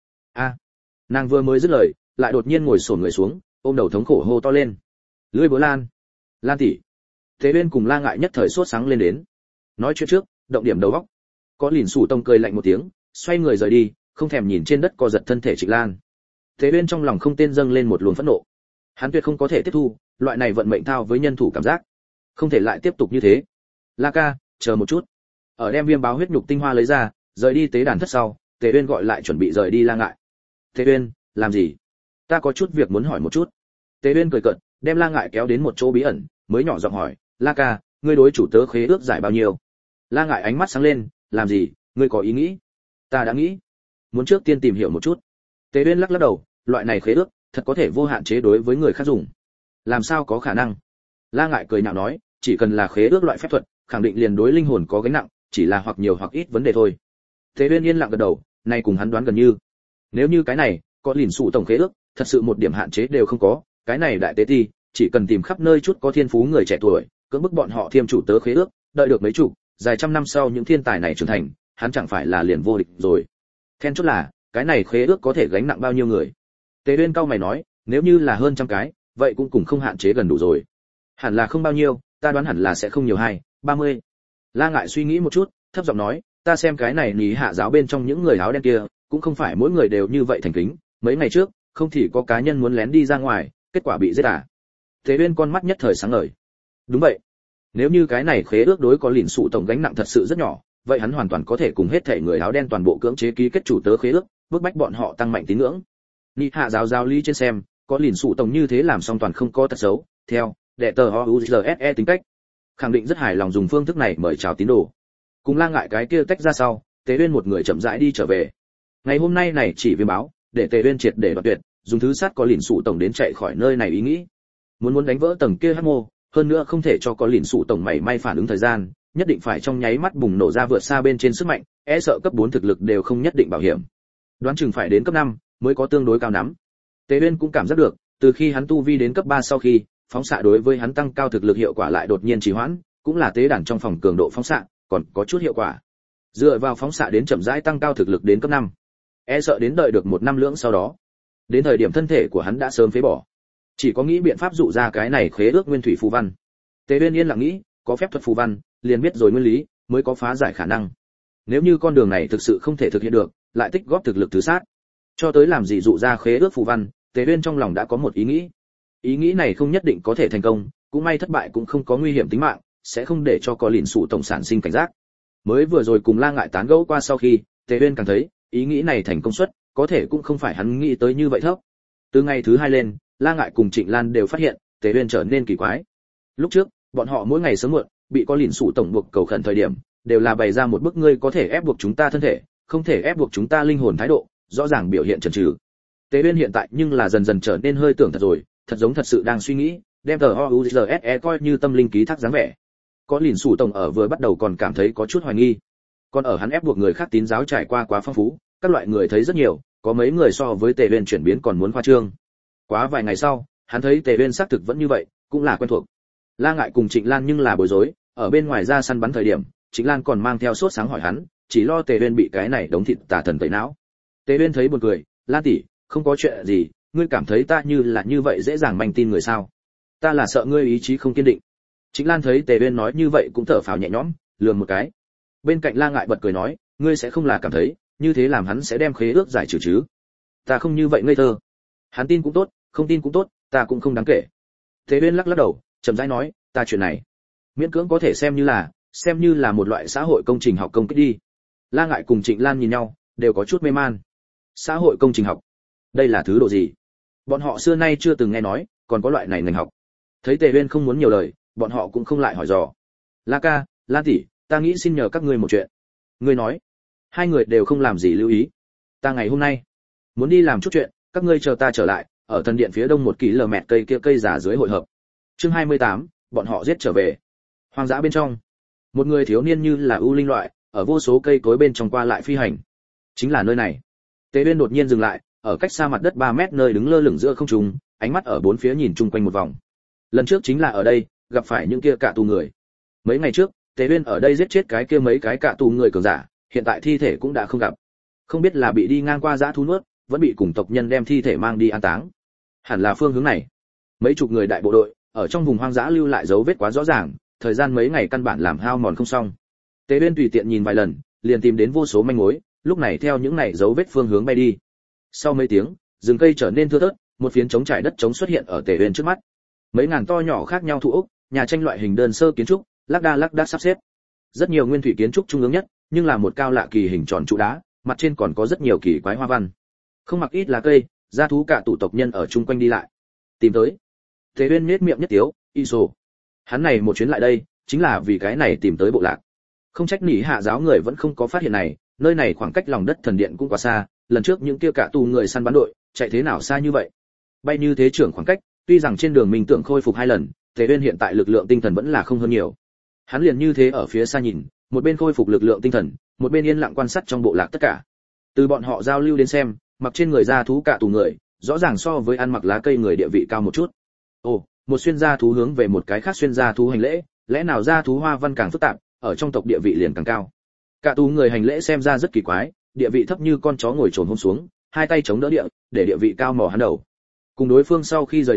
Nàng vừa mới dứt lời, lại đột nhiên ngồi xổm người xuống, ôm đầu thống khổ hô to lên. Lưỡi búa Lan, Lan tỷ. Tế Uyên cùng La Ngại nhất thời sốt sáng lên đến. Nói chuyện trước, động điểm đầu óc. Có lìn sủ tông cười lạnh một tiếng, xoay người rời đi, không thèm nhìn trên đất co giật thân thể Trịnh Lan. Tế Uyên trong lòng không tên dâng lên một luồng phẫn nộ. Hắn tuyệt không có thể tiếp thu loại này vận mệnh thao với nhân thủ cảm giác, không thể lại tiếp tục như thế. La ca, chờ một chút. Ở đem Viêm Báo huyết nhục tinh hoa lấy ra, rời đi tế đàn thất sau, Tế Uyên gọi lại chuẩn bị rời đi La Ngại. Tế Uyên, làm gì? Ta có chút việc muốn hỏi một chút. Tế Uyên cười cợt, đem La Ngại kéo đến một chỗ bí ẩn, mới nhỏ giọng hỏi, La ca, ngươi đối chủ tớ khế ước giải bao nhiêu? La Ngại ánh mắt sáng lên, làm gì? Ngươi có ý nghĩ? Ta đã nghĩ, muốn trước tiên tìm hiểu một chút. Tế Uyên lắc lắc đầu, loại này khế ước thật có thể vô hạn chế đối với người khác dùng. Làm sao có khả năng? La Ngại cười nhạo nói, chỉ cần là khế ước loại phép thuật, khẳng định liền đối linh hồn có gánh nặng, chỉ là hoặc nhiều hoặc ít vấn đề thôi. Tế Uyên yên lặng gật đầu, này cùng hắn đoán gần như. Nếu như cái này, có lìn sụ tổng khế ước, thật sự một điểm hạn chế đều không có, cái này đại tế ti, chỉ cần tìm khắp nơi chút có thiên phú người trẻ tuổi, cưỡng bức bọn họ thiêm chủ tớ khế ước, đợi được mấy chục, dài trăm năm sau những thiên tài này trưởng thành, hắn chẳng phải là liền vô địch rồi. Then chốt là, cái này khế ước có thể gánh nặng bao nhiêu người? Tế Uyên cau mày nói, nếu như là hơn trăm cái, vậy cũng cùng không hạn chế gần đủ rồi. Hẳn là không bao nhiêu, ta đoán hẳn là sẽ không nhiều 30. La Ngại suy nghĩ một chút, thấp giọng nói, ta xem cái này Lý Hạ giáo bên trong những người áo đen kia, cũng không phải mỗi người đều như vậy thành kính, mấy ngày trước, không thì có cá nhân muốn lén đi ra ngoài, kết quả bị giết à. Thế Uyên con mắt nhất thời sáng ngời. Đúng vậy. Nếu như cái này khế ước đối có lìn sụ tổng gánh nặng thật sự rất nhỏ, vậy hắn hoàn toàn có thể cùng hết thảy người áo đen toàn bộ cưỡng chế ký kết chủ tớ khế ước, bức bách bọn họ tăng mạnh tín ngưỡng. Lý Hạ giáo giáo lý trên xem, có lìn sụ tổng như thế làm xong toàn không có tật xấu, theo đệ tờ OUZSE tính cách, khẳng định rất hài lòng dùng phương thức này mời chào tín đồ. Cùng La Ngại cái kia tách ra sau, Tế Uyên một người chậm rãi đi trở về. Ngày hôm nay này chỉ viêm báo, để Tế Uyên triệt để đoạt tuyệt, dùng thứ sát có lìn sụ tổng đến chạy khỏi nơi này ý nghĩ. Muốn đánh vỡ tầng kia hắc mô, hơn nữa không thể cho có lìn sụ tổng mảy may phản ứng thời gian, nhất định phải trong nháy mắt bùng nổ ra vượt xa bên trên sức mạnh, e sợ cấp 4 thực lực đều không nhất định bảo hiểm. Đoán chừng phải đến cấp 5 mới có tương đối cao nắm. Tế Uyên cũng cảm giác được, từ khi hắn tu vi đến cấp 3 sau khi, phóng xạ đối với hắn tăng cao thực lực hiệu quả lại đột nhiên trì hoãn, cũng là tế đàn trong phòng cường độ phóng xạ, còn có chút hiệu quả. Dựa vào phóng xạ đến chậm rãi tăng cao thực lực đến cấp 5. E sợ đến đợi được 1 năm lưỡng sau đó. Đến thời điểm thân thể của hắn đã sớm phế bỏ. Chỉ có nghĩ biện pháp dụ ra cái này khế ước nguyên thủy phù văn. Tế Uyên yên lặng nghĩ, có phép thuật phù văn, liền biết rồi nguyên lý, mới có phá giải khả năng. Nếu như con đường này thực sự không thể thực hiện được, lại tích góp thực lực thứ sát. Cho tới làm gì dụ ra khế ước phù văn, Tế Uyên trong lòng đã có một ý nghĩ. Ý nghĩ này không nhất định có thể thành công, cũng may thất bại cũng không có nguy hiểm tính mạng, sẽ không để cho có lìn sụ tổng sản sinh cảnh giác. Mới vừa rồi cùng La Ngại tán gẫu qua sau khi, Tế Uyên càng thấy, ý nghĩ này thành công suất, có thể cũng không phải hắn nghĩ tới như vậy thấp. Từ ngày thứ 2 lên, La Ngại cùng Trịnh Lan đều phát hiện, Tế Uyên trở nên kỳ quái. Lúc trước, bọn họ mỗi ngày sớm muộn, bị có lìn sụ tổng buộc cầu khẩn thời điểm, đều là bày ra một bức ngươi có thể ép buộc chúng ta thân thể, không thể ép buộc chúng ta linh hồn thái độ, rõ ràng biểu hiện chần chừ. Tế Uyên hiện tại nhưng là dần dần trở nên hơi tưởng thật rồi, thật giống thật sự đang suy nghĩ, đem tờ OUZSE coi như tâm linh ký thác dáng vẻ. Có lìn sủ tổng ở vừa bắt đầu còn cảm thấy có chút hoài nghi, còn ở hắn ép buộc người khác tín giáo trải qua quá phong phú, các loại người thấy rất nhiều, có mấy người so với Tề Uyên chuyển biến còn muốn khoa trương. Quá vài ngày sau, hắn thấy Tề Uyên xác thực vẫn như vậy, cũng là quen thuộc. La Ngại cùng Trịnh Lan nhưng là bối rối, ở bên ngoài ra săn bắn thời điểm, Trịnh Lan còn mang theo sốt sáng hỏi hắn, chỉ lo Tề Uyên bị cái này đống thịt tà thần tẩy não. Tề Uyên thấy buồn cười, "Lan tỷ, không có chuyện gì, ngươi cảm thấy ta như là như vậy dễ dàng manh tin người sao? Ta là sợ ngươi ý chí không kiên định." Trịnh Lan thấy Tề Uyên nói như vậy cũng thở phào nhẹ nhõm, lườm một cái. Bên cạnh La Ngại bật cười nói, "Ngươi sẽ không là cảm thấy, như thế làm hắn sẽ đem khế ước giải trừ chứ? Ta không như vậy ngây thơ. Hắn tin cũng tốt, không tin cũng tốt, ta cũng không đáng kể." Tề Uyên lắc lắc đầu, chậm rãi nói, "Ta chuyện này, miễn cưỡng có thể xem như là một loại xã hội công trình học công kích đi." La Ngại cùng Trịnh Lan nhìn nhau, đều có chút mê man. Xã hội công trình học, đây là thứ độ gì? Bọn họ xưa nay chưa từng nghe nói, còn có loại này ngành học. Thấy Tề Uyên không muốn nhiều lời, bọn họ cũng không lại hỏi dò. "La ca, Lan tỷ, ta nghĩ xin nhờ các ngươi một chuyện." Ngươi nói. Hai người đều không làm gì lưu ý. "Ta ngày hôm nay muốn đi làm chút chuyện, các ngươi chờ ta trở lại, ở thần điện phía đông 1 km cây kia cây giả dưới hội hợp." Chương 28, bọn họ giết trở về. Hoang dã bên trong, một người thiếu niên như là ưu linh loại, ở vô số cây cối bên trong qua lại phi hành. Chính là nơi này. Tế Uyên đột nhiên dừng lại, ở cách xa mặt đất 3 mét nơi đứng lơ lửng giữa không trung, ánh mắt ở bốn phía nhìn chung quanh một vòng. Lần trước chính là ở đây, gặp phải những kia cạ tù người. Mấy ngày trước, Tế Uyên ở đây giết chết cái kia mấy cái cạ tù người cường giả, hiện tại thi thể cũng đã không gặp. Không biết là bị đi ngang qua dã thú nuốt, vẫn bị cùng tộc nhân đem thi thể mang đi an táng. Hẳn là phương hướng này. Mấy chục người đại bộ đội, ở trong vùng hoang dã lưu lại dấu vết quá rõ ràng, thời gian mấy ngày căn bản làm hao mòn không xong. Tế Uyên tùy tiện nhìn vài lần, liền tìm đến vô số manh mối, lúc này theo những này dấu vết phương hướng bay đi. Sau mấy tiếng, rừng cây trở nên thưa thớt, một phiến trống trải đất trống xuất hiện ở Tế Uyên trước mắt. Mấy ngàn to nhỏ khác nhau thụ ốc, nhà tranh loại hình đơn sơ kiến trúc, lác đác sắp xếp. Rất nhiều nguyên thủy kiến trúc trung ương nhất, nhưng là một cao lạ kỳ hình tròn trụ đá, mặt trên còn có rất nhiều kỳ quái hoa văn. Không mặc ít lá cây, gia thú cả tụ tộc nhân ở chung quanh đi lại. Tìm tới. Tế Uyên nhếch miệng nhất tiếu, "Iso." Hắn này một chuyến lại đây, chính là vì cái này tìm tới bộ lạc. Không trách nỉ hạ giáo người vẫn không có phát hiện này, nơi này khoảng cách lòng đất thần điện cũng quá xa, lần trước những kia cả tù người săn bắn đội, chạy thế nào xa như vậy? Bay như thế trưởng khoảng cách, tuy rằng trên đường mình tưởng khôi phục 2 lần, Tế Uyên hiện tại lực lượng tinh thần vẫn là không hơn nhiều. Hắn liền như thế ở phía xa nhìn, một bên khôi phục lực lượng tinh thần, một bên yên lặng quan sát trong bộ lạc tất cả. Từ bọn họ giao lưu đến xem, mặc trên người da thú cả tù người, rõ ràng so với ăn mặc lá cây người địa vị cao một chút. Ồ, một xuyên da thú hướng về một cái khác xuyên da thú hành lễ, lẽ nào da thú hoa văn càng phức tạp, ở trong tộc địa vị liền càng cao. Cả tù người hành lễ xem ra rất kỳ quái, địa vị thấp như con chó ngồi chồn hôm xuống, hai tay chống đỡ địa, để địa vị cao mò hắn đầu. Cùng đối phương sau khi rời đi,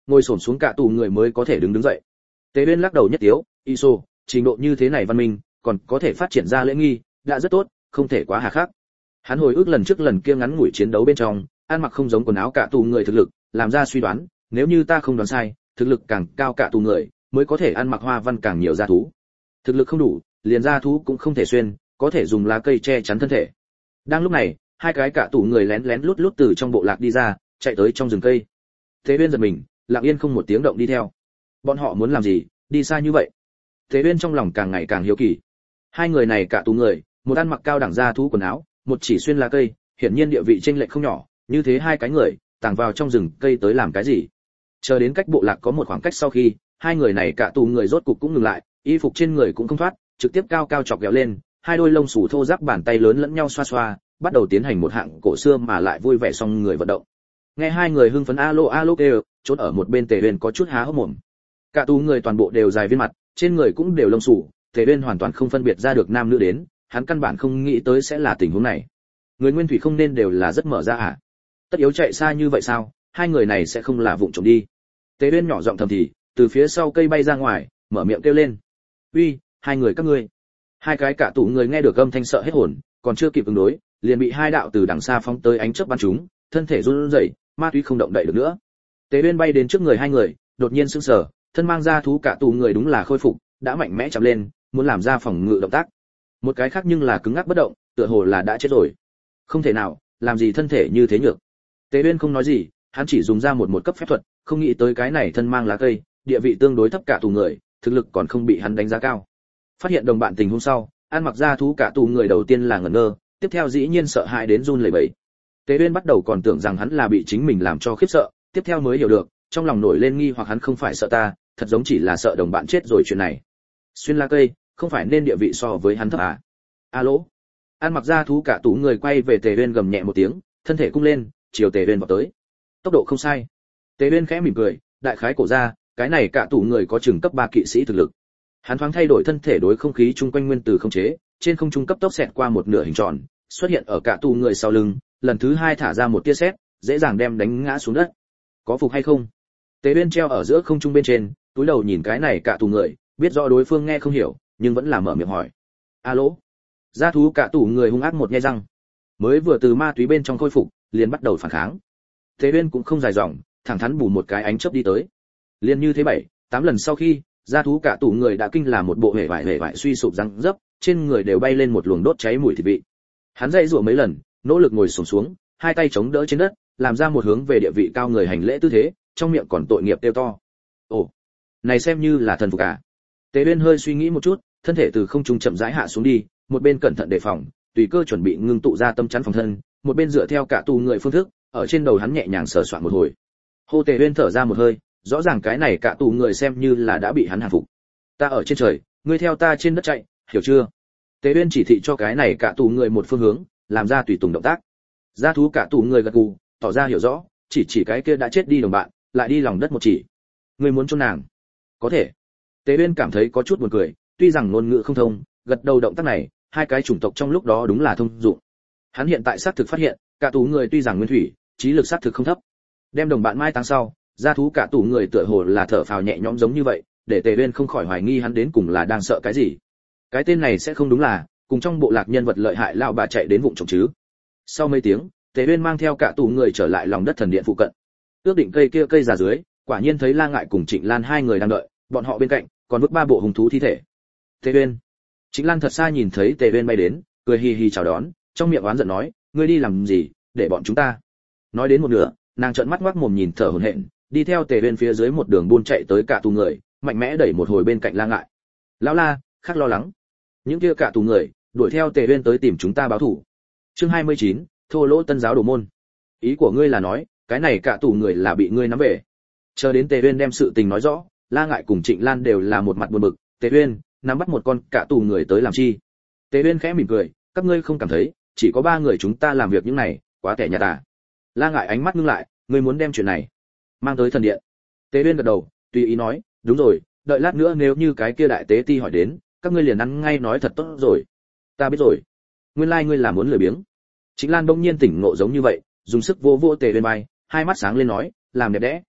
ngồi xổm xuống cả tù người mới có thể đứng dậy. Tế Uyên lắc đầu nhất tiếu, Iso, trình độ như thế này văn minh, còn có thể phát triển ra lễ nghi, đã rất tốt, không thể quá hà khắc. Hắn hồi ức lần trước lần kia ngắn ngủi chiến đấu bên trong, ăn mặc không giống quần áo cả tù người thực lực, làm ra suy đoán, nếu như ta không đoán sai, thực lực càng cao cả tù người, mới có thể ăn mặc hoa văn càng nhiều da thú. Thực lực không đủ, liền da thú cũng không thể xuyên, có thể dùng lá cây che chắn thân thể. Đang lúc này, hai cái cả tù người lén lén lút lút từ trong bộ lạc đi ra, chạy tới trong rừng cây. Tế Uyên giật mình, lặng yên không một tiếng động đi theo. Bọn họ muốn làm gì, đi xa như vậy? Tế Uyên trong lòng càng ngày càng hiếu kỳ. Hai người này cả tù người, một ăn mặc cao đẳng da thú quần áo, một chỉ xuyên lá cây, hiển nhiên địa vị chênh lệch không nhỏ, như thế hai cái người, tàng vào trong rừng cây tới làm cái gì? Chờ đến cách bộ lạc có một khoảng cách sau khi, hai người này cả tù người rốt cục cũng ngừng lại, y phục trên người cũng không thoát, trực tiếp cao cao chọc ghẹo lên, hai đôi lông xù thô ráp bàn tay lớn lẫn nhau xoa xoa, bắt đầu tiến hành một hạng cổ xưa mà lại vui vẻ song người vận động. Nghe hai người hưng phấn alo alo kêu, trốn ở một bên Tề Uyên có chút há hốc mồm. Cả tù người toàn bộ đều dài viên mặt, trên người cũng đều lông xù, Tề Uyên hoàn toàn không phân biệt ra được nam nữ đến, hắn căn bản không nghĩ tới sẽ là tình huống này. Người nguyên thủy không nên đều là rất mở ra à? Tất yếu chạy xa như vậy sao? Hai người này sẽ không là vụng trộm đi. Tề Uyên nhỏ giọng thầm thì, từ phía sau cây bay ra ngoài, mở miệng kêu lên. "Uy, hai người các ngươi." Hai cái cả tụ người nghe được âm thanh sợ hết hồn, còn chưa kịp ứng đối, liền bị hai đạo từ đằng xa phóng tới ánh chớp bắn trúng, thân thể run rẩy, ma túy không động đậy được nữa. Tề Uyên bay đến trước người hai người, đột nhiên sững sờ, thân mang ra thú cả tụ người đúng là khôi phục, đã mạnh mẽ chạm lên, muốn làm ra phòng ngự động tác. Một cái khác nhưng là cứng ngắc bất động, tựa hồ là đã chết rồi. Không thể nào, làm gì thân thể như thế nhược. Tề Uyên không nói gì, hắn chỉ dùng ra một cấp phép thuật, không nghĩ tới cái này thân mang lá cây, địa vị tương đối thấp cả tù người, thực lực còn không bị hắn đánh giá cao. Phát hiện đồng bạn tình huống sau, ăn mặc ra thú cả tù người đầu tiên là ngẩn ngơ, tiếp theo dĩ nhiên sợ hãi đến run lẩy bẩy. Tế Uyên bắt đầu còn tưởng rằng hắn là bị chính mình làm cho khiếp sợ, tiếp theo mới hiểu được, trong lòng nổi lên nghi hoặc hắn không phải sợ ta, thật giống chỉ là sợ đồng bạn chết rồi chuyện này. Xuyên lá cây, không phải nên địa vị so với hắn thấp à? Alo. Ăn mặc ra thú cả tù người quay về Tề Uyên gầm nhẹ một tiếng, thân thể cung lên, chiều Tề Uyên vọt tới. Tốc độ không sai. Tề Uyên khẽ mỉm cười, đại khái cổ ra, cái này cả tù người có chừng cấp 3 kỵ sĩ thực lực. Hắn thoáng thay đổi thân thể đối không khí chung quanh nguyên tử không chế, trên không trung cấp tốc xẹt qua một nửa hình tròn, xuất hiện ở cả tù người sau lưng, lần thứ hai thả ra một tia sét, dễ dàng đem đánh ngã xuống đất. Có phục hay không? Tế Uyên treo ở giữa không trung bên trên, túi đầu nhìn cái này cả tù người, biết rõ đối phương nghe không hiểu, nhưng vẫn là mở miệng hỏi. Alo. Gia thú cả tù người hung ác một nhe răng, mới vừa từ ma túy bên trong khôi phục, liền bắt đầu phản kháng. Tế Uyên cũng không dài dòng, thẳng thắn bù một cái ánh chớp đi tới. Liên như thế 7, 8 lần sau khi, gia thú cả tù người đã kinh là một bộ hề vải suy sụp răng dấp, trên người đều bay lên một luồng đốt cháy mùi thịt vị. Hắn dây rủa mấy lần, nỗ lực ngồi xổm xuống, hai tay chống đỡ trên đất, làm ra một hướng về địa vị cao người hành lễ tư thế, trong miệng còn tội nghiệp kêu to. Ồ, này xem như là thần phục à? Tế Uyên hơi suy nghĩ một chút, thân thể từ không trung chậm rãi hạ xuống đi, một bên cẩn thận đề phòng, tùy cơ chuẩn bị ngưng tụ ra tâm chắn phòng thân, một bên dựa theo cả tù người phương thức, ở trên đầu hắn nhẹ nhàng sờ soạn một hồi. Hô Tế Uyên thở ra một hơi, rõ ràng cái này cả tù người xem như là đã bị hắn hàng phục. Ta ở trên trời, ngươi theo ta trên đất chạy, hiểu chưa? Tế Uyên chỉ thị cho cái này cả tù người một phương hướng, làm ra tùy tùng động tác. Gia thú cả tù người gật gù, tỏ ra hiểu rõ, chỉ cái kia đã chết đi đồng bạn, lại đi lòng đất một chỉ. Ngươi muốn chôn nàng? Có thể. Tế Uyên cảm thấy có chút buồn cười, tuy rằng ngôn ngữ không thông, gật đầu động tác này, hai cái chủng tộc trong lúc đó đúng là thông dụng. Hắn hiện tại xác thực phát hiện, cả tù người tuy rằng nguyên thủy, trí lực xác thực không thấp. Đem đồng bạn mai táng sau, gia thú cả tù người tựa hồ là thở phào nhẹ nhõm giống như vậy, để Tề Uyên không khỏi hoài nghi hắn đến cùng là đang sợ cái gì. Cái tên này sẽ không đúng là cùng trong bộ lạc nhân vật lợi hại lão bà chạy đến vụng trộm chứ? Sau mấy tiếng, Tề Uyên mang theo cả tù người trở lại lòng đất thần điện phụ cận. Ước định cây già dưới, quả nhiên thấy La Ngại cùng Trịnh Lan hai người đang đợi, bọn họ bên cạnh còn vứt 3 bộ hung thú thi thể. Tề Uyên. Trịnh Lan thật xa nhìn thấy Tề Uyên bay đến, cười hì hì chào đón, trong miệng oán giận nói, ngươi đi làm gì, để bọn chúng ta. Nói đến một nửa, nàng trợn mắt ngoác mồm nhìn thở hổn hển, đi theo Tề Uyên phía dưới một đường buôn chạy tới cả tù người, mạnh mẽ đẩy một hồi bên cạnh La Ngại. Lão La, khác lo lắng. Những kia cả tù người đuổi theo Tề Uyên tới tìm chúng ta báo thù. Chương 29, thô lỗ tân giáo đồ môn. Ý của ngươi là nói, cái này cả tù người là bị ngươi nắm về. Chờ đến Tề Uyên đem sự tình nói rõ, La Ngại cùng Trịnh Lan đều là một mặt buồn bực, Tề Uyên, nắm bắt một con cả tù người tới làm chi? Tề Uyên khẽ mỉm cười, các ngươi không cảm thấy, chỉ có 3 người chúng ta làm việc những này, quá tẻ nhạt à? La Ngại ánh mắt ngưng lại, ngươi muốn đem chuyện này mang tới thần điện. Tề Uyên gật đầu, tùy ý nói, đúng rồi, đợi lát nữa nếu như cái kia đại tế ti hỏi đến, các ngươi liền ăn ngay nói thật tốt rồi. Ta biết rồi. Nguyên lai ngươi là muốn lười biếng. Trịnh Lan bỗng nhiên tỉnh ngộ giống như vậy, dùng sức vô vô Tề Uyên vai, hai mắt sáng lên nói, làm đẹp đẽ.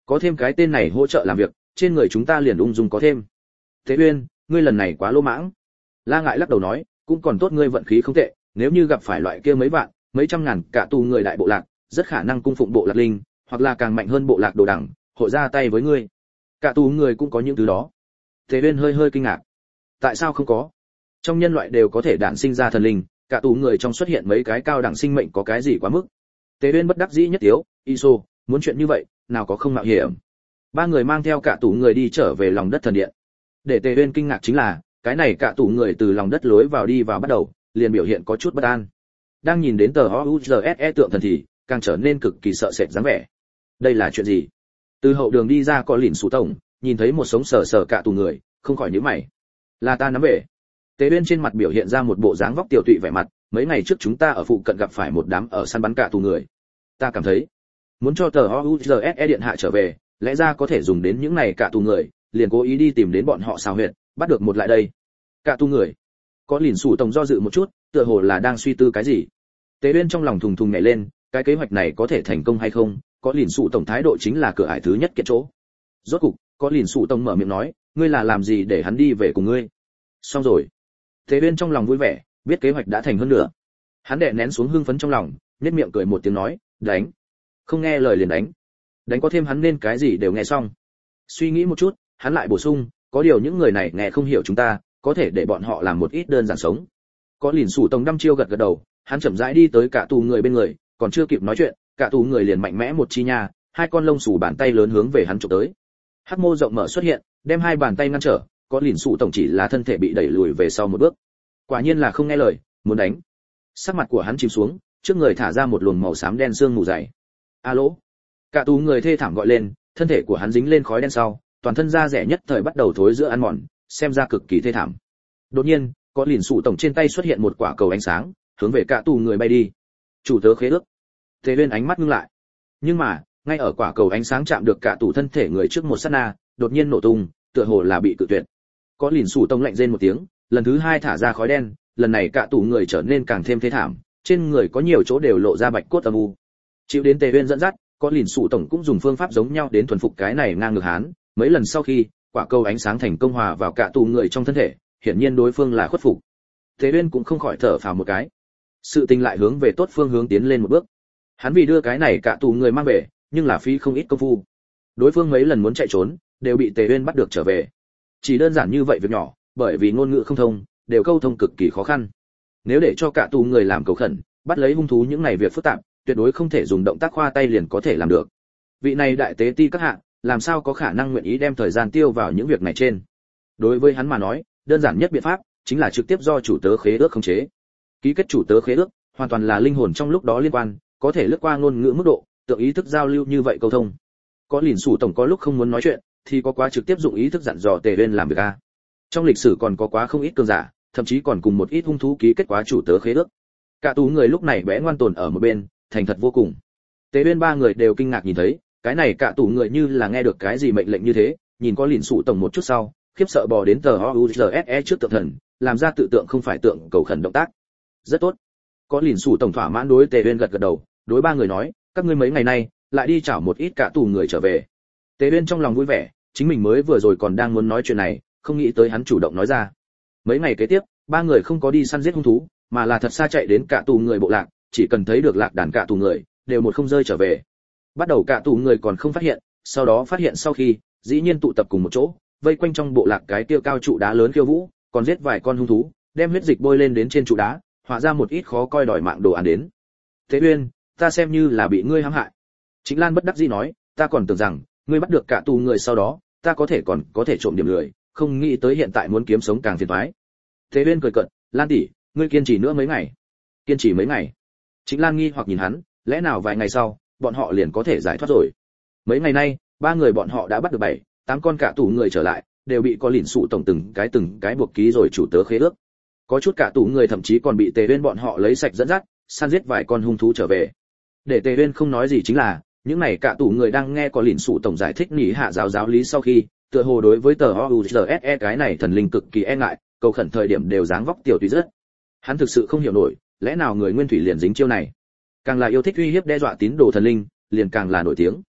Có thêm cái tên này hỗ trợ làm việc, trên người chúng ta liền ung dung có thêm. Thế Uyên, ngươi lần này quá lỗ mãng. La Ngại lắc đầu nói, cũng còn tốt ngươi vận khí không tệ, nếu như gặp phải loại kia mấy vạn, mấy trăm ngàn cả tù người đại bộ lạc, rất khả năng cung phụng bộ lạc linh, hoặc là càng mạnh hơn bộ lạc đồ đẳng, hội ra tay với ngươi. Cả tù người cũng có những thứ đó. Thế Uyên hơi hơi kinh ngạc. Tại sao không có? Trong nhân loại đều có thể đản sinh ra thần linh, cả tù người trong xuất hiện mấy cái cao đẳng sinh mệnh có cái gì quá mức? Tế Uyên bất đắc dĩ nhất tiếu, Iso, muốn chuyện như vậy, nào có không mạo hiểm. Ba người mang theo cả tù người đi trở về lòng đất thần điện. Để Tế Uyên kinh ngạc chính là, cái này cả tù người từ lòng đất lối vào đi vào bắt đầu, liền biểu hiện có chút bất an. Đang nhìn đến tờ OUZSE tượng thần thì, càng trở nên cực kỳ sợ sệt dáng vẻ. Đây là chuyện gì? Từ hậu đường đi ra có lìn sủ tổng, nhìn thấy một sống sờ sờ cả tù người, không khỏi nhíu mày. Là ta nắm về. Tế Uyên trên mặt biểu hiện ra một bộ dáng vóc tiểu tụy vẻ mặt, mấy ngày trước chúng ta ở phụ cận gặp phải một đám ở săn bắn cả tù người. Ta cảm thấy, muốn cho tờ OUZSE điện hạ trở về, lẽ ra có thể dùng đến những này cả tù người, liền cố ý đi tìm đến bọn họ xào huyệt, bắt được một lại đây. Cả tù người. Có lìn sủ tổng do dự một chút, tựa hồ là đang suy tư cái gì. Tế Uyên trong lòng thùng thùng nhảy lên, cái kế hoạch này có thể thành công hay không, có lìn sủ tổng thái độ chính là cửa ải thứ nhất kiện chỗ. Rốt cục, có lìn sủ tổng mở miệng nói, ngươi là làm gì để hắn đi về cùng ngươi? Xong rồi. Tế Uyên trong lòng vui vẻ, biết kế hoạch đã thành hơn nữa. Hắn đè nén xuống hưng phấn trong lòng, nhếch miệng cười một tiếng nói, đánh. Không nghe lời liền đánh. Đánh có thêm hắn nên cái gì đều nghe xong. Suy nghĩ một chút, hắn lại bổ sung, có điều những người này nghe không hiểu chúng ta, có thể để bọn họ làm một ít đơn giản sống. Có lìn sủ tổng đăm chiêu gật gật đầu, hắn chậm rãi đi tới cả tù người bên người, còn chưa kịp nói chuyện, cả tù người liền mạnh mẽ một chi nha, hai con lông xù bàn tay lớn hướng về hắn chụp tới. Hắc mô rộng mở xuất hiện, đem hai bàn tay ngăn trở, có lìn sủ tổng chỉ là thân thể bị đẩy lùi về sau một bước. Quả nhiên là không nghe lời, muốn đánh. Sắc mặt của hắn chìm xuống, trước người thả ra một luồng màu xám đen sương mù dày. Alo. Cả tù người thê thảm gọi lên, thân thể của hắn dính lên khói đen sau, toàn thân da rẻ nhất thời bắt đầu thối giữa ăn mòn, xem ra cực kỳ thê thảm. Đột nhiên, có lìn sủ tổng trên tay xuất hiện một quả cầu ánh sáng, hướng về cả tù người bay đi. Chủ tớ khế ước. Thế Uyên ánh mắt ngưng lại. Nhưng mà, ngay ở quả cầu ánh sáng chạm được cả tù thân thể người trước một sát na, đột nhiên nổ tung, tựa hồ là bị cự tuyệt. Có lìn sủ tổng lạnh rên một tiếng, lần thứ hai thả ra khói đen, lần này cả tù người trở nên càng thêm thê thảm, trên người có nhiều chỗ đều lộ ra bạch cốt âm u. Chịu đến Tề Uyên dẫn dắt, có lìn sủ tổng cũng dùng phương pháp giống nhau đến thuần phục cái này ngang ngược hán. Mấy lần sau khi, quả cầu ánh sáng thành công hòa vào cả tù người trong thân thể, hiển nhiên đối phương là khuất phục. Tề Uyên cũng không khỏi thở phào một cái. Sự tình lại hướng về tốt phương hướng tiến lên một bước. Hắn vì đưa cái này cả tù người mang về, nhưng là phí không ít công phu. Đối phương mấy lần muốn chạy trốn, đều bị Tề Uyên bắt được trở về. Chỉ đơn giản như vậy việc nhỏ, bởi vì ngôn ngữ không thông, đều câu thông cực kỳ khó khăn. Nếu để cho cả tù người làm cầu khẩn, bắt lấy hung thú những này việc phức tạp, tuyệt đối không thể dùng động tác khoa tay liền có thể làm được. Vị này đại tế ti các hạ, làm sao có khả năng nguyện ý đem thời gian tiêu vào những việc này trên? Đối với hắn mà nói, đơn giản nhất biện pháp chính là trực tiếp do chủ tớ khế ước khống chế. Ký kết chủ tớ khế ước, hoàn toàn là linh hồn trong lúc đó liên quan, có thể lướt qua ngôn ngữ mức độ, tượng ý thức giao lưu như vậy câu thông. Có lìn sủ tổng có lúc không muốn nói chuyện, thì có quá trực tiếp dụng ý thức dặn dò Tề Uyên làm việc a. Trong lịch sử còn có quá không ít cường giả, thậm chí còn cùng một ít hung thú ký kết quá chủ tớ khế ước. Cả tù người lúc này bé ngoan tồn ở một bên, thành thật vô cùng. Tề Uyên ba người đều kinh ngạc nhìn thấy, cái này cả tù người như là nghe được cái gì mệnh lệnh như thế, nhìn có lìn sủ tổng một chút sau, khiếp sợ bò đến tờ OUZSE trước tượng thần, làm ra tự tượng không phải tượng cầu khẩn động tác. Rất tốt. Có lìn sủ tổng thỏa mãn đối Tề Uyên gật gật đầu, đối ba người nói, các ngươi mấy ngày nay lại đi chảo một ít cả tù người trở về. Tề Uyên trong lòng vui vẻ, chính mình mới vừa rồi còn đang muốn nói chuyện này, không nghĩ tới hắn chủ động nói ra. Mấy ngày kế tiếp, ba người không có đi săn giết hung thú, mà là thật xa chạy đến cả tù người bộ lạc, chỉ cần thấy được lạc đàn cả tù người, đều một không rơi trở về. Bắt đầu cả tù người còn không phát hiện, sau đó phát hiện sau khi, dĩ nhiên tụ tập cùng một chỗ, vây quanh trong bộ lạc cái tiêu cao trụ đá lớn khiêu vũ, còn giết vài con hung thú, đem huyết dịch bôi lên đến trên trụ đá, hóa ra một ít khó coi đòi mạng đồ ăn đến. Thế Uyên, ta xem như là bị ngươi hãm hại. Chính Lan bất đắc dĩ nói, ta còn tưởng rằng ngươi bắt được cả tù người sau đó, ta có thể trộm điểm lười, không nghĩ tới hiện tại muốn kiếm sống càng phiền toái. Thế Uyên cười cợt, Lan tỷ, ngươi kiên trì nữa mấy ngày? Kiên trì mấy ngày? Chính Lan nghi hoặc nhìn hắn, lẽ nào vài ngày sau, bọn họ liền có thể giải thoát rồi? Mấy ngày nay, ba người bọn họ đã bắt được 7-8 con cả tù người trở lại, đều bị có lìn sụ tổng từng cái buộc ký rồi chủ tớ khế ước. Có chút cả tù người thậm chí còn bị Tề Uyên bọn họ lấy sạch dẫn dắt, săn giết vài con hung thú trở về. Để Tề Uyên không nói gì chính là, những này cả tù người đang nghe có lìn sụ tổng giải thích nhị hạ giáo lý sau khi, tựa hồ đối với tờ OUZSE cái này thần linh cực kỳ e ngại, cầu khẩn thời điểm đều dáng vóc tiểu tùy rất. Hắn thực sự không hiểu nổi, lẽ nào người nguyên thủy liền dính chiêu này? Càng là yêu thích uy hiếp đe dọa tín đồ thần linh, liền càng là nổi tiếng.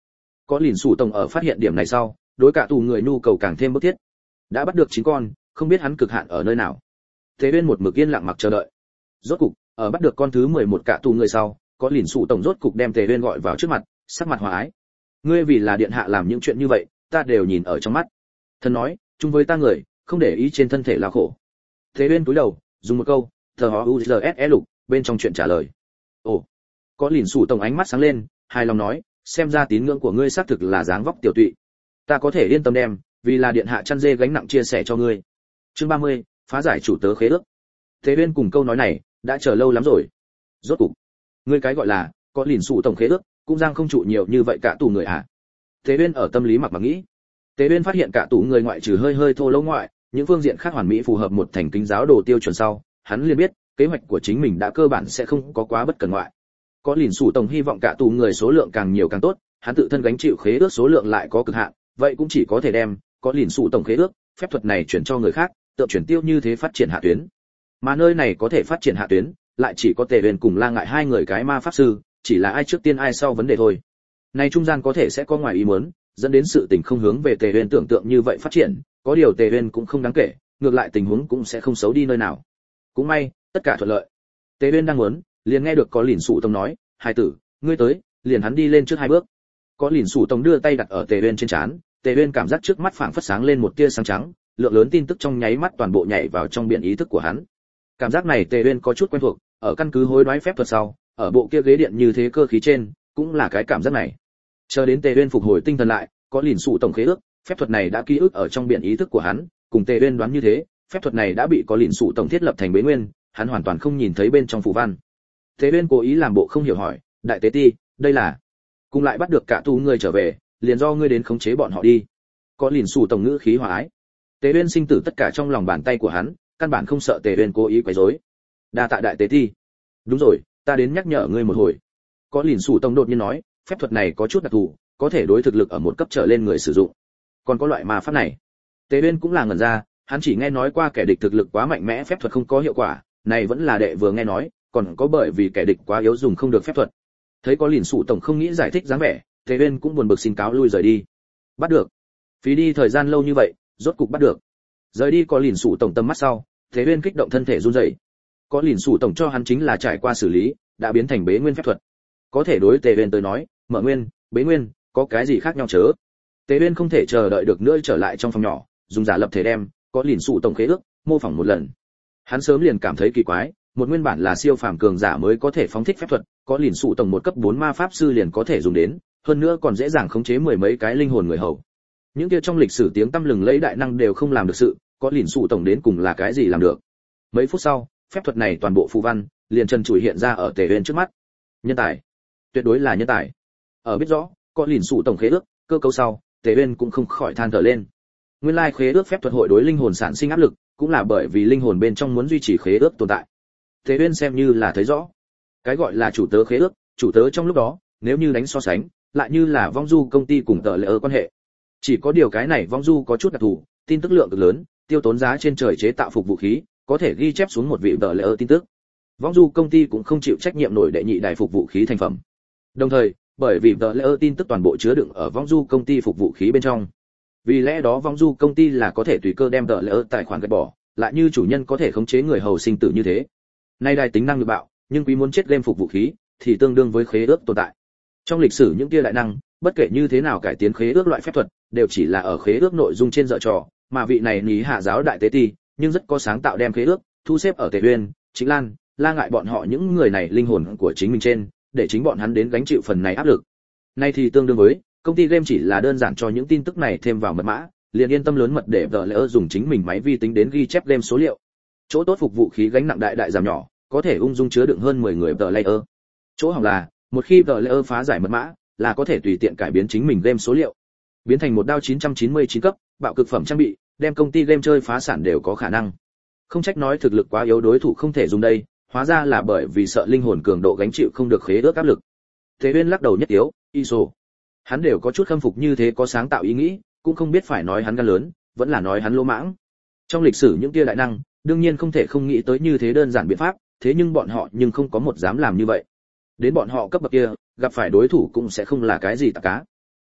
Có lìn sủ tổng ở phát hiện điểm này sau, đối cả tù người nhu cầu càng thêm bức thiết. Đã bắt được 9 con, không biết hắn cực hạn ở nơi nào. Thế Uyên một mực yên lặng mặc chờ đợi. Rốt cục, ở bắt được con thứ 11 cả tù người sau, có lìn sủ tổng rốt cục đem Tề Uyên gọi vào trước mặt, sắc mặt hòa ái. Ngươi vì là điện hạ làm những chuyện như vậy, ta đều nhìn ở trong mắt. Thần nói, chung với ta người, không để ý trên thân thể là khổ. Thế Uyên cúi đầu, dùng một câu, thờ họ UZSE lục, bên trong chuyện trả lời. Ồ, có lìn sủ tổng ánh mắt sáng lên, hài lòng nói, xem ra tín ngưỡng của ngươi xác thực là dáng vóc tiểu tụy. Ta có thể yên tâm đem, vì là điện hạ chăn dê gánh nặng chia sẻ cho ngươi. Chương 30, phá giải chủ tớ khế ước. Thế Uyên cùng câu nói này, đã chờ lâu lắm rồi. Rốt cục, ngươi cái gọi là có lìn sủ tổng khế ước, cũng giang không trụ nhiều như vậy cả tù người à? Thế Uyên ở tâm lý mặc nghĩ. Thế Uyên phát hiện cả tù người ngoại trừ hơi hơi thô lỗ ngoại, những phương diện khác hoàn mỹ phù hợp một thành kính giáo đồ tiêu chuẩn sau, hắn liền biết, kế hoạch của chính mình đã cơ bản sẽ không có quá bất cần ngoại. Có lìn sủ tổng hy vọng cả tù người số lượng càng nhiều càng tốt, hắn tự thân gánh chịu khế ước số lượng lại có cực hạn, vậy cũng chỉ có thể đem có lìn sủ tổng khế ước, phép thuật này chuyển cho người khác, tượng chuyển tiêu như thế phát triển hạ tuyến. Mà nơi này có thể phát triển hạ tuyến, lại chỉ có Tề Uyên cùng La Ngại hai người cái ma pháp sư, chỉ là ai trước tiên ai sau vấn đề thôi. Này trung gian có thể sẽ có ngoài ý muốn, dẫn đến sự tình không hướng về Tề Uyên tưởng tượng như vậy phát triển, có điều Tề Uyên cũng không đáng kể, ngược lại tình huống cũng sẽ không xấu đi nơi nào. Cũng may, tất cả thuận lợi. Tề Uyên đang muốn, liền nghe được có lìn sủ tổng nói, "Hai tử, ngươi tới." Liền hắn đi lên trước 2 bước. Có lìn sủ tổng đưa tay đặt ở Tề Uyên trên trán, Tề Uyên cảm giác trước mắt phảng phất sáng lên một tia sáng trắng, lượng lớn tin tức trong nháy mắt toàn bộ nhảy vào trong biển ý thức của hắn. Cảm giác này Tề Uyên có chút quen thuộc, ở căn cứ hối đoái phép thuật sau, ở bộ kia ghế điện như thế cơ khí trên, cũng là cái cảm giác này. Chờ đến Tề Uyên phục hồi tinh thần lại, có lìn sủ tổng khế ước, phép thuật này đã ký ức ở trong biển ý thức của hắn, cùng Tề Uyên đoán như thế, phép thuật này đã bị có lìn sủ tổng thiết lập thành bế nguyên, hắn hoàn toàn không nhìn thấy bên trong phù văn. Tề Uyên cố ý làm bộ không hiểu hỏi, "Đại tế ti, đây là?" Cùng lại bắt được cả tù người trở về, liền do ngươi đến khống chế bọn họ đi. Có lìn sủ tổng ngữ khí hòa ái. Tề Uyên sinh tử tất cả trong lòng bàn tay của hắn, căn bản không sợ Tề Uyên cố ý quấy rối. Đa tạ đại tế ti. Đúng rồi, ta đến nhắc nhở ngươi một hồi. Có lìn sủ tổng đột nhiên nói, phép thuật này có chút đặc thù, có thể đối thực lực ở một cấp trở lên người sử dụng. Còn có loại ma pháp này. Tề Uyên cũng là ngẩn ra, hắn chỉ nghe nói qua kẻ địch thực lực quá mạnh mẽ phép thuật không có hiệu quả, này vẫn là đệ vừa nghe nói, còn có bởi vì kẻ địch quá yếu dùng không được phép thuật. Thấy có lìn sủ tổng không nghĩ giải thích dáng vẻ, Tề Uyên cũng buồn bực xin cáo lui rời đi. Bắt được. Phí đi thời gian lâu như vậy, rốt cục bắt được. Rời đi có lìn sủ tổng tầm mắt sau, Tề Uyên kích động thân thể run rẩy. Có lìn sủ tổng cho hắn chính là trải qua xử lý, đã biến thành bế nguyên phép thuật. Có thể đối Tề Uyên tới nói, mở nguyên, bế nguyên, có cái gì khác nhau chớ? Tề Uyên không thể chờ đợi được nữa trở lại trong phòng nhỏ, dùng giả lập thể đem có lìn sủ tổng khế ước mô phỏng một lần. Hắn sớm liền cảm thấy kỳ quái, một nguyên bản là siêu phàm cường giả mới có thể phóng thích phép thuật, có lìn sủ tổng một cấp 4 ma pháp sư liền có thể dùng đến, hơn nữa còn dễ dàng khống chế mười mấy cái linh hồn người hầu. Những kia trong lịch sử tiếng tăm lừng lẫy đại năng đều không làm được sự, có lìn sủ tổng đến cùng là cái gì làm được? Mấy phút sau, phép thuật này toàn bộ phù văn liền trần trụi hiện ra ở Tề Uyên trước mắt. Nhân tài, tuyệt đối là nhân tài. Ở biết rõ có lìn sủ tổng khế ước cơ cấu sau, Tề Uyên cũng không khỏi than thở lên. Nguyên lai khế ước phép thuật hội đối linh hồn sản sinh áp lực, cũng là bởi vì linh hồn bên trong muốn duy trì khế ước tồn tại. Tề Uyên xem như là thấy rõ, cái gọi là chủ tớ khế ước, chủ tớ trong lúc đó, nếu như đánh so sánh, lại như là vong du công ty cùng tờ lệ quan hệ. Chỉ có điều cái này vong du có chút đặc thù, tin tức lượng cực lớn, tiêu tốn giá trên trời chế tạo phục vũ khí, có thể ghi chép xuống một vị tờ lệ tin tức. Vong du công ty cũng không chịu trách nhiệm nổi đệ nhị đài phục vũ khí thành phẩm. Đồng thời, bởi vì tờ lệ tin tức toàn bộ chứa đựng ở vong du công ty phục vũ khí bên trong. Vì lẽ đó vong du công ty là có thể tùy cơ đem tờ lệ tài khoản gạch bỏ, lại như chủ nhân có thể khống chế người hầu sinh tử như thế. Nay đài tính năng được bạo, nhưng quý muốn chết game phục vũ khí thì tương đương với khế ước tồn tại. Trong lịch sử những kia đại năng, bất kể như thế nào cải tiến khế ước loại phép thuật, đều chỉ là ở khế ước nội dung trên dở trò, mà vị này ní hạ giáo đại tế ti, nhưng rất có sáng tạo đem khế ước thu xếp ở Tề Uyên, Chính Lan, La Ngại bọn họ những người này linh hồn của chính mình trên, để chính bọn hắn đến gánh chịu phần này áp lực. Nay thì tương đương với công ty game chỉ là đơn giản cho những tin tức này thêm vào mật mã, liền yên tâm lớn mật để vợ lỡ dùng chính mình máy vi tính đến ghi chép game số liệu. Chỗ tốt phục vũ khí gánh nặng đại đại giảm nhỏ, có thể ung dung chứa đựng hơn 10 người tờ layer. Chỗ hỏng là, một khi tờ layer phá giải mật mã, là có thể tùy tiện cải biến chính mình game số liệu, biến thành một đao 999 cấp, bạo cực phẩm trang bị, đem công ty game chơi phá sản đều có khả năng. Không trách nói thực lực quá yếu đối thủ không thể dùng đây, hóa ra là bởi vì sợ linh hồn cường độ gánh chịu không được khế ước áp lực. Thế Uyên lắc đầu nhất tiếu, ISO. Hắn đều có chút khâm phục như thế có sáng tạo ý nghĩ, cũng không biết phải nói hắn gan lớn, vẫn là nói hắn lỗ mãng. Trong lịch sử những kia đại năng, đương nhiên không thể không nghĩ tới như thế đơn giản biện pháp, thế nhưng bọn họ nhưng không có một dám làm như vậy. Đến bọn họ cấp bậc kia, gặp phải đối thủ cũng sẽ không là cái gì tạp cá.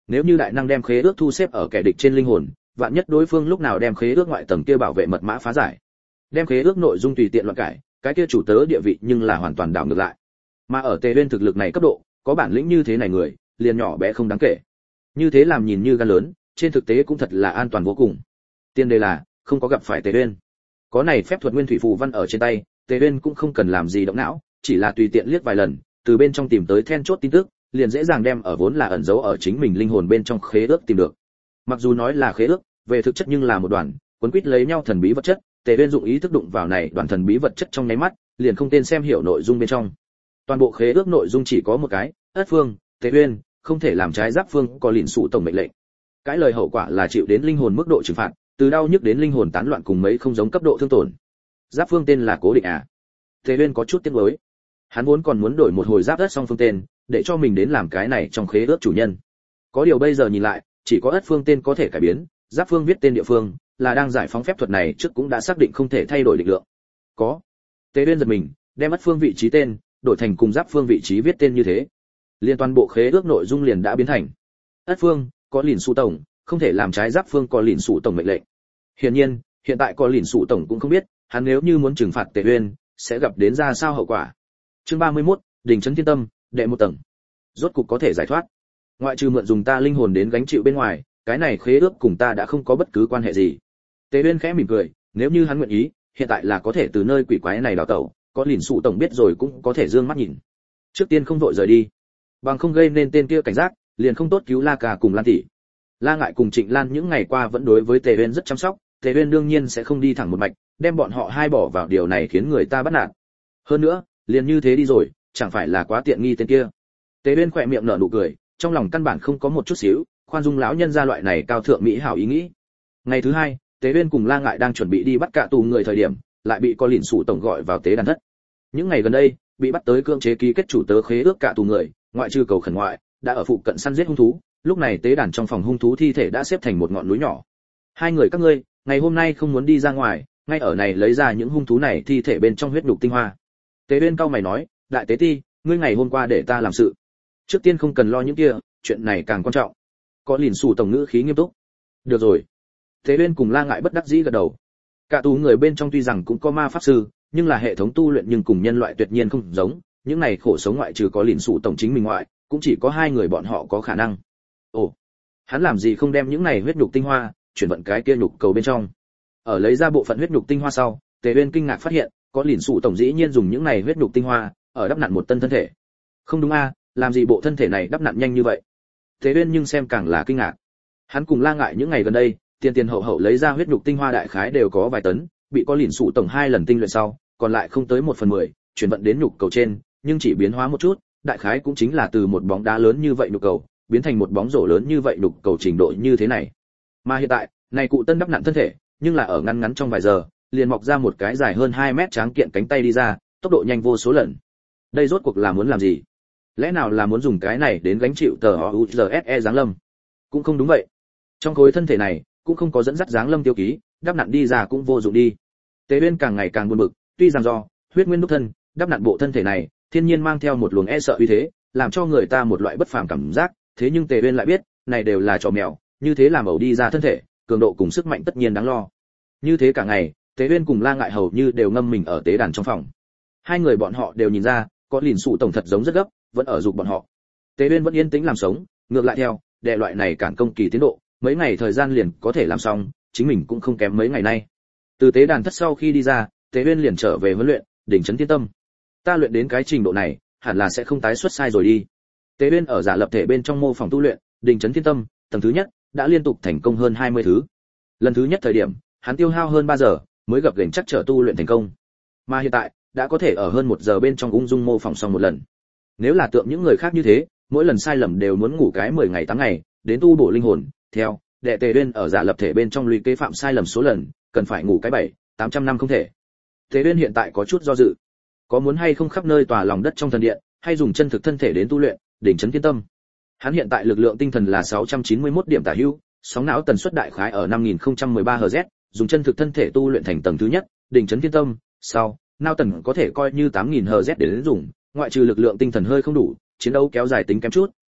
Nếu như đại năng đem khế ước thu xếp ở kẻ địch trên linh hồn, vạn nhất đối phương lúc nào đem khế ước ngoại tầng kia bảo vệ mật mã phá giải, đem khế ước nội dung tùy tiện loạn cải, cái kia chủ tớ địa vị nhưng là hoàn toàn đảo ngược lại. Mà ở Tề Uyên thực lực này cấp độ, có bản lĩnh như thế này người, liền nhỏ bé không đáng kể. Như thế làm nhìn như gan lớn, trên thực tế cũng thật là an toàn vô cùng. Tiên đề là không có gặp phải Tề Uyên. Có này phép thuật nguyên thủy phù văn ở trên tay, Tề Uyên cũng không cần làm gì động não, chỉ là tùy tiện liếc vài lần, từ bên trong tìm tới then chốt tin tức, liền dễ dàng đem ở vốn là ẩn giấu ở chính mình linh hồn bên trong khế ước tìm được. Mặc dù nói là khế ước, về thực chất nhưng là một đoàn cuốn quýt lấy nhau thần bí vật chất, Tề Uyên dụng ý thức đụng vào này đoàn thần bí vật chất trong nháy mắt, liền không tên xem hiểu nội dung bên trong. Toàn bộ khế ước nội dung chỉ có một cái, Ất Phương, Tề Uyên không thể làm trái Giáp Phương có lìn sụ tổng mệnh lệnh. Cái lời hậu quả là chịu đến linh hồn mức độ trừng phạt, từ đau nhức đến linh hồn tán loạn cùng mấy không giống cấp độ thương tổn. Giáp Phương tên là Cố Định à? Tề Uyên có chút tiếc nuối. Hắn vốn còn muốn đổi một hồi Giáp Đất song phương tên, để cho mình đến làm cái này trong khế ước chủ nhân. Có điều bây giờ nhìn lại, chỉ có Ất Phương tên có thể cải biến, Giáp Phương viết tên địa phương, là đang giải phóng phép thuật này trước cũng đã xác định không thể thay đổi định lượng. Có. Tề Uyên giật mình, đem Ất Phương vị trí tên đổi thành cùng Giáp Phương vị trí viết tên như thế. Liên toàn bộ khế ước nội dung liền đã biến thành Ất Phương có lìn sụ tổng, không thể làm trái Giáp Phương có lìn sụ tổng mệnh lệnh. Hiển nhiên, hiện tại có lìn sụ tổng cũng không biết, hắn nếu như muốn trừng phạt Tề Uyên, sẽ gặp đến ra sao hậu quả. Chương 31, đỉnh trấn thiên tâm, đệ một tầng. Rốt cục có thể giải thoát. Ngoại trừ mượn dùng ta linh hồn đến gánh chịu bên ngoài, cái này khế ước cùng ta đã không có bất cứ quan hệ gì. Tề Uyên khẽ mỉm cười, nếu như hắn nguyện ý, hiện tại là có thể từ nơi quỷ quái này đào tẩu, có lìn sụ tổng biết rồi cũng có thể dương mắt nhìn. Trước tiên không vội rời đi, bằng không gây nên tên kia cảnh giác, liền không tốt cứu La Cà cùng Lan tỷ. La Ngại cùng Trịnh Lan những ngày qua vẫn đối với Tề Uyên rất chăm sóc, Tề Uyên đương nhiên sẽ không đi thẳng một mạch, đem bọn họ hai bỏ vào điều này khiến người ta bất nạt. Hơn nữa, liền như thế đi rồi, chẳng phải là quá tiện nghi tên kia. Tề Uyên khỏe miệng nở nụ cười, trong lòng căn bản không có một chút xíu khoan dung lão nhân gia loại này cao thượng mỹ hảo ý nghĩ. Ngày thứ hai, Tế Uyên cùng La Ngại đang chuẩn bị đi bắt cả tù người thời điểm, lại bị có lìn sủ tổng gọi vào tế đàn thất. Những ngày gần đây, bị bắt tới cưỡng chế ký kết chủ tớ khế ước cả tù người, ngoại trừ cầu khẩn ngoại, đã ở phụ cận săn giết hung thú. Lúc này tế đàn trong phòng hung thú thi thể đã xếp thành một ngọn núi nhỏ. Hai người các ngươi, ngày hôm nay không muốn đi ra ngoài, ngay ở này lấy ra những hung thú này thi thể bên trong huyết nhục tinh hoa. Tế Uyên cau mày nói, đại tế ti, ngươi ngày hôm qua để ta làm sự, trước tiên không cần lo những kia, chuyện này càng quan trọng. Có lìn sủ tổng ngữ khí nghiêm túc. Được rồi. Tế Uyên cùng La Ngại bất đắc dĩ gật đầu. Cả tù người bên trong tuy rằng cũng có ma pháp sư, nhưng là hệ thống tu luyện nhưng cùng nhân loại tuyệt nhiên không giống, những này khổ sống ngoại trừ có lìn sủ tổng chính mình ngoại, cũng chỉ có hai người bọn họ có khả năng. Ồ, hắn làm gì không đem những này huyết nhục tinh hoa chuyển vận cái kia nhục cầu bên trong? Ở lấy ra bộ phận huyết nhục tinh hoa sau, Tế Uyên kinh ngạc phát hiện, có lìn sủ tổng dĩ nhiên dùng những này huyết nhục tinh hoa ở đắp nặn một tân thân thể. Không đúng a, làm gì bộ thân thể này đắp nặn nhanh như vậy? Tế Uyên nhưng xem càng là kinh ngạc. Hắn cùng La Ngại những ngày gần đây, tiền hậu hậu lấy ra huyết nhục tinh hoa đại khái đều có vài tấn, bị có lìn sủ tổng 2 lần tinh luyện sau, còn lại không tới 1/10, chuyển vận đến nhục cầu trên, nhưng chỉ biến hóa một chút, đại khái cũng chính là từ một bóng đá lớn như vậy nhục cầu, biến thành một bóng rổ lớn như vậy nhục cầu trình độ như thế này. Mà hiện tại, này cụ tân đắp nặn thân thể, nhưng là ở ngắn trong vài giờ, liền mọc ra một cái dài hơn 2 mét tráng kiện cánh tay đi ra, tốc độ nhanh vô số lần. Đây rốt cuộc là muốn làm gì? Lẽ nào là muốn dùng cái này đến gánh chịu tờ OUZSE giáng lâm? Cũng không đúng vậy. Trong khối thân thể này cũng không có dẫn dắt giáng lâm tiêu ký, đắp nặn đi ra cũng vô dụng đi. Tế Uyên càng ngày càng buồn bực, tuy rằng do huyết nguyên đúc thân, đắp nặn bộ thân thể này, thiên nhiên mang theo một luồng e sợ uy thế, làm cho người ta một loại bất phàm cảm giác, thế nhưng Tế Uyên lại biết, này đều là trò mèo, như thế làm ẩu đi ra thân thể, cường độ cùng sức mạnh tất nhiên đáng lo. Như thế cả ngày, Tế Uyên cùng La Ngại hầu như đều ngâm mình ở tế đàn trong phòng. Hai người bọn họ đều nhìn ra, có lìn sụ tổng thật giống rất gấp, vẫn ở dục bọn họ. Tế Uyên vẫn yên tĩnh làm sống, ngược lại theo, đệ loại này cản công kỳ tiến độ, mấy ngày thời gian liền có thể làm xong, chính mình cũng không kém mấy ngày nay. Từ tế đàn thất sau khi đi ra, Tế Uyên liền trở về huấn luyện, đỉnh trấn thiên tâm. Ta luyện đến cái trình độ này, hẳn là sẽ không tái xuất sai rồi đi. Tế Uyên ở giả lập thể bên trong mô phỏng tu luyện, đỉnh trấn thiên tâm, tầng thứ nhất, đã liên tục thành công hơn 20 thứ. Lần thứ nhất thời điểm, hắn tiêu hao hơn 3 giờ mới gặp gềnh chắc trở tu luyện thành công. Mà hiện tại, đã có thể ở hơn 1 giờ bên trong ung dung mô phỏng xong một lần. Nếu là tượng những người khác như thế, mỗi lần sai lầm đều muốn ngủ cái 10 ngày 8 ngày, đến tu bổ linh hồn, theo đệ Tề Uyên ở giả lập thể bên trong lũy kế phạm sai lầm số lần, cần phải ngủ cái 700-800 năm không thể. Tề Uyên hiện tại có chút do dự, có muốn hay không khắp nơi tòa lòng đất trong thần điện, hay dùng chân thực thân thể đến tu luyện, đỉnh trấn thiên tâm. Hắn hiện tại lực lượng tinh thần là 691 điểm tả hữu, sóng não tần suất đại khái ở 5013 Hz, dùng chân thực thân thể tu luyện thành tầng thứ nhất, đỉnh trấn thiên tâm, sau, não tần có thể coi như 8000 Hz để đến dùng, ngoại trừ lực lượng tinh thần hơi không đủ, chiến đấu kéo dài tính kém chút,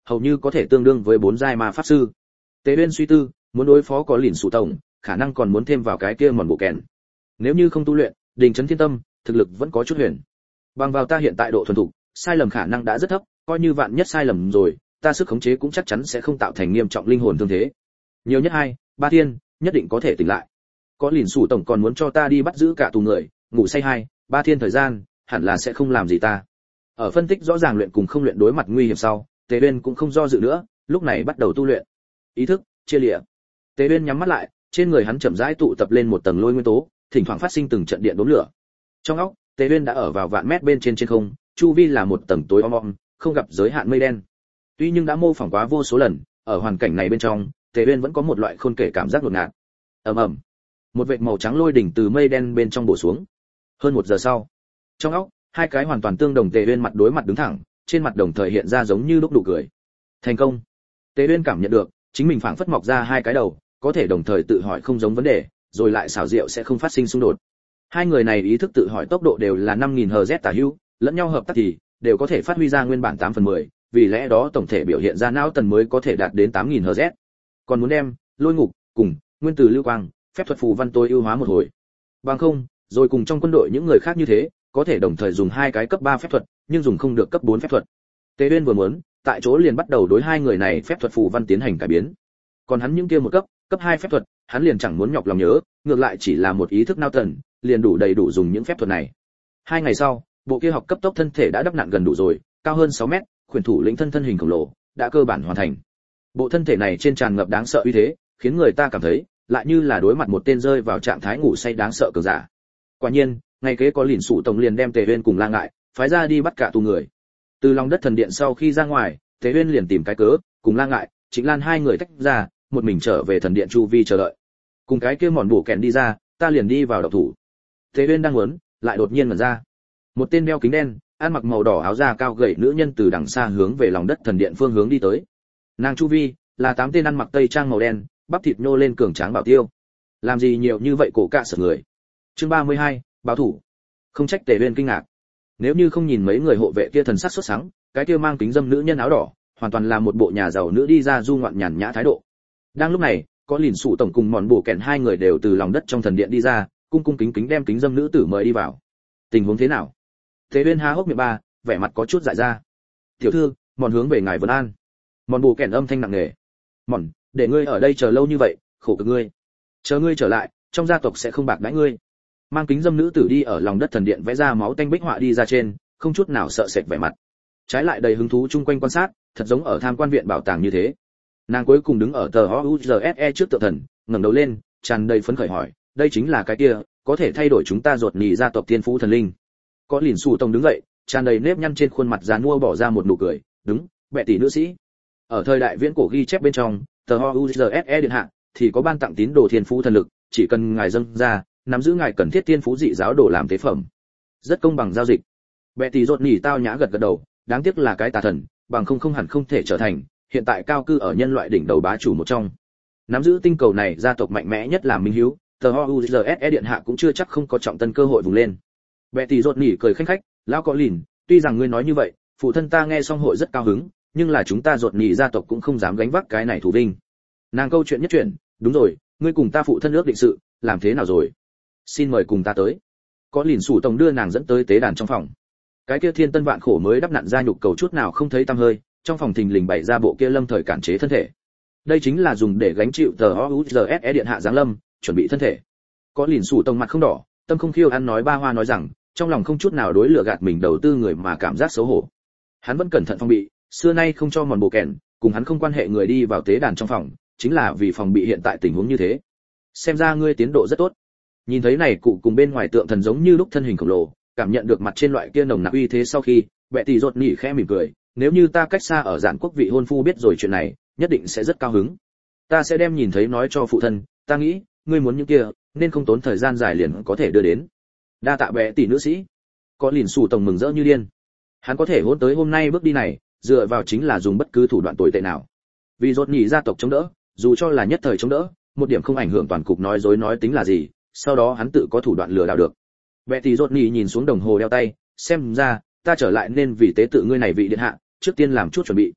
hầu như có thể tương đương với 4 giai ma pháp sư. Tế Uyên suy tư, muốn đối phó có lìn sủ tổng, khả năng còn muốn thêm vào cái kia mòn bộ kèn. Nếu như không tu luyện, đình trấn thiên tâm, thực lực vẫn có chút huyền. Bằng vào ta hiện tại độ thuần thục, sai lầm khả năng đã rất thấp, coi như vạn nhất sai lầm rồi, ta sức khống chế cũng chắc chắn sẽ không tạo thành nghiêm trọng linh hồn thương thế. Nhiều nhất 2-3 thiên, nhất định có thể tỉnh lại. Có lìn sủ tổng còn muốn cho ta đi bắt giữ cả tù người, ngủ say 2-3 thiên thời gian, hẳn là sẽ không làm gì ta. Ở phân tích rõ ràng luyện cùng không luyện đối mặt nguy hiểm sau, Tế Uyên cũng không do dự nữa, lúc này bắt đầu tu luyện. Ý thức chia lìa. Tế Uyên nhắm mắt lại, trên người hắn chậm rãi tụ tập lên một tầng lôi nguyên tố, thỉnh thoảng phát sinh từng trận điện đốm lửa. Trong óc, Tế Uyên đã ở vào vạn mét bên trên không, chu vi là một tầng tối om, không gặp giới hạn mây đen. Tuy nhưng đã mô phỏng quá vô số lần, ở hoàn cảnh này bên trong, Tế Uyên vẫn có một loại khôn kể cảm giác đột ngột. Ầm ầm. Một vệt màu trắng lôi đỉnh từ mây đen bên trong bổ xuống. Hơn 1 giờ sau, trong óc, hai cái hoàn toàn tương đồng Tế Uyên mặt đối mặt đứng thẳng, trên mặt đồng thời hiện ra giống như lúc nụ cười. Thành công. Tế Uyên cảm nhận được, chính mình phảng phất mọc ra hai cái đầu, có thể đồng thời tự hỏi không giống vấn đề, rồi lại xảo diệu sẽ không phát sinh xung đột. Hai người này ý thức tự hỏi tốc độ đều là 5000 Hz tả hữu, lẫn nhau hợp tác thì đều có thể phát huy ra nguyên bản 8/10, vì lẽ đó tổng thể biểu hiện ra não tần mới có thể đạt đến 8000 Hz. Còn muốn đem lôi ngục cùng nguyên tử lưu quang, phép thuật phù văn tối ưu hóa một hồi. Bằng không, rồi cùng trong quân đội những người khác như thế, có thể đồng thời dùng hai cái cấp 3 phép thuật, nhưng dùng không được cấp 4 phép thuật. Tế Uyên vừa muốn, tại chỗ liền bắt đầu đối hai người này phép thuật phù văn tiến hành cải biến. Còn hắn những kia một cấp 2 phép thuật, hắn liền chẳng muốn nhọc lòng nhớ, ngược lại chỉ là một ý thức não tần, liền đủ đầy đủ dùng những phép thuật này. 2 ngày sau, bộ kia học cấp tốc thân thể đã đắp nặng gần đủ rồi, cao hơn 6 mét, khuyển thủ lĩnh thân hình khổng lồ, đã cơ bản hoàn thành. Bộ thân thể này trên tràn ngập đáng sợ uy thế, khiến người ta cảm thấy, lại như là đối mặt một tên rơi vào trạng thái ngủ say đáng sợ cường giả. Quả nhiên, ngày kế có lìn sụ tổng liền đem Tề Uyên cùng La Ngại phái ra đi bắt cả tù người. Từ lòng đất thần điện sau khi ra ngoài, Tề Uyên liền tìm cái cớ, cùng La Ngại, Trịnh Lan hai người tách ra, một mình trở về thần điện chu vi chờ đợi. Cùng cái kia mòn bổ kèn đi ra, ta liền đi vào động thủ. Tề Uyên đang muốn, lại đột nhiên mở ra. Một tên đeo kính đen, ăn mặc màu đỏ áo da cao gầy nữ nhân từ đằng xa hướng về lòng đất thần điện phương hướng đi tới. Nàng chu vi là 8 tên ăn mặc tây trang màu đen, bắp thịt nhô lên cường tráng bảo tiêu. Làm gì nhiều như vậy cổ cạ sợ người. Chương 32, báo thủ. Không trách Tề Uyên kinh ngạc. Nếu như không nhìn mấy người hộ vệ kia thần sắc sốt sắng, cái kia mang kính dâm nữ nhân áo đỏ, hoàn toàn là một bộ nhà giàu nữ đi ra du ngoạn nhàn nhã thái độ. Đang lúc này, có lìn sụ tổng cùng mòn bổ kèn hai người đều từ lòng đất trong thần điện đi ra, cung cung kính kính đem kính dâm nữ tử mời đi vào. Tình huống thế nào? Tề Uyên há hốc miệng ba, vẻ mặt có chút dại ra. Tiểu thư, mòn hướng về ngài Vân An. Mòn bổ kèn âm thanh nặng nề. Mòn, để ngươi ở đây chờ lâu như vậy, khổ cực ngươi. Chờ ngươi trở lại, trong gia tộc sẽ không bạc đãi ngươi. Mang kính dâm nữ tử đi ở lòng đất thần điện vẽ ra máu tanh bích họa đi ra trên, không chút nào sợ sệt vẻ mặt. Trái lại đầy hứng thú chung quanh quan sát, thật giống ở tham quan viện bảo tàng như thế. Nàng cuối cùng đứng ở tờ HUZSE trước tượng thần, ngẩng đầu lên, tràn đầy phấn khởi hỏi, đây chính là cái kia, có thể thay đổi chúng ta ruột nỉ gia tộc tiên phú thần linh. Có lìn sù tông đứng dậy, tràn đầy nếp nhăn trên khuôn mặt già nua bỏ ra một nụ cười, đúng, bệ tỷ nữ sĩ. Ở thời đại viễn cổ ghi chép bên trong, tờ HUZSE điện hạ thì có ban tặng tín đồ thiên phú thần lực, chỉ cần ngài dâng ra, nắm giữ ngài cần thiết tiên phú dị giáo đồ làm tế phẩm. Rất công bằng giao dịch. Bệ tỷ ruột nỉ tao nhã gật gật đầu, đáng tiếc là cái tà thần, bằng không hẳn không thể trở thành hiện tại cao cư ở nhân loại đỉnh đầu bá chủ một trong. Nắm giữ tinh cầu này gia tộc mạnh mẽ nhất là minh hiếu, tờ HUZSE điện hạ cũng chưa chắc không có trọng tân cơ hội vùng lên. Bệ tỷ rốt nỉ cười khanh khách, lão có lìn, tuy rằng ngươi nói như vậy, phụ thân ta nghe xong hội rất cao hứng, nhưng là chúng ta rốt nỉ gia tộc cũng không dám gánh vác cái này thủ vinh. Nàng câu chuyện nhất chuyện, đúng rồi, ngươi cùng ta phụ thân ước định sự, làm thế nào rồi? Xin mời cùng ta tới. Có lìn sủ tổng đưa nàng dẫn tới tế đàn trong phòng. Cái kia thiên tân vạn khổ mới đắp nặn ra nhục cầu chút nào không thấy tăm hơi, trong phòng thình lình bày ra bộ kia lâm thời cản chế thân thể. Đây chính là dùng để gánh chịu tờ HUZSE điện hạ giáng lâm, chuẩn bị thân thể. Có lìn sủ tổng mặt không đỏ, tâm không khiêu ăn nói ba hoa nói rằng, trong lòng không chút nào đối lừa gạt mình đầu tư người mà cảm giác xấu hổ. Hắn vẫn cẩn thận phòng bị, xưa nay không cho mòn bộ kèn, cùng hắn không quan hệ người đi vào tế đàn trong phòng, chính là vì phòng bị hiện tại tình huống như thế. Xem ra ngươi tiến độ rất tốt. Nhìn thấy này cụ cùng bên ngoài tượng thần giống như lúc thân hình khổng lồ, cảm nhận được mặt trên loại kia nồng nặc uy thế sau khi, bệ tỷ rốt nỉ khẽ mỉm cười, nếu như ta cách xa ở giản quốc vị hôn phu biết rồi chuyện này, nhất định sẽ rất cao hứng. Ta sẽ đem nhìn thấy nói cho phụ thân, ta nghĩ, ngươi muốn những kia, nên không tốn thời gian dài liền có thể đưa đến. Đa tạ bệ tỷ nữ sĩ. Có lìn sủ tổng mừng rỡ như điên. Hắn có thể hôn tới hôm nay bước đi này, dựa vào chính là dùng bất cứ thủ đoạn tồi tệ nào. Vì rốt nỉ gia tộc chống đỡ, dù cho là nhất thời chống đỡ, một điểm không ảnh hưởng toàn cục nói dối nói tính là gì, sau đó hắn tự có thủ đoạn lừa đảo được. Bệ tỷ rốt nỉ nhìn xuống đồng hồ đeo tay, xem ra ta trở lại nên vì tế tự ngươi này vị điện hạ, trước tiên làm chút chuẩn bị.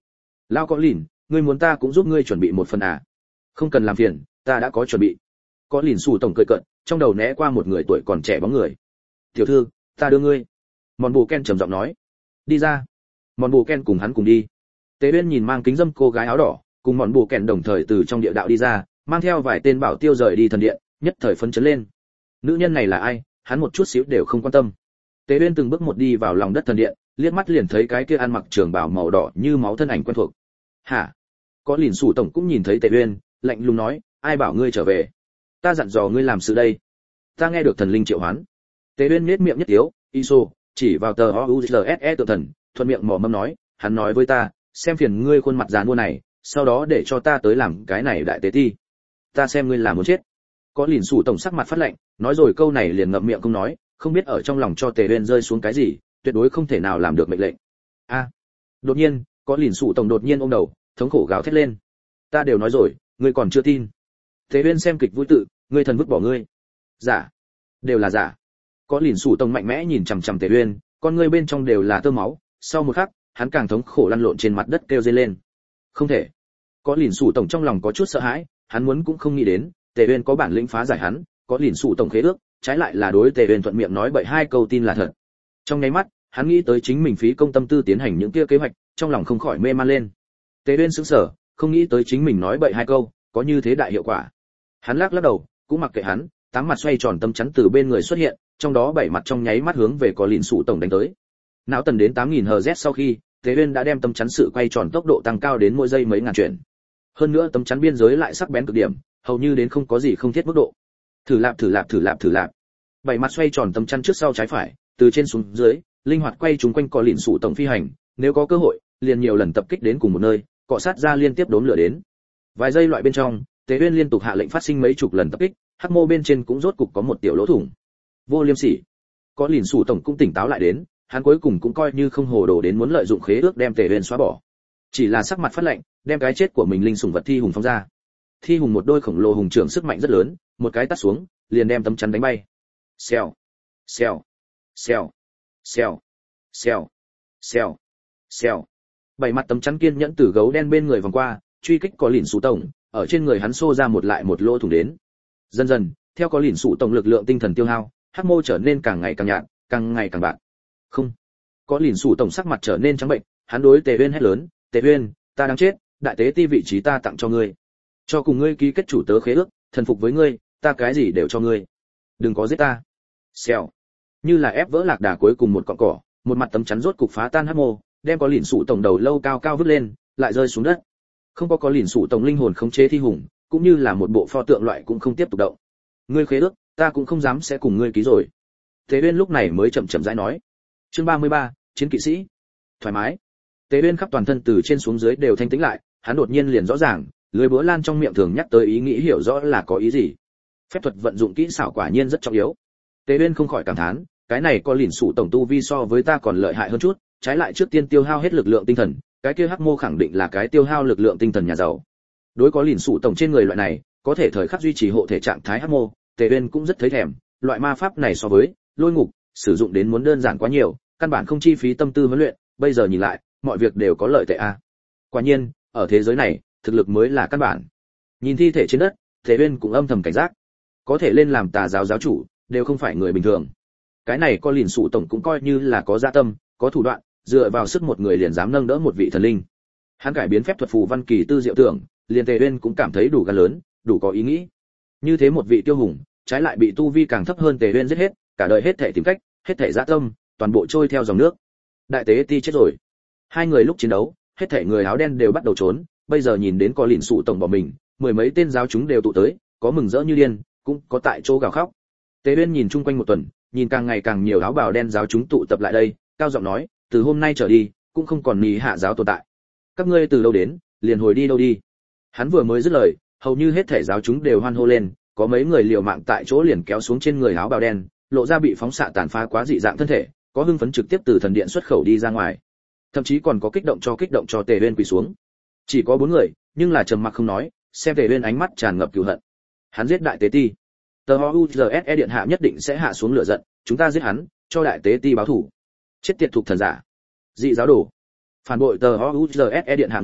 Lao có lìn, ngươi muốn ta cũng giúp ngươi chuẩn bị một phần à? Không cần làm phiền, ta đã có chuẩn bị. Có lìn sủ tổng cười cợt, trong đầu né qua một người tuổi còn trẻ bóng người. Tiểu thư, ta đưa ngươi. Mòn bù ken trầm giọng nói. Đi ra. Mòn bù ken cùng hắn cùng đi. Tế Uyên nhìn mang kính dâm cô gái áo đỏ, cùng mòn bù ken đồng thời từ trong địa đạo đi ra, mang theo vài tên bảo tiêu rời đi thần điện, nhất thời phấn chấn lên. Nữ nhân này là ai, hắn một chút xíu đều không quan tâm. Tế Uyên từng bước một đi vào lòng đất thần điện, liếc mắt liền thấy cái kia ăn mặc trường bào màu đỏ như máu thân ảnh quen thuộc. Hả? Có lìn sủ tổng cũng nhìn thấy Tế Uyên, lạnh lùng nói, ai bảo ngươi trở về? Ta dặn dò ngươi làm sự đây. Ta nghe được thần linh triệu hoán. Tế Uyên nhếch miệng nhất tiếu, Iso chỉ vào tờ OUZSE tượng thần, thuận miệng mỏ mâm nói, hắn nói với ta, xem phiền ngươi khuôn mặt già nua này, sau đó để cho ta tới làm cái này đại tế ti. Ta xem ngươi là muốn chết. Có lìn sủ tổng sắc mặt phát lạnh, nói rồi câu này liền ngậm miệng không nói, không biết ở trong lòng cho Tề Uyên rơi xuống cái gì, tuyệt đối không thể nào làm được mệnh lệnh. A! Đột nhiên, có lìn sủ tổng đột nhiên ôm đầu, thống khổ gào thét lên. Ta đều nói rồi, ngươi còn chưa tin. Tề Uyên xem kịch vui tự, ngươi thần vứt bỏ ngươi. Giả, đều là giả. Có lìn sủ tổng mạnh mẽ nhìn chằm chằm Tề Uyên, con ngươi bên trong đều là tơ máu, sau một khắc, hắn càng thống khổ lăn lộn trên mặt đất kêu rên lên. Không thể. Có lìn sủ tổng trong lòng có chút sợ hãi, hắn muốn cũng không nghĩ đến, Tề Uyên có bản lĩnh phá giải hắn, có lìn sủ tổng khế ước, trái lại là đối Tề Uyên thuận miệng nói bậy hai câu tin là thật. Trong nháy mắt, hắn nghĩ tới chính mình phí công tâm tư tiến hành những kia kế hoạch, trong lòng không khỏi mê man lên. Tề Uyên sững sờ, không nghĩ tới chính mình nói bậy hai câu, có như thế đại hiệu quả. Hắn lắc lắc đầu, cũng mặc kệ hắn, tám mặt xoay tròn tâm chắn từ bên người xuất hiện, trong đó bảy mặt trong nháy mắt hướng về có lìn sủ tổng đánh tới. Não tần đến 8000 Hz sau khi, Tề Uyên đã đem tâm chắn sự quay tròn tốc độ tăng cao đến mỗi giây mấy ngàn chuyển. Hơn nữa tâm chắn biên giới lại sắc bén cực điểm, hầu như đến không có gì không thiết mức độ. Thử lạp. Bảy mặt xoay tròn tâm chắn trước sau trái phải, từ trên xuống dưới, linh hoạt quay chúng quanh có lìn sủ tổng phi hành, nếu có cơ hội, liền nhiều lần tập kích đến cùng một nơi, cọ sát ra liên tiếp đốm lửa đến. Vài giây loại bên trong, Tế Uyên liên tục hạ lệnh phát sinh mấy chục lần tập kích, hắc mô bên trên cũng rốt cục có một tiểu lỗ thủng. Vô liêm sỉ. Có lìn sủ tổng cũng tỉnh táo lại đến, hắn cuối cùng cũng coi như không hồ đồ đến muốn lợi dụng khế ước đem Tề Uyên xóa bỏ. Chỉ là sắc mặt phát lạnh, đem cái chết của mình linh sủng vật thi hùng phóng ra. Thi hùng một đôi khổng lồ hùng trưởng sức mạnh rất lớn, một cái tát xuống, liền đem tấm chắn đánh bay. Xèo, xèo, xèo, xèo, xèo, xèo, xèo. Bảy mặt tấm chắn kiên nhẫn từ gấu đen bên người vòng qua, truy kích có lìn sủ tổng, ở trên người hắn xô ra một lại một lỗ thủng đến. Dần dần, theo có lìn sủ tổng lực lượng tinh thần tiêu hao, hắc mô trở nên càng ngày càng nhạt, càng ngày càng bạc. Không. Có lìn sủ tổng sắc mặt trở nên trắng bệnh, hắn đối Tề Uyên hét lớn, Tề Uyên, ta đang chết, đại tế ti vị trí ta tặng cho ngươi. Cho cùng ngươi ký kết chủ tớ khế ước, thần phục với ngươi, ta cái gì đều cho ngươi. Đừng có giết ta. Xèo. Như là ép vỡ lạc đà cuối cùng một cọng cỏ, một mặt tấm chắn rốt cục phá tan hắc mô, đem có lìn sủ tổng đầu lâu cao cao vứt lên, lại rơi xuống đất. Không có lìn sủ tổng linh hồn khống chế thi hùng, cũng như là một bộ pho tượng loại cũng không tiếp tục động. Ngươi khế ước, ta cũng không dám sẽ cùng ngươi ký rồi. Tề Uyên lúc này mới chậm chậm rãi nói. Chương 33, chiến kỵ sĩ. Thoải mái. Tề Uyên khắp toàn thân từ trên xuống dưới đều thanh tĩnh lại, hắn đột nhiên liền rõ ràng, lưới búa lan trong miệng thường nhắc tới ý nghĩ hiểu rõ là có ý gì. Phép thuật vận dụng kỹ xảo quả nhiên rất trọng yếu. Tề Uyên không khỏi cảm thán, cái này có lìn sủ tổng tu vi so với ta còn lợi hại hơn chút, trái lại trước tiên tiêu hao hết lực lượng tinh thần, cái kia hắc mô khẳng định là cái tiêu hao lực lượng tinh thần nhà giàu. Đối có lìn sủ tổng trên người loại này, có thể thời khắc duy trì hộ thể trạng thái hắc mô, Tề Uyên cũng rất thấy thèm, loại ma pháp này so với lôi ngục sử dụng đến muốn đơn giản quá nhiều, căn bản không chi phí tâm tư huấn luyện, bây giờ nhìn lại, mọi việc đều có lợi tệ a. Quả nhiên, ở thế giới này, thực lực mới là căn bản. Nhìn thi thể trên đất, Tề Uyên cũng âm thầm cảnh giác. Có thể lên làm tà giáo giáo chủ, đều không phải người bình thường. Cái này có lìn sủ tổng cũng coi như là có dạ tâm, có thủ đoạn, dựa vào sức một người liền dám nâng đỡ một vị thần linh. Hắn cải biến phép thuật phù văn kỳ tư diệu tưởng, liền Tề Uyên cũng cảm thấy đủ gan lớn, đủ có ý nghĩ. Như thế một vị tiêu hùng, trái lại bị tu vi càng thấp hơn Tề Uyên giết hết, cả đời hết thể tìm cách, hết thể dạ tâm, toàn bộ trôi theo dòng nước. Đại tế ti chết rồi. Hai người lúc chiến đấu, hết thể người áo đen đều bắt đầu trốn, bây giờ nhìn đến có lìn sủ tổng bỏ mình, mười mấy tên giáo chúng đều tụ tới, có mừng rỡ như điên, cũng có tại chỗ gào khóc. Tề Uyên nhìn chung quanh một tuần, nhìn càng ngày càng nhiều áo bào đen giáo chúng tụ tập lại đây, cao giọng nói, từ hôm nay trở đi, cũng không còn nị hạ giáo tồn tại. Các ngươi từ đâu đến, liền hồi đi đâu đi. Hắn vừa mới dứt lời, hầu như hết thể giáo chúng đều hoan hô lên, có mấy người liều mạng tại chỗ liền kéo xuống trên người áo bào đen, lộ ra bị phóng xạ tàn phá quá dị dạng thân thể, có hưng phấn trực tiếp từ thần điện xuất khẩu đi ra ngoài. Thậm chí còn có kích động cho Tề Uyên quỳ xuống. Chỉ có 4 người, nhưng là trầm mặc không nói, xem Tề Uyên ánh mắt tràn ngập cừu hận. Hắn giết đại tế ti. Tờ OUZSE điện hạ nhất định sẽ hạ xuống lửa giận, chúng ta giết hắn, cho đại tế ti báo thù. Chết tiệt thuộc thần giả. Dị giáo đồ. Phản bội tờ OUZSE điện hạ người,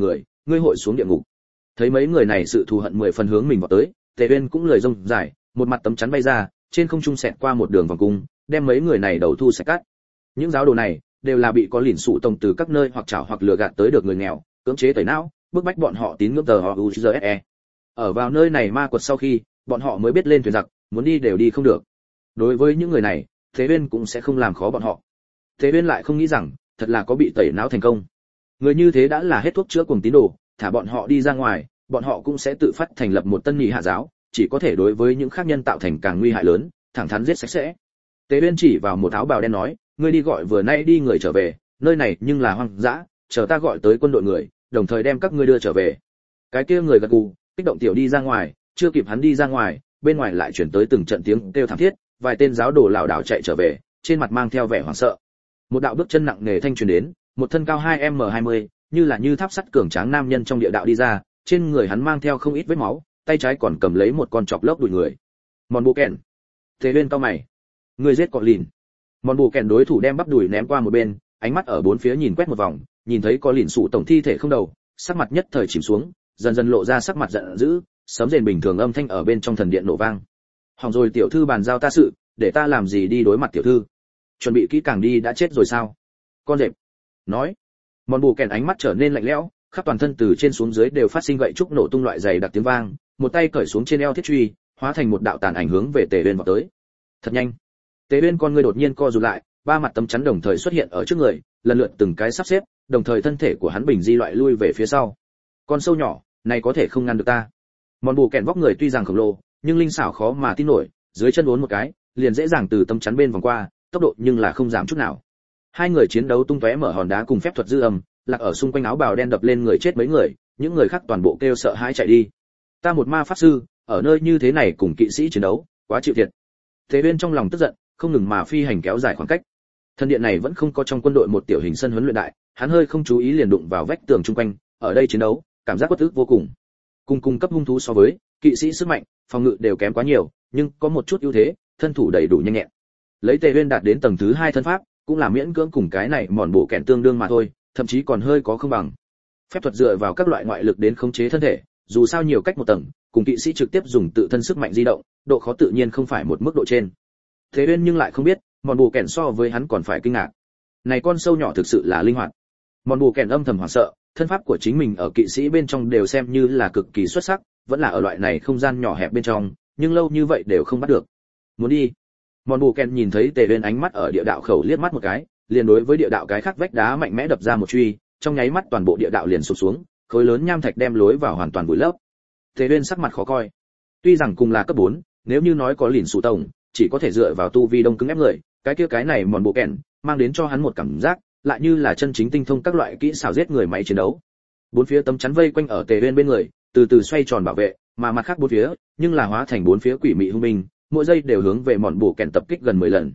ngươi hội xuống địa ngục. Thấy mấy người này sự thù hận 10 phần hướng mình vào tới, Tề Uyên cũng lười rông dài, một mặt tấm chắn bay ra, trên không trung xẹt qua một đường vòng cung, đem mấy người này đầu thu sạch cắt. Những giáo đồ này đều là bị có lìn sụ tổng từ các nơi hoặc chảo hoặc lừa gạt tới được người nghèo, cưỡng chế tẩy não, bức bách bọn họ tín ngưỡng tờ họ UZSE. Ở vào nơi này ma quật sau khi, bọn họ mới biết lên thuyền giặc, muốn đi đều đi không được. Đối với những người này, Thế Uyên cũng sẽ không làm khó bọn họ. Thế Uyên lại không nghĩ rằng, thật là có bị tẩy não thành công. Người như thế đã là hết thuốc chữa cuồng tín đồ, thả bọn họ đi ra ngoài, bọn họ cũng sẽ tự phát thành lập một tân nhị hạ giáo, chỉ có thể đối với những khác nhân tạo thành càng nguy hại lớn, thẳng thắn giết sạch sẽ. Tế Uyên chỉ vào một áo bào đen nói, ngươi đi gọi vừa nay đi người trở về, nơi này nhưng là hoang dã, chờ ta gọi tới quân đội người, đồng thời đem các ngươi đưa trở về. Cái kia người gật gù, kích động tiểu đi ra ngoài, chưa kịp hắn đi ra ngoài, bên ngoài lại chuyển tới từng trận tiếng kêu thảm thiết, vài tên giáo đồ lảo đảo chạy trở về, trên mặt mang theo vẻ hoảng sợ. Một đạo bước chân nặng nề thanh truyền đến, một thân cao 2m20, như là như tháp sắt cường tráng nam nhân trong địa đạo đi ra, trên người hắn mang theo không ít vết máu, tay trái còn cầm lấy một con chọc lốc đuổi người. Mòn Bù Kèn. Thế Uyên cau mày. Người giết cọ lìn. Mòn Bù Kèn đối thủ đem bắp đùi ném qua một bên, ánh mắt ở bốn phía nhìn quét một vòng, nhìn thấy có lìn sụ tổng thi thể không đầu, sắc mặt nhất thời chìm xuống, dần dần lộ ra sắc mặt giận dữ, sấm rền bình thường âm thanh ở bên trong thần điện nổ vang. Hỏng rồi, tiểu thư bàn giao ta sự, để ta làm gì đi đối mặt tiểu thư? Chuẩn bị kỹ càng đi, đã chết rồi sao? Con rệp. Nói. Mòn Bù Kèn ánh mắt trở nên lạnh lẽo, khắp toàn thân từ trên xuống dưới đều phát sinh gậy trúc nổ tung loại dày đặc tiếng vang, một tay cởi xuống trên eo thiết truy, hóa thành một đạo tàn ảnh hướng về Tề Uyên vọt tới. Thật nhanh. Tề Uyên con ngươi đột nhiên co rụt lại, ba mặt tấm chắn đồng thời xuất hiện ở trước người, lần lượt từng cái sắp xếp, đồng thời thân thể của hắn bình di loại lui về phía sau. Con sâu nhỏ, này có thể không ngăn được ta. Mòn Bù Kèn vóc người tuy rằng khổng lồ, nhưng linh xảo khó mà tin nổi, dưới chân uốn một cái, liền dễ dàng từ tấm chắn bên vòng qua, tốc độ nhưng là không giảm chút nào. Hai người chiến đấu tung tóe mở hòn đá cùng phép thuật dư âm, lạc ở xung quanh áo bào đen đập lên người chết mấy người, những người khác toàn bộ kêu sợ hãi chạy đi. Ta một ma pháp sư, ở nơi như thế này cùng kỵ sĩ chiến đấu, quá chịu thiệt. Thế Uyên trong lòng tức giận, không ngừng mà phi hành kéo dài khoảng cách. Thần điện này vẫn không có trong quân đội một tiểu hình sân huấn luyện đại, hắn hơi không chú ý liền đụng vào vách tường chung quanh, ở đây chiến đấu, cảm giác bất ức vô cùng. Cùng cung cấp hung thú so với, kỵ sĩ sức mạnh, phòng ngự đều kém quá nhiều, nhưng có một chút ưu thế, thân thủ đầy đủ nhanh nhẹn. Lấy Tề Uyên đạt đến tầng thứ 2 thân pháp, cũng là miễn cưỡng cùng cái này Mòn Bù Kèn tương đương mà thôi, thậm chí còn hơi có không bằng. Phép thuật dựa vào các loại ngoại lực đến khống chế thân thể, dù sao nhiều cách một tầng, cùng kỵ sĩ trực tiếp dùng tự thân sức mạnh di động, độ khó tự nhiên không phải một mức độ trên. Thế Uyên nhưng lại không biết, Mòn Bù Kèn so với hắn còn phải kinh ngạc. Này con sâu nhỏ thực sự là linh hoạt. Mòn Bù Kèn âm thầm hoảng sợ, thân pháp của chính mình ở kỵ sĩ bên trong đều xem như là cực kỳ xuất sắc, vẫn là ở loại này không gian nhỏ hẹp bên trong, nhưng lâu như vậy đều không bắt được. Muốn đi. Mòn Bù Kèn nhìn thấy Tề Uyên ánh mắt ở địa đạo khẩu liếc mắt một cái, liền đối với địa đạo cái khác vách đá mạnh mẽ đập ra một truy, trong nháy mắt toàn bộ địa đạo liền sụp xuống, khối lớn nham thạch đem lối vào hoàn toàn vùi lấp. Tề Uyên sắc mặt khó coi. Tuy rằng cùng là cấp 4, nếu như nói có lìn sủ tổng, chỉ có thể dựa vào tu vi đông cứng ép người, cái này Mòn Bù Kèn mang đến cho hắn một cảm giác, lại như là chân chính tinh thông các loại kỹ xảo giết người máy chiến đấu. Bốn phía tấm chắn vây quanh ở Tề Uyên bên người, từ từ xoay tròn bảo vệ, mà mặt khác bốn phía, nhưng là hóa thành bốn phía quỷ mị hung binh, mỗi giây đều hướng về Mòn Bù Kèn tập kích gần 10 lần.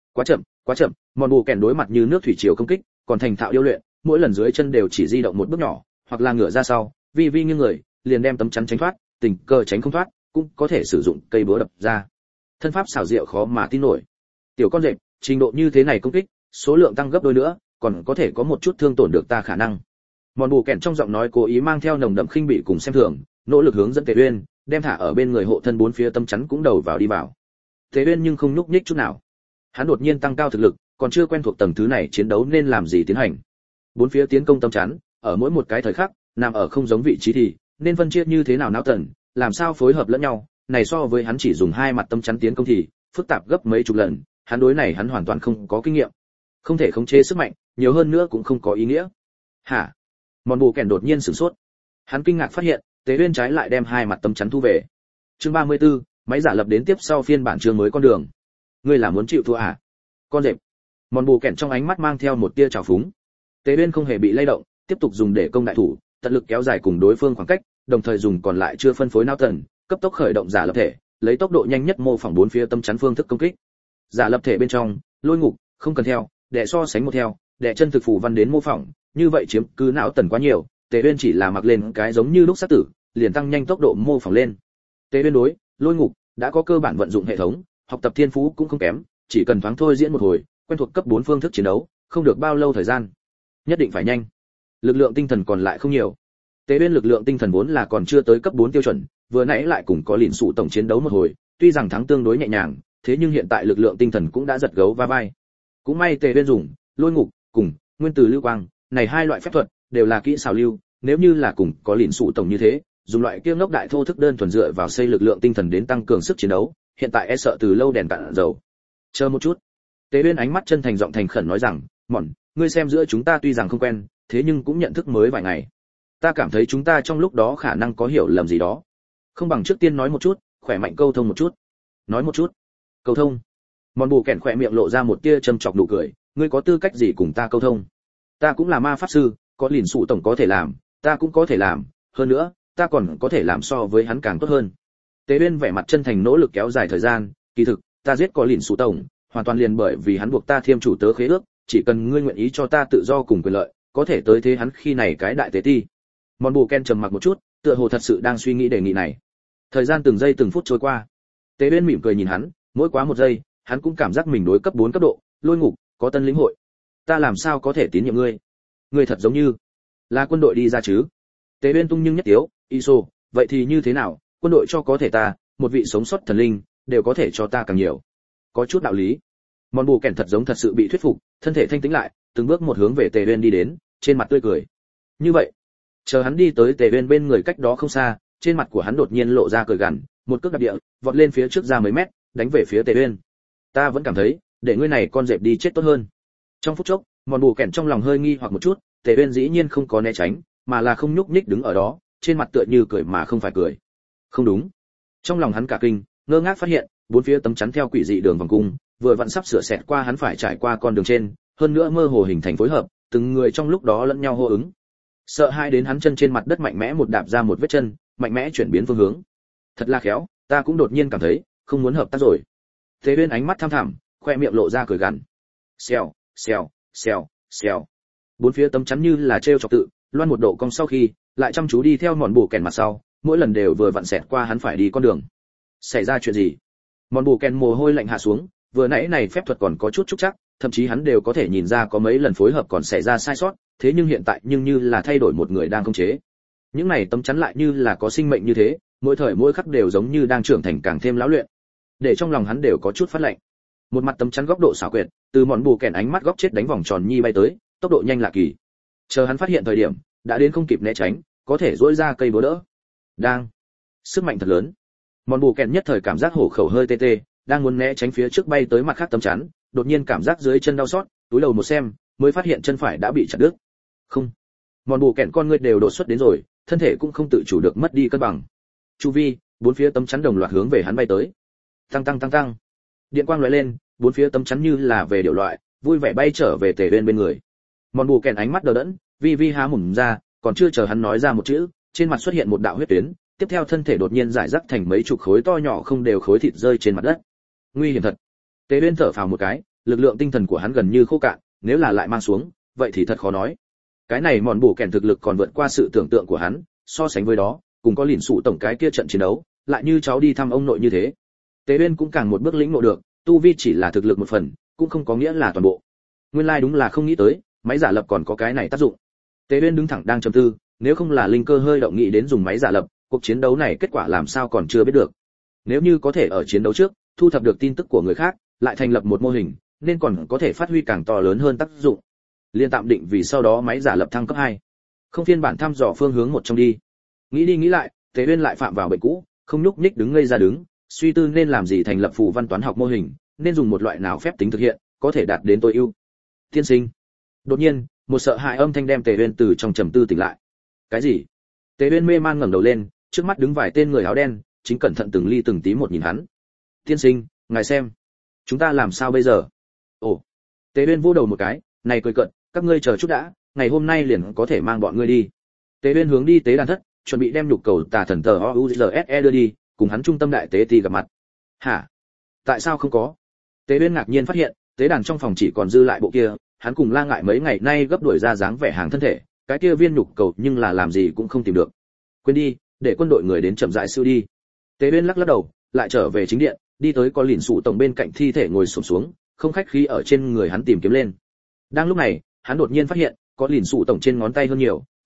Quá chậm, Mòn Bù Kèn đối mặt như nước thủy triều công kích, còn thành thạo điêu luyện, mỗi lần dưới chân đều chỉ di động một bước nhỏ, hoặc là ngửa ra sau, vi nghiêng người, liền đem tấm chắn tránh thoát, tình cờ tránh không thoát, cũng có thể sử dụng cây búa đập ra. Thân pháp xảo diệu khó mà tin nổi. Tiểu con rệp, trình độ như thế này công kích, số lượng tăng gấp đôi nữa, còn có thể có một chút thương tổn được ta khả năng. Mòn Bù Kèn trong giọng nói cố ý mang theo nồng đậm khinh bỉ cùng xem thường, nỗ lực hướng dẫn Tề Uyên, đem thả ở bên người hộ thân bốn phía tấm chắn cũng đầu vào đi vào. Tề Uyên nhưng không nhúc nhích chút nào. Hắn đột nhiên tăng cao thực lực, còn chưa quen thuộc tầng thứ này chiến đấu nên làm gì tiến hành. Bốn phía tiến công tấm chắn, ở mỗi một cái thời khắc, nằm ở không giống vị trí thì nên phân chia như thế nào não tần, làm sao phối hợp lẫn nhau, này so với hắn chỉ dùng hai mặt tấm chắn tiến công thì phức tạp gấp mấy chục lần, hắn đối này hắn hoàn toàn không có kinh nghiệm. Không thể khống chế sức mạnh, nhiều hơn nữa cũng không có ý nghĩa. Hả? Mòn Bù Kèn đột nhiên sửng sốt. Hắn kinh ngạc phát hiện, Tế Uyên trái lại đem hai mặt tấm chắn thu về. Chương 34, máy giả lập đến tiếp sau phiên bản chương mới con đường. Ngươi là muốn chịu thua à? Con rệp. Mòn Bù Kèn trong ánh mắt mang theo một tia trào phúng. Tế Uyên không hề bị lay động, tiếp tục dùng để công đại thủ, tận lực kéo dài cùng đối phương khoảng cách, đồng thời dùng còn lại chưa phân phối não tần, cấp tốc khởi động giả lập thể, lấy tốc độ nhanh nhất mô phỏng bốn phía tấm chắn phương thức công kích. Giả lập thể bên trong, lôi ngục, không cần theo, để so sánh một theo, để chân thực phù văn đến mô phỏng, như vậy chiếm cứ não tần quá nhiều, Tế Uyên chỉ là mặc lên cái giống như lúc sát tử, liền tăng nhanh tốc độ mô phỏng lên. Tế Uyên đối, lôi ngục đã có cơ bản vận dụng hệ thống, học tập thiên phú cũng không kém, chỉ cần thoáng thôi diễn một hồi, quen thuộc cấp 4 phương thức chiến đấu, không được bao lâu thời gian. Nhất định phải nhanh. Lực lượng tinh thần còn lại không nhiều. Tế Uyên lực lượng tinh thần vốn là còn chưa tới cấp 4 tiêu chuẩn, vừa nãy lại cùng có lìn sụ tổng chiến đấu một hồi, tuy rằng thắng tương đối nhẹ nhàng, thế nhưng hiện tại lực lượng tinh thần cũng đã giật gấu va vai. Cũng may Tế Uyên dùng lôi ngục cùng nguyên tử lưu quang, này hai loại phép thuật đều là kỹ xảo lưu, nếu như là cùng có lìn sụ tổng như thế, dùng loại kia ngốc đại thô thức đơn thuần dựa vào xây lực lượng tinh thần đến tăng cường sức chiến đấu, hiện tại e sợ từ lâu đèn cạn dầu. Chờ một chút. Tế Uyên ánh mắt chân thành giọng thành khẩn nói rằng, "Mọn, ngươi xem giữa chúng ta tuy rằng không quen, thế nhưng cũng nhận thức mới vài ngày. Ta cảm thấy chúng ta trong lúc đó khả năng có hiểu lầm gì đó. Không bằng trước tiên nói một chút, khỏe mạnh câu thông một chút." Nói một chút. Câu thông? Mọn bù kẹn khỏe miệng lộ ra một tia châm chọc nụ cười, "Ngươi có tư cách gì cùng ta câu thông? Ta cũng là ma pháp sư, có lìn sụ tổng có thể làm, ta cũng có thể làm, hơn nữa, ta còn có thể làm so với hắn càng tốt hơn." Tế Uyên vẻ mặt chân thành nỗ lực kéo dài thời gian, "Kỳ thực, ta giết có lìn sụ tổng, hoàn toàn liền bởi vì hắn buộc ta thiêm chủ tớ khế ước, chỉ cần ngươi nguyện ý cho ta tự do cùng quyền lợi, có thể tới thế hắn khi này cái đại tế ti." Mòn bù Ken trầm mặc một chút, tựa hồ thật sự đang suy nghĩ đề nghị này. Thời gian từng giây từng phút trôi qua. Tế Uyên mỉm cười nhìn hắn, mỗi quá một giây, hắn cũng cảm giác mình đối cấp 4 cấp độ, lôi ngục, có tân lĩnh hội. "Ta làm sao có thể tín nhiệm ngươi? Ngươi thật giống như là quân đội đi ra chứ?" Tế Uyên tung nhưng nhất tiếu, "Iso, vậy thì như thế nào, quân đội cho có thể ta, một vị sống sót thần linh, đều có thể cho ta càng nhiều." Có chút đạo lý. Mòn bù Kèn thật giống thật sự bị thuyết phục, thân thể thanh tĩnh lại, từng bước một hướng về Tề Uyên đi đến, trên mặt tươi cười. Như vậy, chờ hắn đi tới Tề Uyên bên người cách đó không xa, trên mặt của hắn đột nhiên lộ ra cười gằn, một cước đạp địa, vọt lên phía trước ra mấy mét, đánh về phía Tề Uyên. "Ta vẫn cảm thấy, để ngươi này con dẹp đi chết tốt hơn." Trong phút chốc, Mòn bù Kèn trong lòng hơi nghi hoặc một chút, Tề Uyên dĩ nhiên không có né tránh, mà là không nhúc nhích đứng ở đó, trên mặt tựa như cười mà không phải cười. Không đúng. Trong lòng hắn cả kinh, ngơ ngác phát hiện, bốn phía tấm chắn theo quỷ dị đường vòng cung, vừa vặn sắp sửa xẹt qua hắn phải trải qua con đường trên, hơn nữa mơ hồ hình thành phối hợp, từng người trong lúc đó lẫn nhau hô ứng. Sợ hai đến hắn chân trên mặt đất mạnh mẽ một đạp ra một vết chân, mạnh mẽ chuyển biến phương hướng. Thật là khéo, ta cũng đột nhiên cảm thấy không muốn hợp tác rồi. Thế Uyên ánh mắt tham thẳm, khoe miệng lộ ra cười gằn. Xèo, xèo, xèo, xèo. Bốn phía tấm chắn như là treo chọc tự, loan một độ cong sau khi, lại chăm chú đi theo mòn bù kèn mặt sau, mỗi lần đều vừa vặn xẹt qua hắn phải đi con đường. Xảy ra chuyện gì? Mòn bù kèn mồ hôi lạnh hạ xuống, vừa nãy này phép thuật còn có chút trúc chắc, thậm chí hắn đều có thể nhìn ra có mấy lần phối hợp còn xảy ra sai sót, thế nhưng hiện tại nhưng như là thay đổi một người đang khống chế. Những này tấm chắn lại như là có sinh mệnh như thế, mỗi thời mỗi khắc đều giống như đang trưởng thành càng thêm lão luyện. Để trong lòng hắn đều có chút phát lạnh. Một mặt tấm chắn góc độ xảo quyệt, từ mòn bù kèn ánh mắt góc chết đánh vòng tròn nhi bay tới, tốc độ nhanh lạ kỳ. Chờ hắn phát hiện thời điểm, đã đến không kịp né tránh, có thể duỗi ra cây búa đỡ. Đang, sức mạnh thật lớn. Mòn bù kèn nhất thời cảm giác hổ khẩu hơi tê tê, đang muốn né tránh phía trước bay tới mặt khác tấm chắn, đột nhiên cảm giác dưới chân đau xót, túi đầu một xem, mới phát hiện chân phải đã bị chặt đứt. Không, mòn bù kèn con ngươi đều đột xuất đến rồi, thân thể cũng không tự chủ được mất đi cân bằng. Chu vi, bốn phía tấm chắn đồng loạt hướng về hắn bay tới. Tăng tăng tăng tăng. Điện quang lóe lên, bốn phía tấm chắn như là về điệu loại, vui vẻ bay trở về Tề Uyên bên người. Mòn bù kèn ánh mắt đờ đẫn, vi vi há mồm ra, còn chưa chờ hắn nói ra một chữ, trên mặt xuất hiện một đạo huyết tuyến, tiếp theo thân thể đột nhiên giải rác thành mấy chục khối to nhỏ không đều khối thịt rơi trên mặt đất. Nguy hiểm thật. Tề Uyên thở phào một cái, lực lượng tinh thần của hắn gần như khô cạn, nếu là lại mang xuống, vậy thì thật khó nói. Cái này mòn bù kèn thực lực còn vượt qua sự tưởng tượng của hắn, so sánh với đó, cùng có lìn sụ tổng cái kia trận chiến đấu, lại như cháu đi thăm ông nội như thế. Tề Uyên cũng càng một bước lĩnh ngộ được, tu vi chỉ là thực lực một phần, cũng không có nghĩa là toàn bộ. Nguyên lai đúng là không nghĩ tới, máy giả lập còn có cái này tác dụng. Tề Uyên đứng thẳng đang trầm tư, nếu không là linh cơ hơi động nghĩ đến dùng máy giả lập, cuộc chiến đấu này kết quả làm sao còn chưa biết được. Nếu như có thể ở chiến đấu trước thu thập được tin tức của người khác, lại thành lập một mô hình, nên còn có thể phát huy càng to lớn hơn tác dụng. Liên tạm định vì sau đó máy giả lập thăng cấp 2. Không phiên bản thăm dò phương hướng một trong đi. Nghĩ đi nghĩ lại, Tề Uyên lại phạm vào bệnh cũ, không nhúc nhích đứng ngây ra đứng, suy tư nên làm gì thành lập phù văn toán học mô hình, nên dùng một loại nào phép tính thực hiện, có thể đạt đến tối ưu. Tiên sinh. Đột nhiên, một sợ hãi âm thanh đem Tề Uyên từ trong trầm tư tỉnh lại. Cái gì? Tề Uyên mê man ngẩng đầu lên, trước mắt đứng vài tên người áo đen, chính cẩn thận từng ly từng tí một nhìn hắn. Tiên sinh, ngài xem, chúng ta làm sao bây giờ? Ồ. Tề Uyên vỗ đầu một cái, này cười cợt, các ngươi chờ chút đã, ngày hôm nay liền có thể mang bọn ngươi đi. Tề Uyên hướng đi tế đàn thất, chuẩn bị đem nhục cầu tà thần tờ OUZSE đưa đi, cùng hắn trung tâm đại tế ti gặp mặt. Hả? Tại sao không có? Tề Uyên ngạc nhiên phát hiện, tế đàn trong phòng chỉ còn dư lại bộ kia, hắn cùng La Ngại mấy ngày nay gấp đuổi ra dáng vẻ hàng thân thể, cái kia viên nhục cầu nhưng là làm gì cũng không tìm được. Quên đi, để quân đội người đến chậm rãi siêu đi. Tề Uyên lắc lắc đầu, lại trở về chính điện, đi tới có lìn sụ tổng bên cạnh thi thể ngồi xổm xuống, không khách khí ở trên người hắn tìm kiếm lên. Đang lúc này, hắn đột nhiên phát hiện, có lìn sụ tổng trên ngón tay hơn nhiều,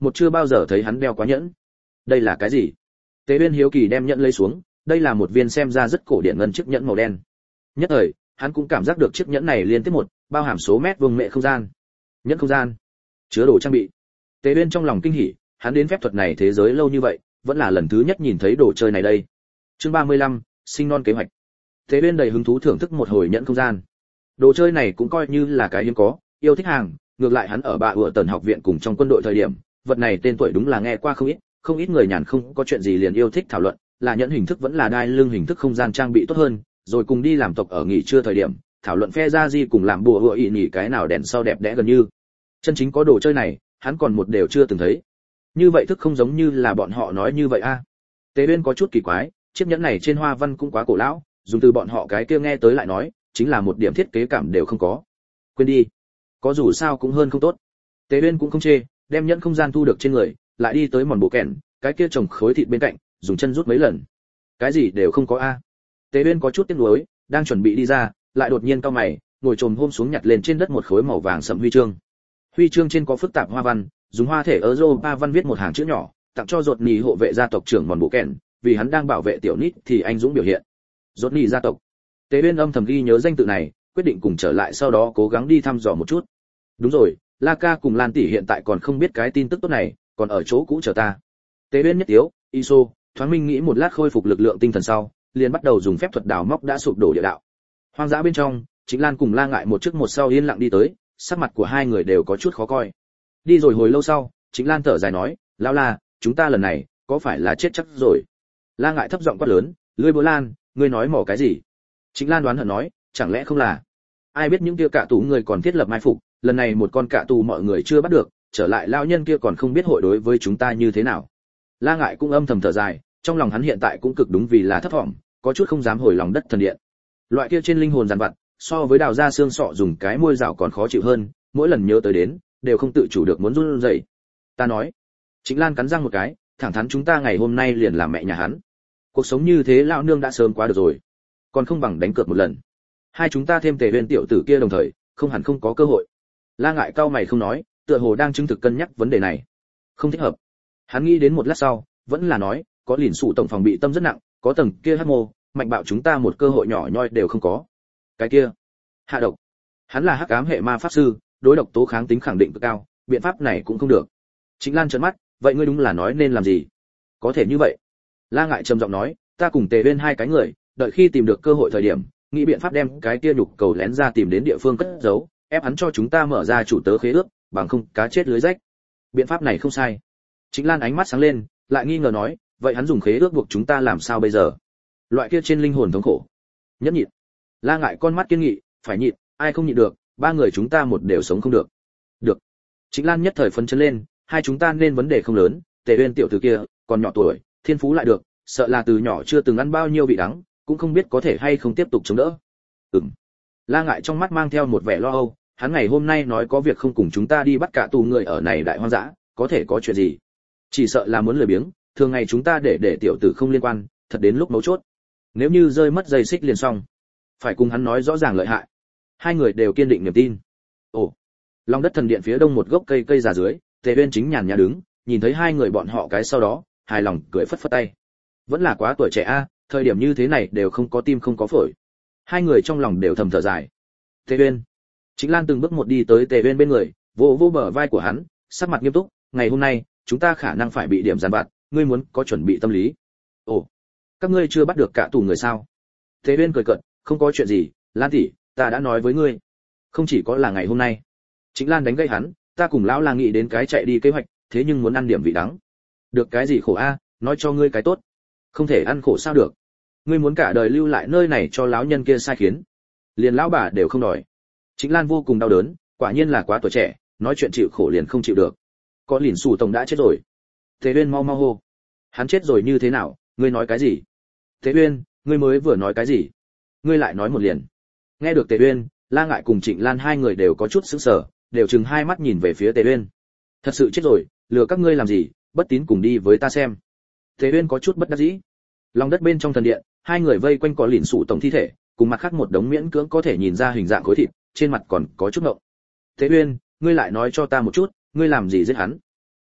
một chưa bao giờ thấy hắn đeo quá nhẫn. Đây là cái gì? Tế Uyên hiếu kỳ đem nhẫn lấy xuống, đây là một viên xem ra rất cổ điển ngân chiếc nhẫn màu đen. Nhất thời, hắn cũng cảm giác được chiếc nhẫn này liên tiếp một, bao hàm số mét vuông mệ không gian. Nhẫn không gian, chứa đồ trang bị. Tế Uyên trong lòng kinh hỉ, hắn đến phép thuật này thế giới lâu như vậy, vẫn là lần thứ nhất nhìn thấy đồ chơi này đây. Chương 35, sinh non kế hoạch. Tế Uyên đầy hứng thú thưởng thức một hồi nhẫn không gian. Đồ chơi này cũng coi như là cái hiếm có, yêu thích hàng, ngược lại hắn ở Bạ Ủa Tần học viện cùng trong quân đội thời điểm, vật này tên tuổi đúng là nghe qua không ít người nhàn không có chuyện gì liền yêu thích thảo luận, là nhẫn hình thức vẫn là đai lưng hình thức không gian trang bị tốt hơn, rồi cùng đi làm tộc ở nghỉ trưa thời điểm, thảo luận phe ra di cùng làm bùa hựa ị nhỉ cái nào đèn sau đẹp đẽ gần như. Chân chính có đồ chơi này, hắn còn một đều chưa từng thấy. Như vậy thức không giống như là bọn họ nói như vậy a. Tế Uyên có chút kỳ quái, chiếc nhẫn này trên hoa văn cũng quá cổ lão, dùng từ bọn họ cái kia nghe tới lại nói, chính là một điểm thiết kế cảm đều không có. Quên đi, có dù sao cũng hơn không tốt. Tế Uyên cũng không chê, đem nhẫn không gian thu được trên người, lại đi tới mòn bộ kèn, cái kia trồng khối thịt bên cạnh, dùng chân rút mấy lần. Cái gì đều không có a. Tế Uyên có chút tiếc nuối, đang chuẩn bị đi ra, lại đột nhiên cau mày, ngồi chồm hôm xuống nhặt lên trên đất một khối màu vàng sẫm huy chương. Huy chương trên có phức tạp hoa văn, dùng hoa thể Europa văn viết một hàng chữ nhỏ, tặng cho Rột Nỉ hộ vệ gia tộc trưởng mòn bộ kèn, vì hắn đang bảo vệ tiểu Nít thì anh dũng biểu hiện. Rột Nỉ gia tộc. Tế Uyên âm thầm ghi nhớ danh tự này, quyết định cùng trở lại sau đó cố gắng đi thăm dò một chút. Đúng rồi, La Ca cùng Lan tỷ hiện tại còn không biết cái tin tức tốt này, còn ở chỗ cũ chờ ta. Tế Uyên nhất tiếu, Iso, thoáng minh nghĩ một lát khôi phục lực lượng tinh thần sau, liền bắt đầu dùng phép thuật đào móc đã sụp đổ địa đạo. Hoang dã bên trong, Chính Lan cùng La Ngại một trước một sau yên lặng đi tới, sắc mặt của hai người đều có chút khó coi. Đi rồi hồi lâu sau, Chính Lan thở dài nói, lão La, chúng ta lần này có phải là chết chắc rồi? La Ngại thấp giọng quát lớn, lưỡi búa Lan, ngươi nói mỏ cái gì? Chính Lan đoán hận nói, chẳng lẽ không là? Ai biết những kia cạ tù người còn thiết lập mai phục, lần này một con cạ tù mọi người chưa bắt được, trở lại lão nhân kia còn không biết hội đối với chúng ta như thế nào. La Ngại cũng âm thầm thở dài, trong lòng hắn hiện tại cũng cực đúng vì là thấp vọng, có chút không dám hồi lòng đất thần điện. Loại kia trên linh hồn giàn vặt, so với đào ra xương sọ dùng cái môi rào còn khó chịu hơn, mỗi lần nhớ tới đến, đều không tự chủ được muốn run rẩy. Ta nói. Chính Lan cắn răng một cái, thẳng thắn chúng ta ngày hôm nay liền làm mẹ nhà hắn. Cuộc sống như thế lão nương đã sớm quá được rồi, còn không bằng đánh cược một lần. Hai chúng ta thêm Tề Uyên tiểu tử kia đồng thời, không hẳn không có cơ hội. La Ngại cau mày không nói, tựa hồ đang chứng thực cân nhắc vấn đề này. Không thích hợp. Hắn nghĩ đến một lát sau, vẫn là nói, có lìn sụ tổng phòng bị tâm rất nặng, có tầng kia hắc mô, mạnh bạo chúng ta một cơ hội nhỏ nhoi đều không có. Cái kia, hạ độc. Hắn là hắc ám hệ ma pháp sư, đối độc tố kháng tính khẳng định cực cao, biện pháp này cũng không được. Chính Lan trợn mắt, vậy ngươi đúng là nói nên làm gì? Có thể như vậy. La Ngại trầm giọng nói, ta cùng Tề Uyên hai cái người, đợi khi tìm được cơ hội thời điểm, nghĩ biện pháp đem cái kia nhục cầu lén ra tìm đến địa phương cất giấu, ép hắn cho chúng ta mở ra chủ tớ khế ước, bằng không cá chết lưới rách. Biện pháp này không sai. Chính Lan ánh mắt sáng lên, lại nghi ngờ nói, vậy hắn dùng khế ước buộc chúng ta làm sao bây giờ? Loại kia trên linh hồn thống khổ. Nhẫn nhịn. La Ngại con mắt kiên nghị, phải nhịn, ai không nhịn được, ba người chúng ta một đều sống không được. Được. Chính Lan nhất thời phấn chấn lên, hai chúng ta nên vấn đề không lớn, Tề Uyên tiểu tử kia, còn nhỏ tuổi, thiên phú lại được, sợ là từ nhỏ chưa từng ăn bao nhiêu vị đắng, cũng không biết có thể hay không tiếp tục chống đỡ. La Ngại trong mắt mang theo một vẻ lo âu, hắn ngày hôm nay nói có việc không cùng chúng ta đi bắt cả tù người ở này đại hoang dã, có thể có chuyện gì? Chỉ sợ là muốn lười biếng, thường ngày chúng ta để tiểu tử không liên quan, thật đến lúc mấu chốt, nếu như rơi mất dây xích liền xong. Phải cùng hắn nói rõ ràng lợi hại. Hai người đều kiên định niềm tin. Ồ, lòng đất thần điện phía đông một gốc cây già dưới, Tề Uyên chính nhàn nhã đứng, nhìn thấy hai người bọn họ cái sau đó, hài lòng cười phất phất tay. Vẫn là quá tuổi trẻ a, thời điểm như thế này đều không có tim không có phổi. Hai người trong lòng đều thầm thở dài. Tề Uyên. Chính Lan từng bước một đi tới Tề Uyên bên người, vỗ vỗ bờ vai của hắn, sắc mặt nghiêm túc, ngày hôm nay, chúng ta khả năng phải bị điểm giàn vặt, ngươi muốn có chuẩn bị tâm lý. Ồ, các ngươi chưa bắt được cả tù người sao? Tề Uyên cười cợt, không có chuyện gì, Lan tỷ, ta đã nói với ngươi, không chỉ có là ngày hôm nay. Chính Lan đánh gây hắn, ta cùng lão là nghĩ đến cái chạy đi kế hoạch, thế nhưng muốn ăn điểm vị đắng. Được cái gì khổ a, nói cho ngươi cái tốt. Không thể ăn khổ sao được? Ngươi muốn cả đời lưu lại nơi này cho lão nhân kia sai khiến, liền lão bà đều không đòi. Chính Lan vô cùng đau đớn, quả nhiên là quá tuổi trẻ, nói chuyện chịu khổ liền không chịu được. Có lìn sủ tổng đã chết rồi. Tề Uyên mau mau hô. Hắn chết rồi như thế nào, ngươi nói cái gì? Tề Uyên, ngươi mới vừa nói cái gì? Ngươi lại nói một liền. Nghe được Tề Uyên, La Ngại cùng Trịnh Lan hai người đều có chút sững sờ, đều trừng hai mắt nhìn về phía Tề Uyên. Thật sự chết rồi, lừa các ngươi làm gì, bất tín cùng đi với ta xem. Tề Uyên có chút bất đắc dĩ. Lòng đất bên trong thần điện, hai người vây quanh có lìn sủ tổng thi thể, cùng mặt khác một đống miễn cưỡng có thể nhìn ra hình dạng khối thịt, trên mặt còn có chút ngộng. Tề Uyên, ngươi lại nói cho ta một chút, ngươi làm gì giết hắn?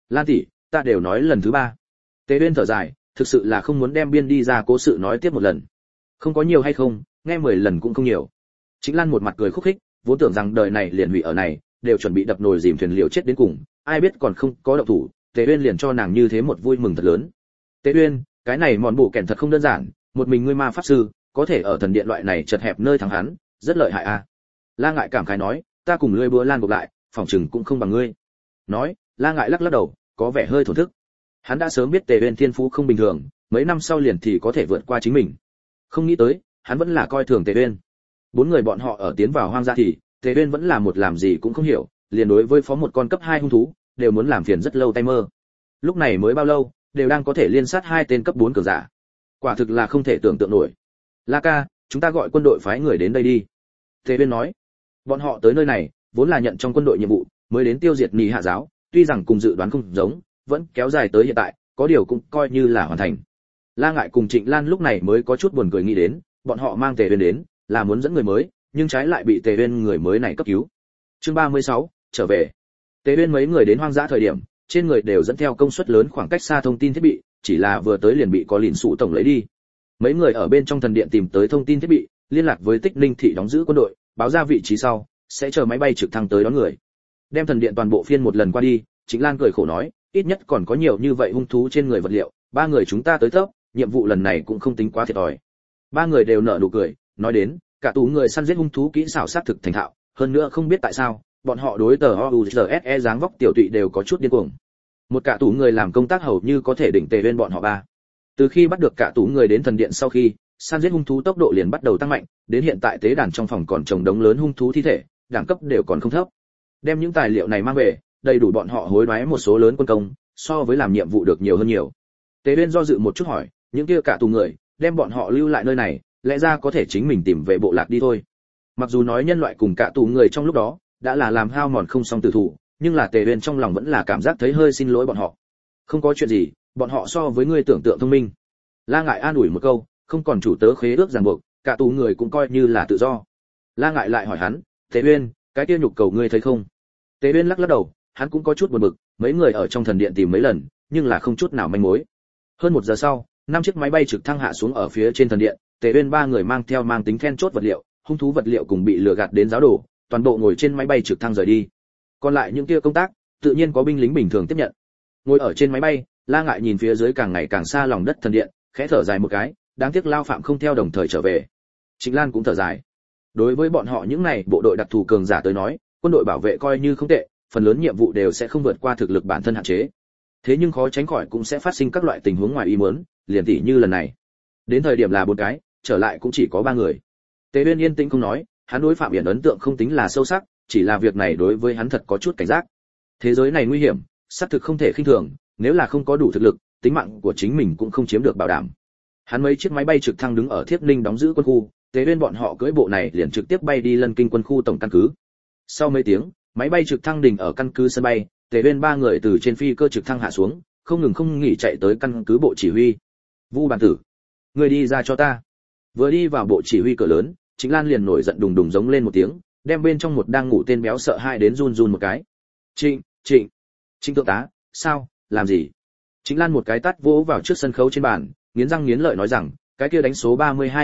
Lan tỷ, ta đều nói lần thứ 3. Tề Uyên thở dài, thực sự là không muốn đem biên đi ra cố sự nói tiếp một lần. Không có nhiều hay không, nghe 10 lần cũng không nhiều. Trịnh Lan một mặt cười khúc khích, vốn tưởng rằng đời này liền hủy ở này, đều chuẩn bị đập nồi dìm thuyền liều chết đến cùng, ai biết còn không có động thủ, Tề Uyên liền cho nàng như thế một vui mừng thật lớn. Tề Uyên, cái này mòn bổ kèn thật không đơn giản, một mình ngươi ma pháp sư, có thể ở thần điện loại này chật hẹp nơi thắng hắn, rất lợi hại a. La Ngại cảm khái nói, ta cùng lưỡi búa lan gộp lại, phòng chừng cũng không bằng ngươi. Nói, La Ngại lắc lắc đầu, có vẻ hơi thổn thức. Hắn đã sớm biết Tề Uyên thiên phú không bình thường, mấy năm sau liền thì có thể vượt qua chính mình. Không nghĩ tới, hắn vẫn là coi thường Tề Uyên. 4 người bọn họ ở tiến vào hoang dã thì, Tề Uyên vẫn là một làm gì cũng không hiểu, liền đối với phó một con cấp 2 hung thú, đều muốn làm phiền rất lâu tay mơ. Lúc này mới bao lâu, đều đang có thể liên sát 2 tên cấp 4 cường giả. Quả thực là không thể tưởng tượng nổi. La ca, chúng ta gọi quân đội phái người đến đây đi. Tề Uyên nói, bọn họ tới nơi này, vốn là nhận trong quân đội nhiệm vụ, mới đến tiêu diệt Nị Hạ giáo, tuy rằng cùng dự đoán không giống, vẫn kéo dài tới hiện tại, có điều cũng coi như là hoàn thành. La Ngại cùng Trịnh Lan lúc này mới có chút buồn cười nghĩ đến, bọn họ mang Tề Uyên đến, là muốn dẫn người mới, nhưng trái lại bị Tề Uyên người mới này cấp cứu. Chương 36, trở về. Tề Uyên mấy người đến hoang dã thời điểm, trên người đều dẫn theo công suất lớn khoảng cách xa thông tin thiết bị, chỉ là vừa tới liền bị có lìn sụ tổng lấy đi. Mấy người ở bên trong thần điện tìm tới thông tin thiết bị, liên lạc với Tích Ninh thị đóng giữ quân đội, báo ra vị trí sau, sẽ chờ máy bay trực thăng tới đón người. Đem thần điện toàn bộ phiên một lần qua đi, Chính Lan cười khổ nói, ít nhất còn có nhiều như vậy hung thú trên người vật liệu, 3 người chúng ta tới thấp, nhiệm vụ lần này cũng không tính quá thiệt thòi. 3 người đều nở nụ cười, nói đến, cả tù người săn giết hung thú kỹ xảo sát thực thành thạo, hơn nữa không biết tại sao, bọn họ đối tờ OUZSE dáng vóc tiểu tụy đều có chút điên cuồng. Một cả tù người làm công tác hầu như có thể đỉnh Tề Uyên bọn họ 3. Từ khi bắt được cả tù người đến thần điện sau khi, săn giết hung thú tốc độ liền bắt đầu tăng mạnh, đến hiện tại tế đàn trong phòng còn chồng đống lớn hung thú thi thể, đẳng cấp đều còn không thấp. Đem những tài liệu này mang về, đầy đủ bọn họ hối đoái một số lớn quân công, so với làm nhiệm vụ được nhiều hơn nhiều. Tề Uyên do dự một chút hỏi, những kia cả tù người, đem bọn họ lưu lại nơi này, lẽ ra có thể chính mình tìm về bộ lạc đi thôi. Mặc dù nói nhân loại cùng cả tù người trong lúc đó đã là làm hao mòn không xong tử thủ, nhưng là Tề Uyên trong lòng vẫn là cảm giác thấy hơi xin lỗi bọn họ. Không có chuyện gì, bọn họ so với ngươi tưởng tượng thông minh. La Ngại an ủi một câu, không còn chủ tớ khế ước ràng buộc, cả tù người cũng coi như là tự do. La Ngại lại hỏi hắn, Tề Uyên, cái kia nhục cầu ngươi thấy không? Tề Uyên lắc lắc đầu, hắn cũng có chút buồn bực, mấy người ở trong thần điện tìm mấy lần, nhưng là không chút nào manh mối. Hơn 1 giờ sau, 5 chiếc máy bay trực thăng hạ xuống ở phía trên thần điện, Tề Uyên 3 người mang theo mang tính then chốt vật liệu, hung thú vật liệu cùng bị lừa gạt đến giáo đồ, toàn bộ ngồi trên máy bay trực thăng rời đi. Còn lại những kia công tác, tự nhiên có binh lính bình thường tiếp nhận. Ngồi ở trên máy bay, La Ngại nhìn phía dưới càng ngày càng xa lòng đất thần điện, khẽ thở dài một cái, đáng tiếc Lao Phạm không theo đồng thời trở về. Trịnh Lan cũng thở dài. Đối với bọn họ những này bộ đội đặc thù cường giả tới nói, quân đội bảo vệ coi như không tệ, phần lớn nhiệm vụ đều sẽ không vượt qua thực lực bản thân hạn chế. Thế nhưng khó tránh khỏi cũng sẽ phát sinh các loại tình huống ngoài ý muốn, liền tỉ như lần này. Đến thời điểm là 4 cái, trở lại cũng chỉ có 3 người. Tề Uyên yên tĩnh không nói, hắn đối Phạm Yển ấn tượng không tính là sâu sắc, chỉ là việc này đối với hắn thật có chút cảnh giác. Thế giới này nguy hiểm, xác thực không thể khinh thường, nếu là không có đủ thực lực, tính mạng của chính mình cũng không chiếm được bảo đảm. Hắn mấy chiếc máy bay trực thăng đứng ở Thiết Ninh đóng giữ quân khu, Tề Uyên bọn họ cưỡi bộ này liền trực tiếp bay đi Lân Kinh quân khu tổng căn cứ. Sau mấy tiếng, máy bay trực thăng đình ở căn cứ sân bay, Tề Uyên 3 người từ trên phi cơ trực thăng hạ xuống, không nghỉ chạy tới căn cứ bộ chỉ huy. Vu Bản Tử, người đi ra cho ta. Vừa đi vào bộ chỉ huy cửa lớn, Trịnh Lan liền nổi giận đùng đùng giống lên một tiếng, đem bên trong một đang ngủ tên béo sợ hãi đến run run một cái. Trịnh thượng tá, sao, làm gì? Trịnh Lan một cái tát vỗ vào trước sân khấu trên bàn, nghiến răng nghiến lợi nói rằng, cái kia đánh số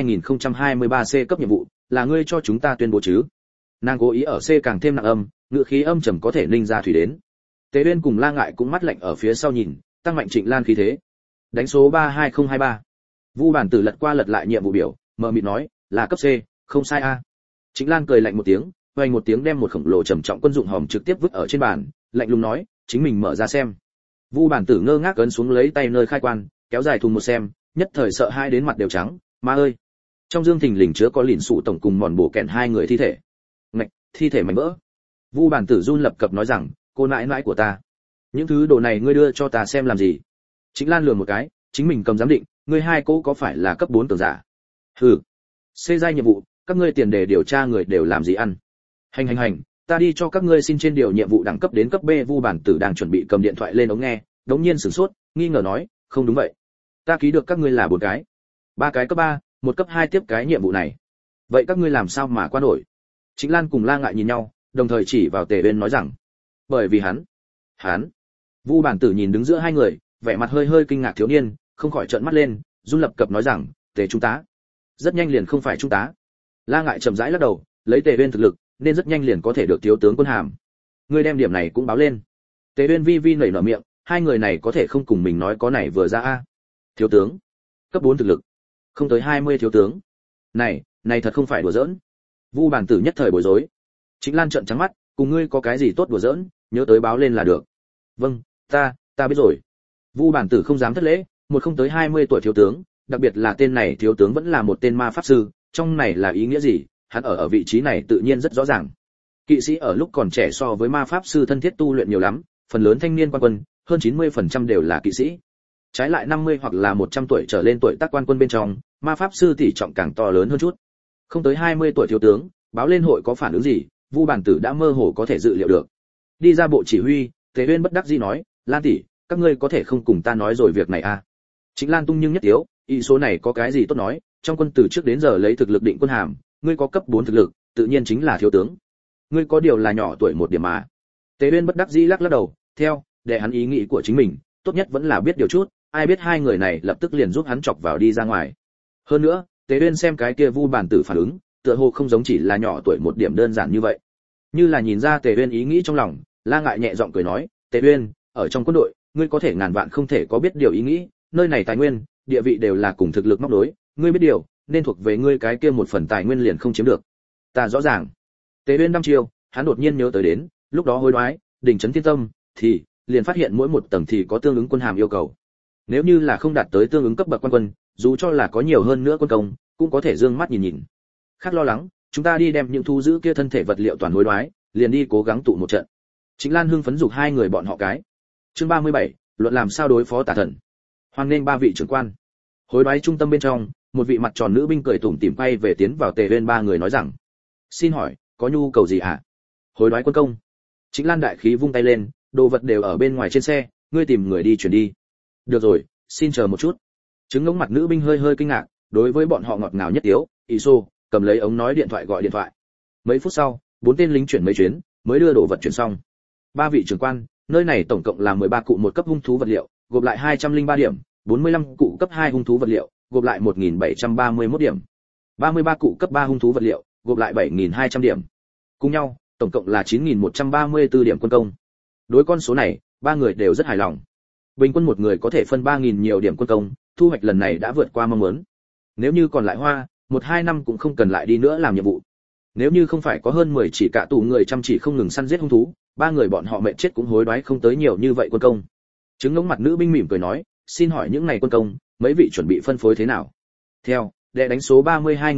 32023C cấp nhiệm vụ, là ngươi cho chúng ta tuyên bố chứ? Nàng cố ý ở C càng thêm nặng âm, ngữ khí âm trầm có thể ninh ra thủy đến. Tế Uyên cùng La Ngại cũng mắt lạnh ở phía sau nhìn, tăng mạnh Trịnh Lan khí thế. Đánh số 32023. Vu Bản Tử lật qua lật lại nhiệm vụ biểu, mờ mịt nói, là cấp C, không sai a. Trịnh Lan cười lạnh một tiếng, vang một tiếng đem một khổng lồ trầm trọng quân dụng hòm trực tiếp vứt ở trên bàn, lạnh lùng nói, chính mình mở ra xem. Vu Bản Tử ngơ ngác ấn xuống lấy tay nơi khai quan, kéo dài thùng một xem, nhất thời sợ hai đến mặt đều trắng, ma ơi. Trong dương thình lình chứa có lìn sụ tổng cùng mòn bổ kẹn 2 người thi thể. Ngạch, thi thể mảnh vỡ. Vu Bản Tử run lập cập nói rằng, cô nãi nãi của ta, những thứ đồ này ngươi đưa cho ta xem làm gì? Trịnh Lan lườm một cái, chính mình cầm giám định, ngươi 2 cô có phải là cấp 4 cường giả? Hừ. Xê giai nhiệm vụ, các ngươi tiền để điều tra người đều làm gì ăn? Hành, ta đi cho các ngươi xin trên điều nhiệm vụ đẳng cấp đến cấp B. Vu Bản Tử đang chuẩn bị cầm điện thoại lên ống nghe, đống nhiên sửng sốt, nghi ngờ nói, không đúng vậy. Ta ký được các ngươi là 4 cái. 3 cái cấp 3, 1 cấp 2 tiếp cái nhiệm vụ này. Vậy các ngươi làm sao mà qua nổi? Trịnh Lan cùng La Ngại nhìn nhau, đồng thời chỉ vào Tề Uyên nói rằng, bởi vì hắn. Vu bản tử nhìn đứng giữa hai người, vẻ mặt hơi hơi kinh ngạc thiếu niên, không khỏi trợn mắt lên, run lập cập nói rằng, "Tề trung tá." Rất nhanh liền không phải trung tá. La Ngại chậm rãi lắc đầu, lấy Tề Uyên thực lực, nên rất nhanh liền có thể được thiếu tướng quân hàm. Ngươi đem điểm này cũng báo lên. Tề Uyên vi vi nảy nở miệng, hai người này có thể không cùng mình nói có này vừa ra a. Thiếu tướng, cấp 4 thực lực, không tới 20 thiếu tướng. Này thật không phải đùa giỡn. Vu bản tử nhất thời bối rối. Trịnh Lan trợn trắng mắt, cùng ngươi có cái gì tốt đùa giỡn, nhớ tới báo lên là được. Vâng, ta biết rồi. Vu bản tử không dám thất lễ, một không tới 20 tuổi thiếu tướng, đặc biệt là tên này thiếu tướng vẫn là một tên ma pháp sư, trong này là ý nghĩa gì, hắn ở vị trí này tự nhiên rất rõ ràng. Kỵ sĩ ở lúc còn trẻ so với ma pháp sư thân thiết tu luyện nhiều lắm, phần lớn thanh niên quan quân, hơn 90% đều là kỵ sĩ. Trái lại 50 hoặc là 100 tuổi trở lên tuổi tác quan quân bên trong, ma pháp sư tỷ trọng càng to lớn hơn chút. Không tới 20 tuổi thiếu tướng, báo lên hội có phản ứng gì, Vu bản tử đã mơ hồ có thể dự liệu được. Đi ra bộ chỉ huy, Tề Uyên bất đắc dĩ nói, "Lan tỷ, các ngươi có thể không cùng ta nói rồi việc này à?" Trịnh Lan tung nhưng nhất tiếu, ý số này có cái gì tốt nói, trong quân từ trước đến giờ lấy thực lực định quân hàm, ngươi có cấp 4 thực lực, tự nhiên chính là thiếu tướng. Ngươi có điều là nhỏ tuổi một điểm mà. Tề Uyên bất đắc dĩ lắc đầu, để hắn ý nghĩ của chính mình, tốt nhất vẫn là biết điều chút, ai biết hai người này lập tức liền giúp hắn chọc vào đi ra ngoài. Hơn nữa, Tề Uyên xem cái kia Vu bản tử phản ứng, tựa hồ không giống chỉ là nhỏ tuổi một điểm đơn giản như vậy. Như là nhìn ra Tề Uyên ý nghĩ trong lòng, La Ngại nhẹ giọng cười nói, "Tề Uyên, ở trong quân đội, ngươi có thể ngàn vạn không thể có biết điều ý nghĩ, nơi này tài nguyên, địa vị đều là cùng thực lực móc đối, ngươi biết điều, nên thuộc về ngươi cái kia một phần tài nguyên liền không chiếm được." Ta rõ ràng. Tề Uyên đăm chiêu, hắn đột nhiên nhớ tới đến, lúc đó hối đoái, đỉnh trấn thiên tâm, thì liền phát hiện mỗi một tầng thì có tương ứng quân hàm yêu cầu. Nếu như là không đạt tới tương ứng cấp bậc quan quân, dù cho là có nhiều hơn nữa quân công, cũng có thể dương mắt nhìn nhìn. Khác lo lắng, chúng ta đi đem những thu giữ kia thân thể vật liệu toàn hối đoái, liền đi cố gắng tụ một trận. Trịnh Lan hưng phấn dục hai người bọn họ cái. Chương 37, luận làm sao đối phó tà thần. Hoan nghênh ba vị trưởng quan. Hối đoái trung tâm bên trong, một vị mặt tròn nữ binh cười tủm tỉm quay về tiến vào Tề Uyên ba người nói rằng: "Xin hỏi, có nhu cầu gì ạ?" Hối đoái quân công. Trịnh Lan đại khí vung tay lên, đồ vật đều ở bên ngoài trên xe, ngươi tìm người đi chuyển đi. Được rồi, xin chờ một chút. Trứng ngỗng mặt nữ binh hơi hơi kinh ngạc, đối với bọn họ ngọt ngào nhất tiếu, Iso cầm lấy ống nói điện thoại gọi điện thoại. Mấy phút sau, 4 tên lính chuyển mấy chuyến, mới đưa đồ vật chuyển xong. Ba vị trưởng quan, nơi này tổng cộng là 13 cụ một cấp hung thú vật liệu, gộp lại 203 điểm, 45 cụ cấp 2 hung thú vật liệu, gộp lại 1731 điểm. 33 cụ cấp 3 hung thú vật liệu, gộp lại 7200 điểm. Cùng nhau, tổng cộng là 9134 điểm quân công. Đối con số này, ba người đều rất hài lòng. Bình quân một người có thể phân 3000 nhiều điểm quân công, thu hoạch lần này đã vượt qua mong muốn. Nếu như còn lại hoa, 1-2 năm cũng không cần lại đi nữa làm nhiệm vụ. Nếu như không phải có hơn 10 chỉ cả tù người chăm chỉ không ngừng săn giết hung thú, ba người bọn họ mệt chết cũng hối đoái không tới nhiều như vậy quân công. Trứng ngỗng mặt nữ binh mỉm cười nói, xin hỏi những ngày quân công, mấy vị chuẩn bị phân phối thế nào? Theo, đệ đánh số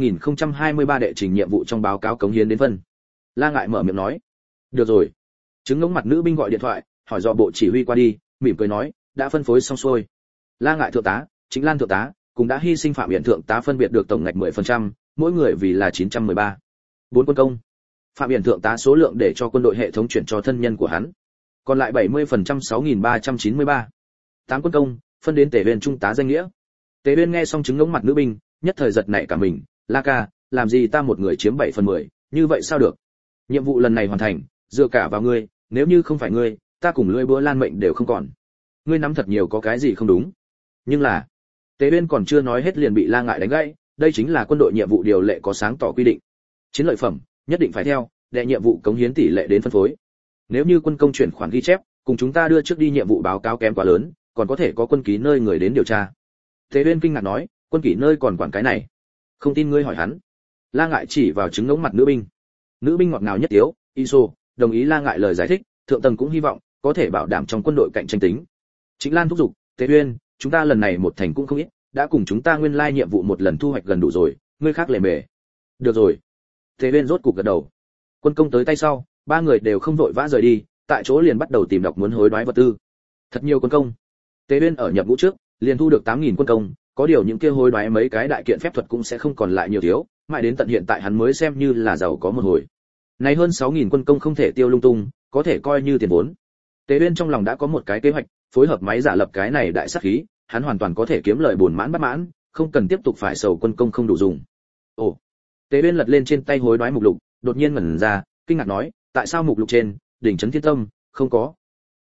32023 đệ trình nhiệm vụ trong báo cáo cống hiến đến phân. La Ngại mở miệng nói, được rồi. Trứng ngỗng mặt nữ binh gọi điện thoại, hỏi dò bộ chỉ huy qua đi, mỉm cười nói, đã phân phối xong xuôi. La Ngại thượng tá, Chính Lan thượng tá, cũng đã hy sinh Phạm Hiển thượng tá phân biệt được tổng ngạch 10%, mỗi người vì là 913. 4 quân công. Phạm Hiển thượng tá số lượng để cho quân đội hệ thống chuyển cho thân nhân của hắn. Còn lại 70% 6393. 8 quân công, phân đến Tề Uyên trung tá danh nghĩa. Tề Uyên nghe xong trứng ngỗng mặt nữ binh, nhất thời giật nảy cả mình, La ca, làm gì ta một người chiếm 7/10, như vậy sao được? Nhiệm vụ lần này hoàn thành, dựa cả vào ngươi, nếu như không phải ngươi, ta cùng lưỡi búa lan mệnh đều không còn. Ngươi nắm thật nhiều có cái gì không đúng? Nhưng là, Tề Uyên còn chưa nói hết liền bị La Ngại đánh gãy, đây chính là quân đội nhiệm vụ điều lệ có sáng tỏ quy định. Chiến lợi phẩm nhất định phải theo, đệ nhiệm vụ cống hiến tỷ lệ đến phân phối. Nếu như quân công chuyển khoản ghi chép, cùng chúng ta đưa trước đi nhiệm vụ báo cáo kém quá lớn, còn có thể có quân ký nơi người đến điều tra. Tề Uyên kinh ngạc nói, quân ký nơi còn quản cái này? Không tin ngươi hỏi hắn. La Ngại chỉ vào trứng ngỗng mặt nữ binh. Nữ binh ngọt ngào nhất tiếu, Iso đồng ý La Ngại lời giải thích, thượng tầng cũng hy vọng có thể bảo đảm trong quân đội cạnh tranh tính. Chính Lan thúc giục, Tề Uyên, chúng ta lần này một thành cũng không ít, đã cùng chúng ta nguyên lai nhiệm vụ một lần thu hoạch gần đủ rồi, ngươi khác lề mề. Được rồi. Tề Uyên rốt cục gật đầu. Quân công tới tay sau, ba người đều không vội vã rời đi, tại chỗ liền bắt đầu tìm đọc muốn hối đoái vật tư. Thật nhiều quân công. Tề Uyên ở nhập ngũ trước, liền thu được 8000 quân công, có điều những kia hối đoái mấy cái đại kiện phép thuật cũng sẽ không còn lại nhiều thiếu, mãi đến tận hiện tại hắn mới xem như là giàu có một hồi. Này hơn 6000 quân công không thể tiêu lung tung, có thể coi như tiền vốn. Tề Uyên trong lòng đã có một cái kế hoạch, phối hợp máy giả lập cái này đại sát khí, hắn hoàn toàn có thể kiếm lời buồn mãn bất mãn, không cần tiếp tục phải sầu quân công không đủ dùng. Ồ. Tề Uyên lật lên trên tay hối đoái mục lục, đột nhiên ngẩn ra, kinh ngạc nói, tại sao mục lục trên đỉnh trấn thiên tâm không có?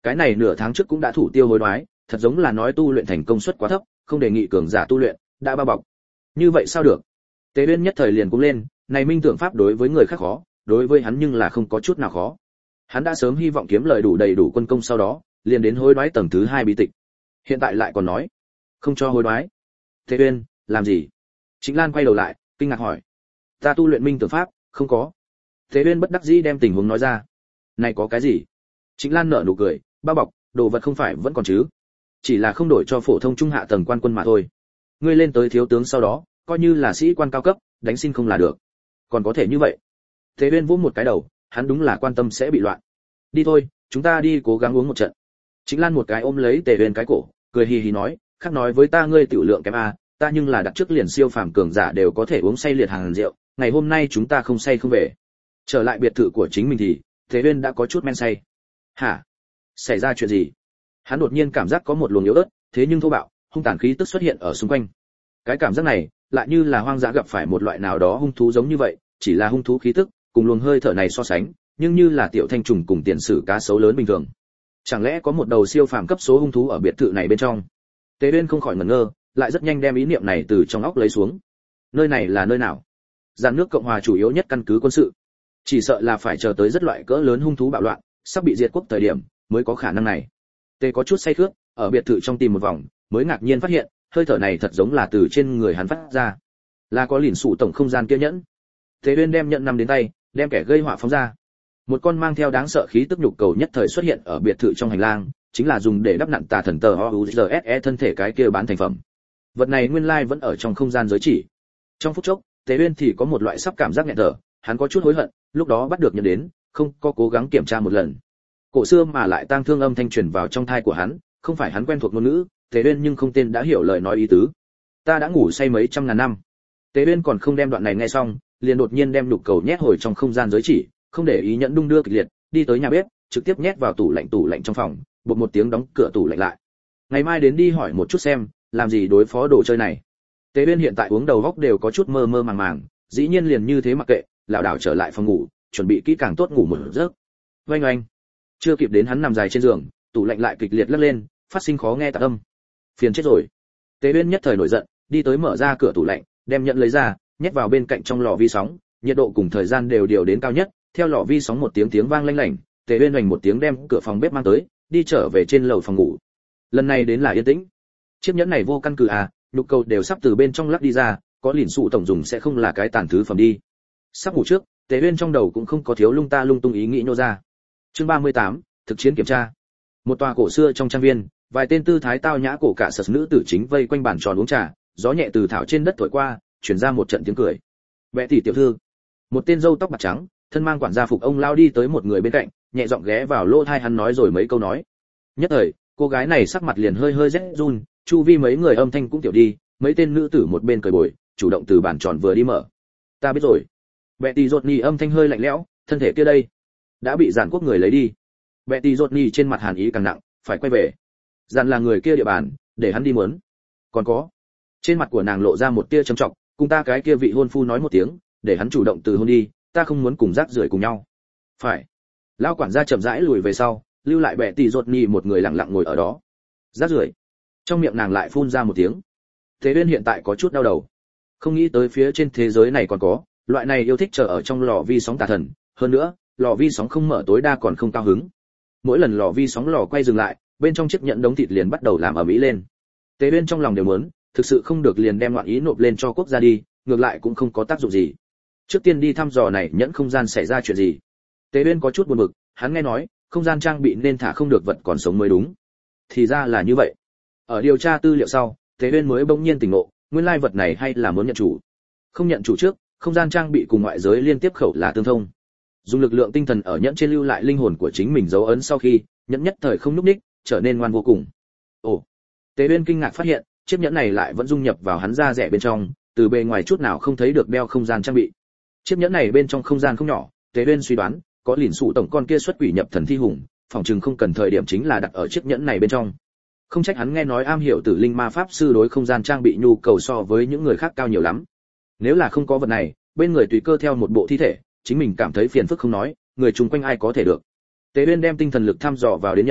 Cái này nửa tháng trước cũng đã thủ tiêu hối đoái, thật giống là nói tu luyện thành công suất quá thấp, không đề nghị cường giả tu luyện, đã bao bọc. Như vậy sao được? Tế Uyên nhất thời liền cũng lên, này minh tưởng pháp đối với người khác khó, đối với hắn nhưng là không có chút nào khó. Hắn đã sớm hy vọng kiếm lời đầy đủ quân công sau đó, liền đến hối đoái tầng thứ 2 bí tịch. Hiện tại lại còn nói, không cho hối đoái. Tế Uyên, làm gì? Trịnh Lan quay đầu lại, kinh ngạc hỏi. Ta tu luyện minh tưởng pháp, không có. Tế Uyên bất đắc dĩ đem tình huống nói ra. Này có cái gì? Trịnh Lan nở nụ cười, bao bọc, đồ vật không phải vẫn còn chứ? Chỉ là không đổi cho phổ thông trung hạ tầng quan quân mà thôi. Ngươi lên tới thiếu tướng sau đó, coi như là sĩ quan cao cấp, đánh xin không là được. Còn có thể như vậy? Tế Uyên vỗ một cái đầu, hắn đúng là quan tâm sẽ bị loạn. Đi thôi, chúng ta đi cố gắng uống một trận. Trịnh Lan một cái ôm lấy Tề Uyên cái cổ, cười hì hì nói, khác nói với ta ngươi tiểu lượng kém a, ta nhưng là đặt trước liền siêu phàm cường giả đều có thể uống say liệt hàng rượu, ngày hôm nay chúng ta không say không về. Trở lại biệt thự của chính mình thì, Tề Uyên đã có chút men say. Hả? Xảy ra chuyện gì? Hắn đột nhiên cảm giác có một luồng yếu ớt, thế nhưng thô bạo, hung tàn khí tức xuất hiện ở xung quanh. Cái cảm giác này, lại như là hoang dã gặp phải một loại nào đó hung thú giống như vậy, chỉ là hung thú khí tức, cùng luồng hơi thở này so sánh, nhưng như là tiểu thanh trùng cùng tiền sử cá sấu lớn bình thường. Chẳng lẽ có một đầu siêu phàm cấp số hung thú ở biệt thự này bên trong? Tế Uyên không khỏi ngẩn ngơ, lại rất nhanh đem ý niệm này từ trong óc lấy xuống. Nơi này là nơi nào? Giàn nước Cộng hòa chủ yếu nhất căn cứ quân sự. Chỉ sợ là phải chờ tới rất loại cỡ lớn hung thú bạo loạn, sắp bị diệt quốc thời điểm, mới có khả năng này. Tê có chút say khướt, ở biệt thự trong tìm một vòng, mới ngạc nhiên phát hiện, hơi thở này thật giống là từ trên người hắn phát ra. Là có lìn sụ tổng không gian kia nhẫn. Tế Uyên đem nhận nằm đến tay, đem kẻ gây họa phóng ra. Một con mang theo đáng sợ khí tức nhục cầu nhất thời xuất hiện ở biệt thự trong hành lang, chính là dùng để đắp nặn tà thần tờ OUZSE thân thể cái kia bán thành phẩm. Vật này nguyên lai vẫn ở trong không gian giới chỉ. Trong phút chốc, Tế Uyên thì có một loại sắp cảm giác nghẹt thở, hắn có chút hối hận, lúc đó bắt được nhận đến, không có cố gắng kiểm tra một lần. Cổ xưa mà lại tang thương âm thanh truyền vào trong tai của hắn, không phải hắn quen thuộc ngôn ngữ, Tế Uyên nhưng không tên đã hiểu lời nói ý tứ. Ta đã ngủ say mấy trăm ngàn năm. Tế Uyên còn không đem đoạn này nghe xong, liền đột nhiên đem nhục cầu nhét hồi trong không gian giới chỉ, không để ý nhẫn đung đưa kịch liệt, đi tới nhà bếp, trực tiếp nhét vào tủ lạnh trong phòng, bụp một tiếng đóng cửa tủ lạnh lại. Ngày mai đến đi hỏi một chút xem, làm gì đối phó đồ chơi này. Tế Uyên hiện tại uống đầu góc đều có chút mơ mơ màng màng, dĩ nhiên liền như thế mặc kệ, lảo đảo trở lại phòng ngủ, chuẩn bị kỹ càng tốt ngủ một giấc. Oanh oanh. Chưa kịp đến hắn nằm dài trên giường, tủ lạnh lại kịch liệt lắc lên, phát sinh khó nghe tạc âm. Phiền chết rồi. Tế Uyên nhất thời nổi giận, đi tới mở ra cửa tủ lạnh, đem nhận lấy ra, nhét vào bên cạnh trong lò vi sóng, nhiệt độ cùng thời gian đều điều đến cao nhất, theo lò vi sóng một tiếng vang lanh lảnh, Tế Uyên hoành một tiếng đem cửa phòng bếp mang tới, đi trở về trên lầu phòng ngủ. Lần này đến là yên tĩnh. Chiếc nhẫn này vô căn cứ à, nhục cầu đều sắp từ bên trong lắc đi ra, có lìn sụ tổng dùng sẽ không là cái tàn thứ phẩm đi. Sắp ngủ trước, Tế Uyên trong đầu cũng không có thiếu lung ta lung tung ý nghĩ nô ra. Chương 38, thực chiến kiểm tra. Một tòa cổ xưa trong trang viên, vài tên tư thái tao nhã cổ cả sật nữ tử chính vây quanh bàn tròn uống trà, gió nhẹ từ thảo trên đất thổi qua, truyền ra một trận tiếng cười. Bệ tỷ tiểu thư. Một tên râu tóc bạc trắng, thân mang quản gia phục ông lao đi tới một người bên cạnh, nhẹ giọng ghé vào lỗ tai hắn nói rồi mấy câu nói. Nhất thời, cô gái này sắc mặt liền hơi hơi rét run, chu vi mấy người âm thanh cũng tiểu đi, mấy tên nữ tử một bên cười bồi, chủ động từ bàn tròn vừa đi mở. Ta biết rồi. Bệ tỷ rột nỉ âm thanh hơi lạnh lẽo, thân thể kia đây đã bị giản quốc người lấy đi. Bệ tỷ rột nỉ trên mặt hàn ý càng nặng, phải quay về. Giản là người kia địa bàn, để hắn đi muốn. Còn có, trên mặt của nàng lộ ra một tia trầm trọng, cùng ta cái kia vị hôn phu nói một tiếng, để hắn chủ động từ hôn đi, ta không muốn cùng rác rưởi cùng nhau. Phải. Lão quản gia chậm rãi lùi về sau, lưu lại bệ tỷ rột nỉ một người lặng lặng ngồi ở đó. Rác rưởi. Trong miệng nàng lại phun ra một tiếng. Thế Uyên hiện tại có chút đau đầu. Không nghĩ tới phía trên thế giới này còn có loại này yêu thích chờ ở trong lò vi sóng tà thần, hơn nữa, lò vi sóng không mở tối đa còn không cao hứng. Mỗi lần lò vi sóng lò quay dừng lại, bên trong chiếc nhẫn đống thịt liền bắt đầu làm ầm ĩ lên. Tế Uyên trong lòng đều muốn, thực sự không được liền đem loạn ý nộp lên cho quốc gia đi, ngược lại cũng không có tác dụng gì. Trước tiên đi thăm dò này nhẫn không gian xảy ra chuyện gì. Tế Uyên có chút buồn bực, hắn nghe nói, không gian trang bị nên thả không được vật còn sống mới đúng. Thì ra là như vậy. Ở điều tra tư liệu sau, Tế Uyên mới bỗng nhiên tỉnh ngộ, nguyên lai vật này hay là muốn nhận chủ. Không nhận chủ trước, không gian trang bị cùng ngoại giới liên tiếp khẩu là tương thông. Dùng lực lượng tinh thần ở nhẫn trên lưu lại linh hồn của chính mình dấu ấn sau khi, nhẫn nhất thời không núp ních, trở nên ngoan vô cùng. Ồ. Tế Uyên kinh ngạc phát hiện, chiếc nhẫn này lại vẫn dung nhập vào hắn da rẻ bên trong, từ bề ngoài chút nào không thấy được đeo không gian trang bị. Chiếc nhẫn này bên trong không gian không nhỏ, Tế Uyên suy đoán, có lìn sụ tổng con kia xuất quỷ nhập thần thi hùng, phòng chừng không cần thời điểm chính là đặt ở chiếc nhẫn này bên trong. Không trách hắn nghe nói am hiểu tử linh ma pháp sư đối không gian trang bị nhu cầu so với những người khác cao nhiều lắm. Nếu là không có vật này, bên người tùy cơ theo một bộ thi thể, chính mình cảm thấy phiền phức không nói, người chung quanh ai có thể được. Tế Uyên đem tinh thần lực thăm dò vào đến nhẫn,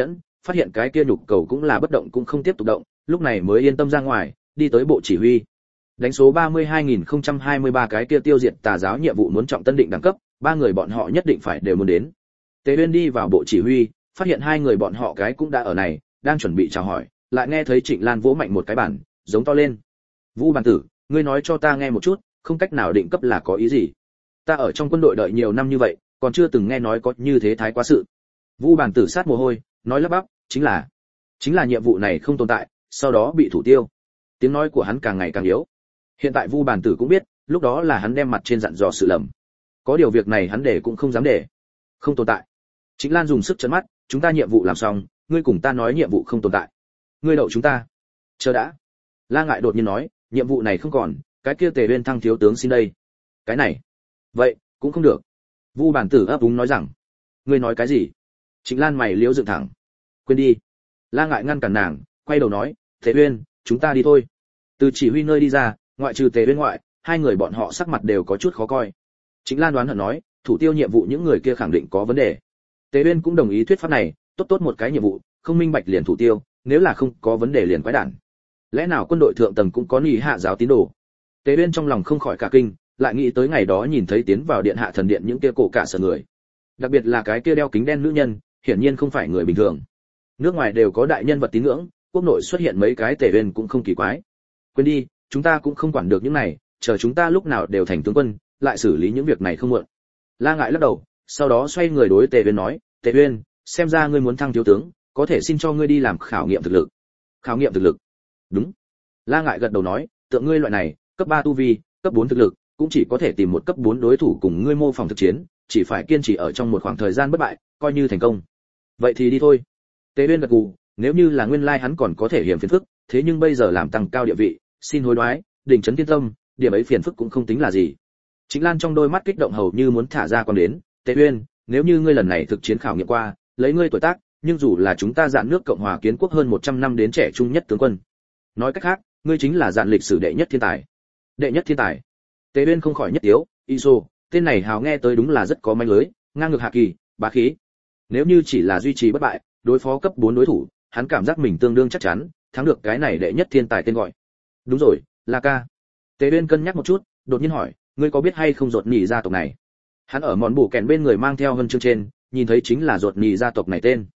phát hiện cái kia nhục cầu cũng là bất động cũng không tiếp tục động, lúc này mới yên tâm ra ngoài, đi tới bộ chỉ huy. Đánh số 32.023 cái kia tiêu diệt tà giáo nhiệm vụ muốn trọng tân định đẳng cấp, ba người bọn họ nhất định phải đều muốn đến. Tế Uyên đi vào bộ chỉ huy, phát hiện hai người bọn họ cái cũng đã ở này, đang chuẩn bị chào hỏi, lại nghe thấy Trịnh Lan vỗ mạnh một cái bàn, giống to lên. Vu Bàn Tử, ngươi nói cho ta nghe một chút, không cách nào định cấp là có ý gì? Ta ở trong quân đội đợi nhiều năm như vậy, còn chưa từng nghe nói có như thế thái quá sự. Vu Bàn Tử sát mồ hôi, nói lắp bắp, chính là nhiệm vụ này không tồn tại, sau đó bị thủ tiêu. Tiếng nói của hắn càng ngày càng yếu. Hiện tại Vu Bàn Tử cũng biết, lúc đó là hắn đem mặt trên dặn dò sự lầm. Có điều việc này hắn để cũng không dám để. Không tồn tại. Trịnh Lan dùng sức trấn mắt, chúng ta nhiệm vụ làm xong, ngươi cùng ta nói nhiệm vụ không tồn tại. Ngươi đậu chúng ta. Chờ đã. La Ngại đột nhiên nói, nhiệm vụ này không còn, cái kia Tề Uyên thăng thiếu tướng xin đây. Cái này, vậy cũng không được. Vu Bàn Tử ấp úng nói rằng, ngươi nói cái gì? Trịnh Lan mày liếu dựng thẳng. Quên đi. La Ngại ngăn cản nàng, quay đầu nói, Tề Uyên, chúng ta đi thôi. Từ chỉ huy nơi đi ra, ngoại trừ Tề Uyên ngoại, hai người bọn họ sắc mặt đều có chút khó coi. Trịnh Lan đoán hận nói, thủ tiêu nhiệm vụ những người kia khẳng định có vấn đề. Tề Uyên cũng đồng ý thuyết pháp này, tốt một cái nhiệm vụ, không minh bạch liền thủ tiêu, nếu là không có vấn đề liền quái đản. Lẽ nào quân đội thượng tầng cũng có nhị hạ giáo tín đồ? Tề Uyên trong lòng không khỏi cả kinh, lại nghĩ tới ngày đó nhìn thấy tiến vào điện hạ thần điện những kia cổ cả sở người, đặc biệt là cái kia đeo kính đen nữ nhân, hiển nhiên không phải người bình thường. Nước ngoài đều có đại nhân vật tín ngưỡng, quốc nội xuất hiện mấy cái Tề Uyên cũng không kỳ quái. Quên đi, chúng ta cũng không quản được những này, chờ chúng ta lúc nào đều thành tướng quân, lại xử lý những việc này không muộn. La Ngại lắc đầu, sau đó xoay người đối Tề Uyên nói, Tề Uyên, xem ra ngươi muốn thăng thiếu tướng, có thể xin cho ngươi đi làm khảo nghiệm thực lực. Khảo nghiệm thực lực? Đúng. La Ngại gật đầu nói, tượng ngươi loại này, cấp 3 tu vi, cấp 4 thực lực, cũng chỉ có thể tìm một cấp 4 đối thủ cùng ngươi mô phỏng thực chiến, chỉ phải kiên trì ở trong một khoảng thời gian bất bại, coi như thành công. Vậy thì đi thôi. Tề Uyên gật gù, nếu như là nguyên lai hắn còn có thể hiểm phiền phức, thế nhưng bây giờ làm tăng cao địa vị, xin hối đoái, đỉnh trấn tiên tâm, điểm ấy phiền phức cũng không tính là gì. Trịnh Lan trong đôi mắt kích động hầu như muốn thả ra con đến, Tề Uyên, nếu như ngươi lần này thực chiến khảo nghiệm qua, lấy ngươi tuổi tác, nhưng dù là chúng ta dạn nước Cộng hòa kiến quốc hơn 100 năm đến trẻ trung nhất tướng quân. Nói cách khác, ngươi chính là dạn lịch sử đệ nhất thiên tài. Đệ nhất thiên tài. Tề Uyên không khỏi nhất tiếu, Iso, tên này hào nghe tới đúng là rất có manh lưới, ngang ngược hạ kỳ, bá khí. Nếu như chỉ là duy trì bất bại, đối phó cấp 4 đối thủ, hắn cảm giác mình tương đương chắc chắn, thắng được cái này đệ nhất thiên tài tên gọi. Đúng rồi, La ca. Tề Uyên cân nhắc một chút, đột nhiên hỏi, ngươi có biết hay không Ruột Nhì gia tộc này? Hắn ở món bổ kèn bên người mang theo huân chương trên, nhìn thấy chính là Ruột Nhì gia tộc này tên.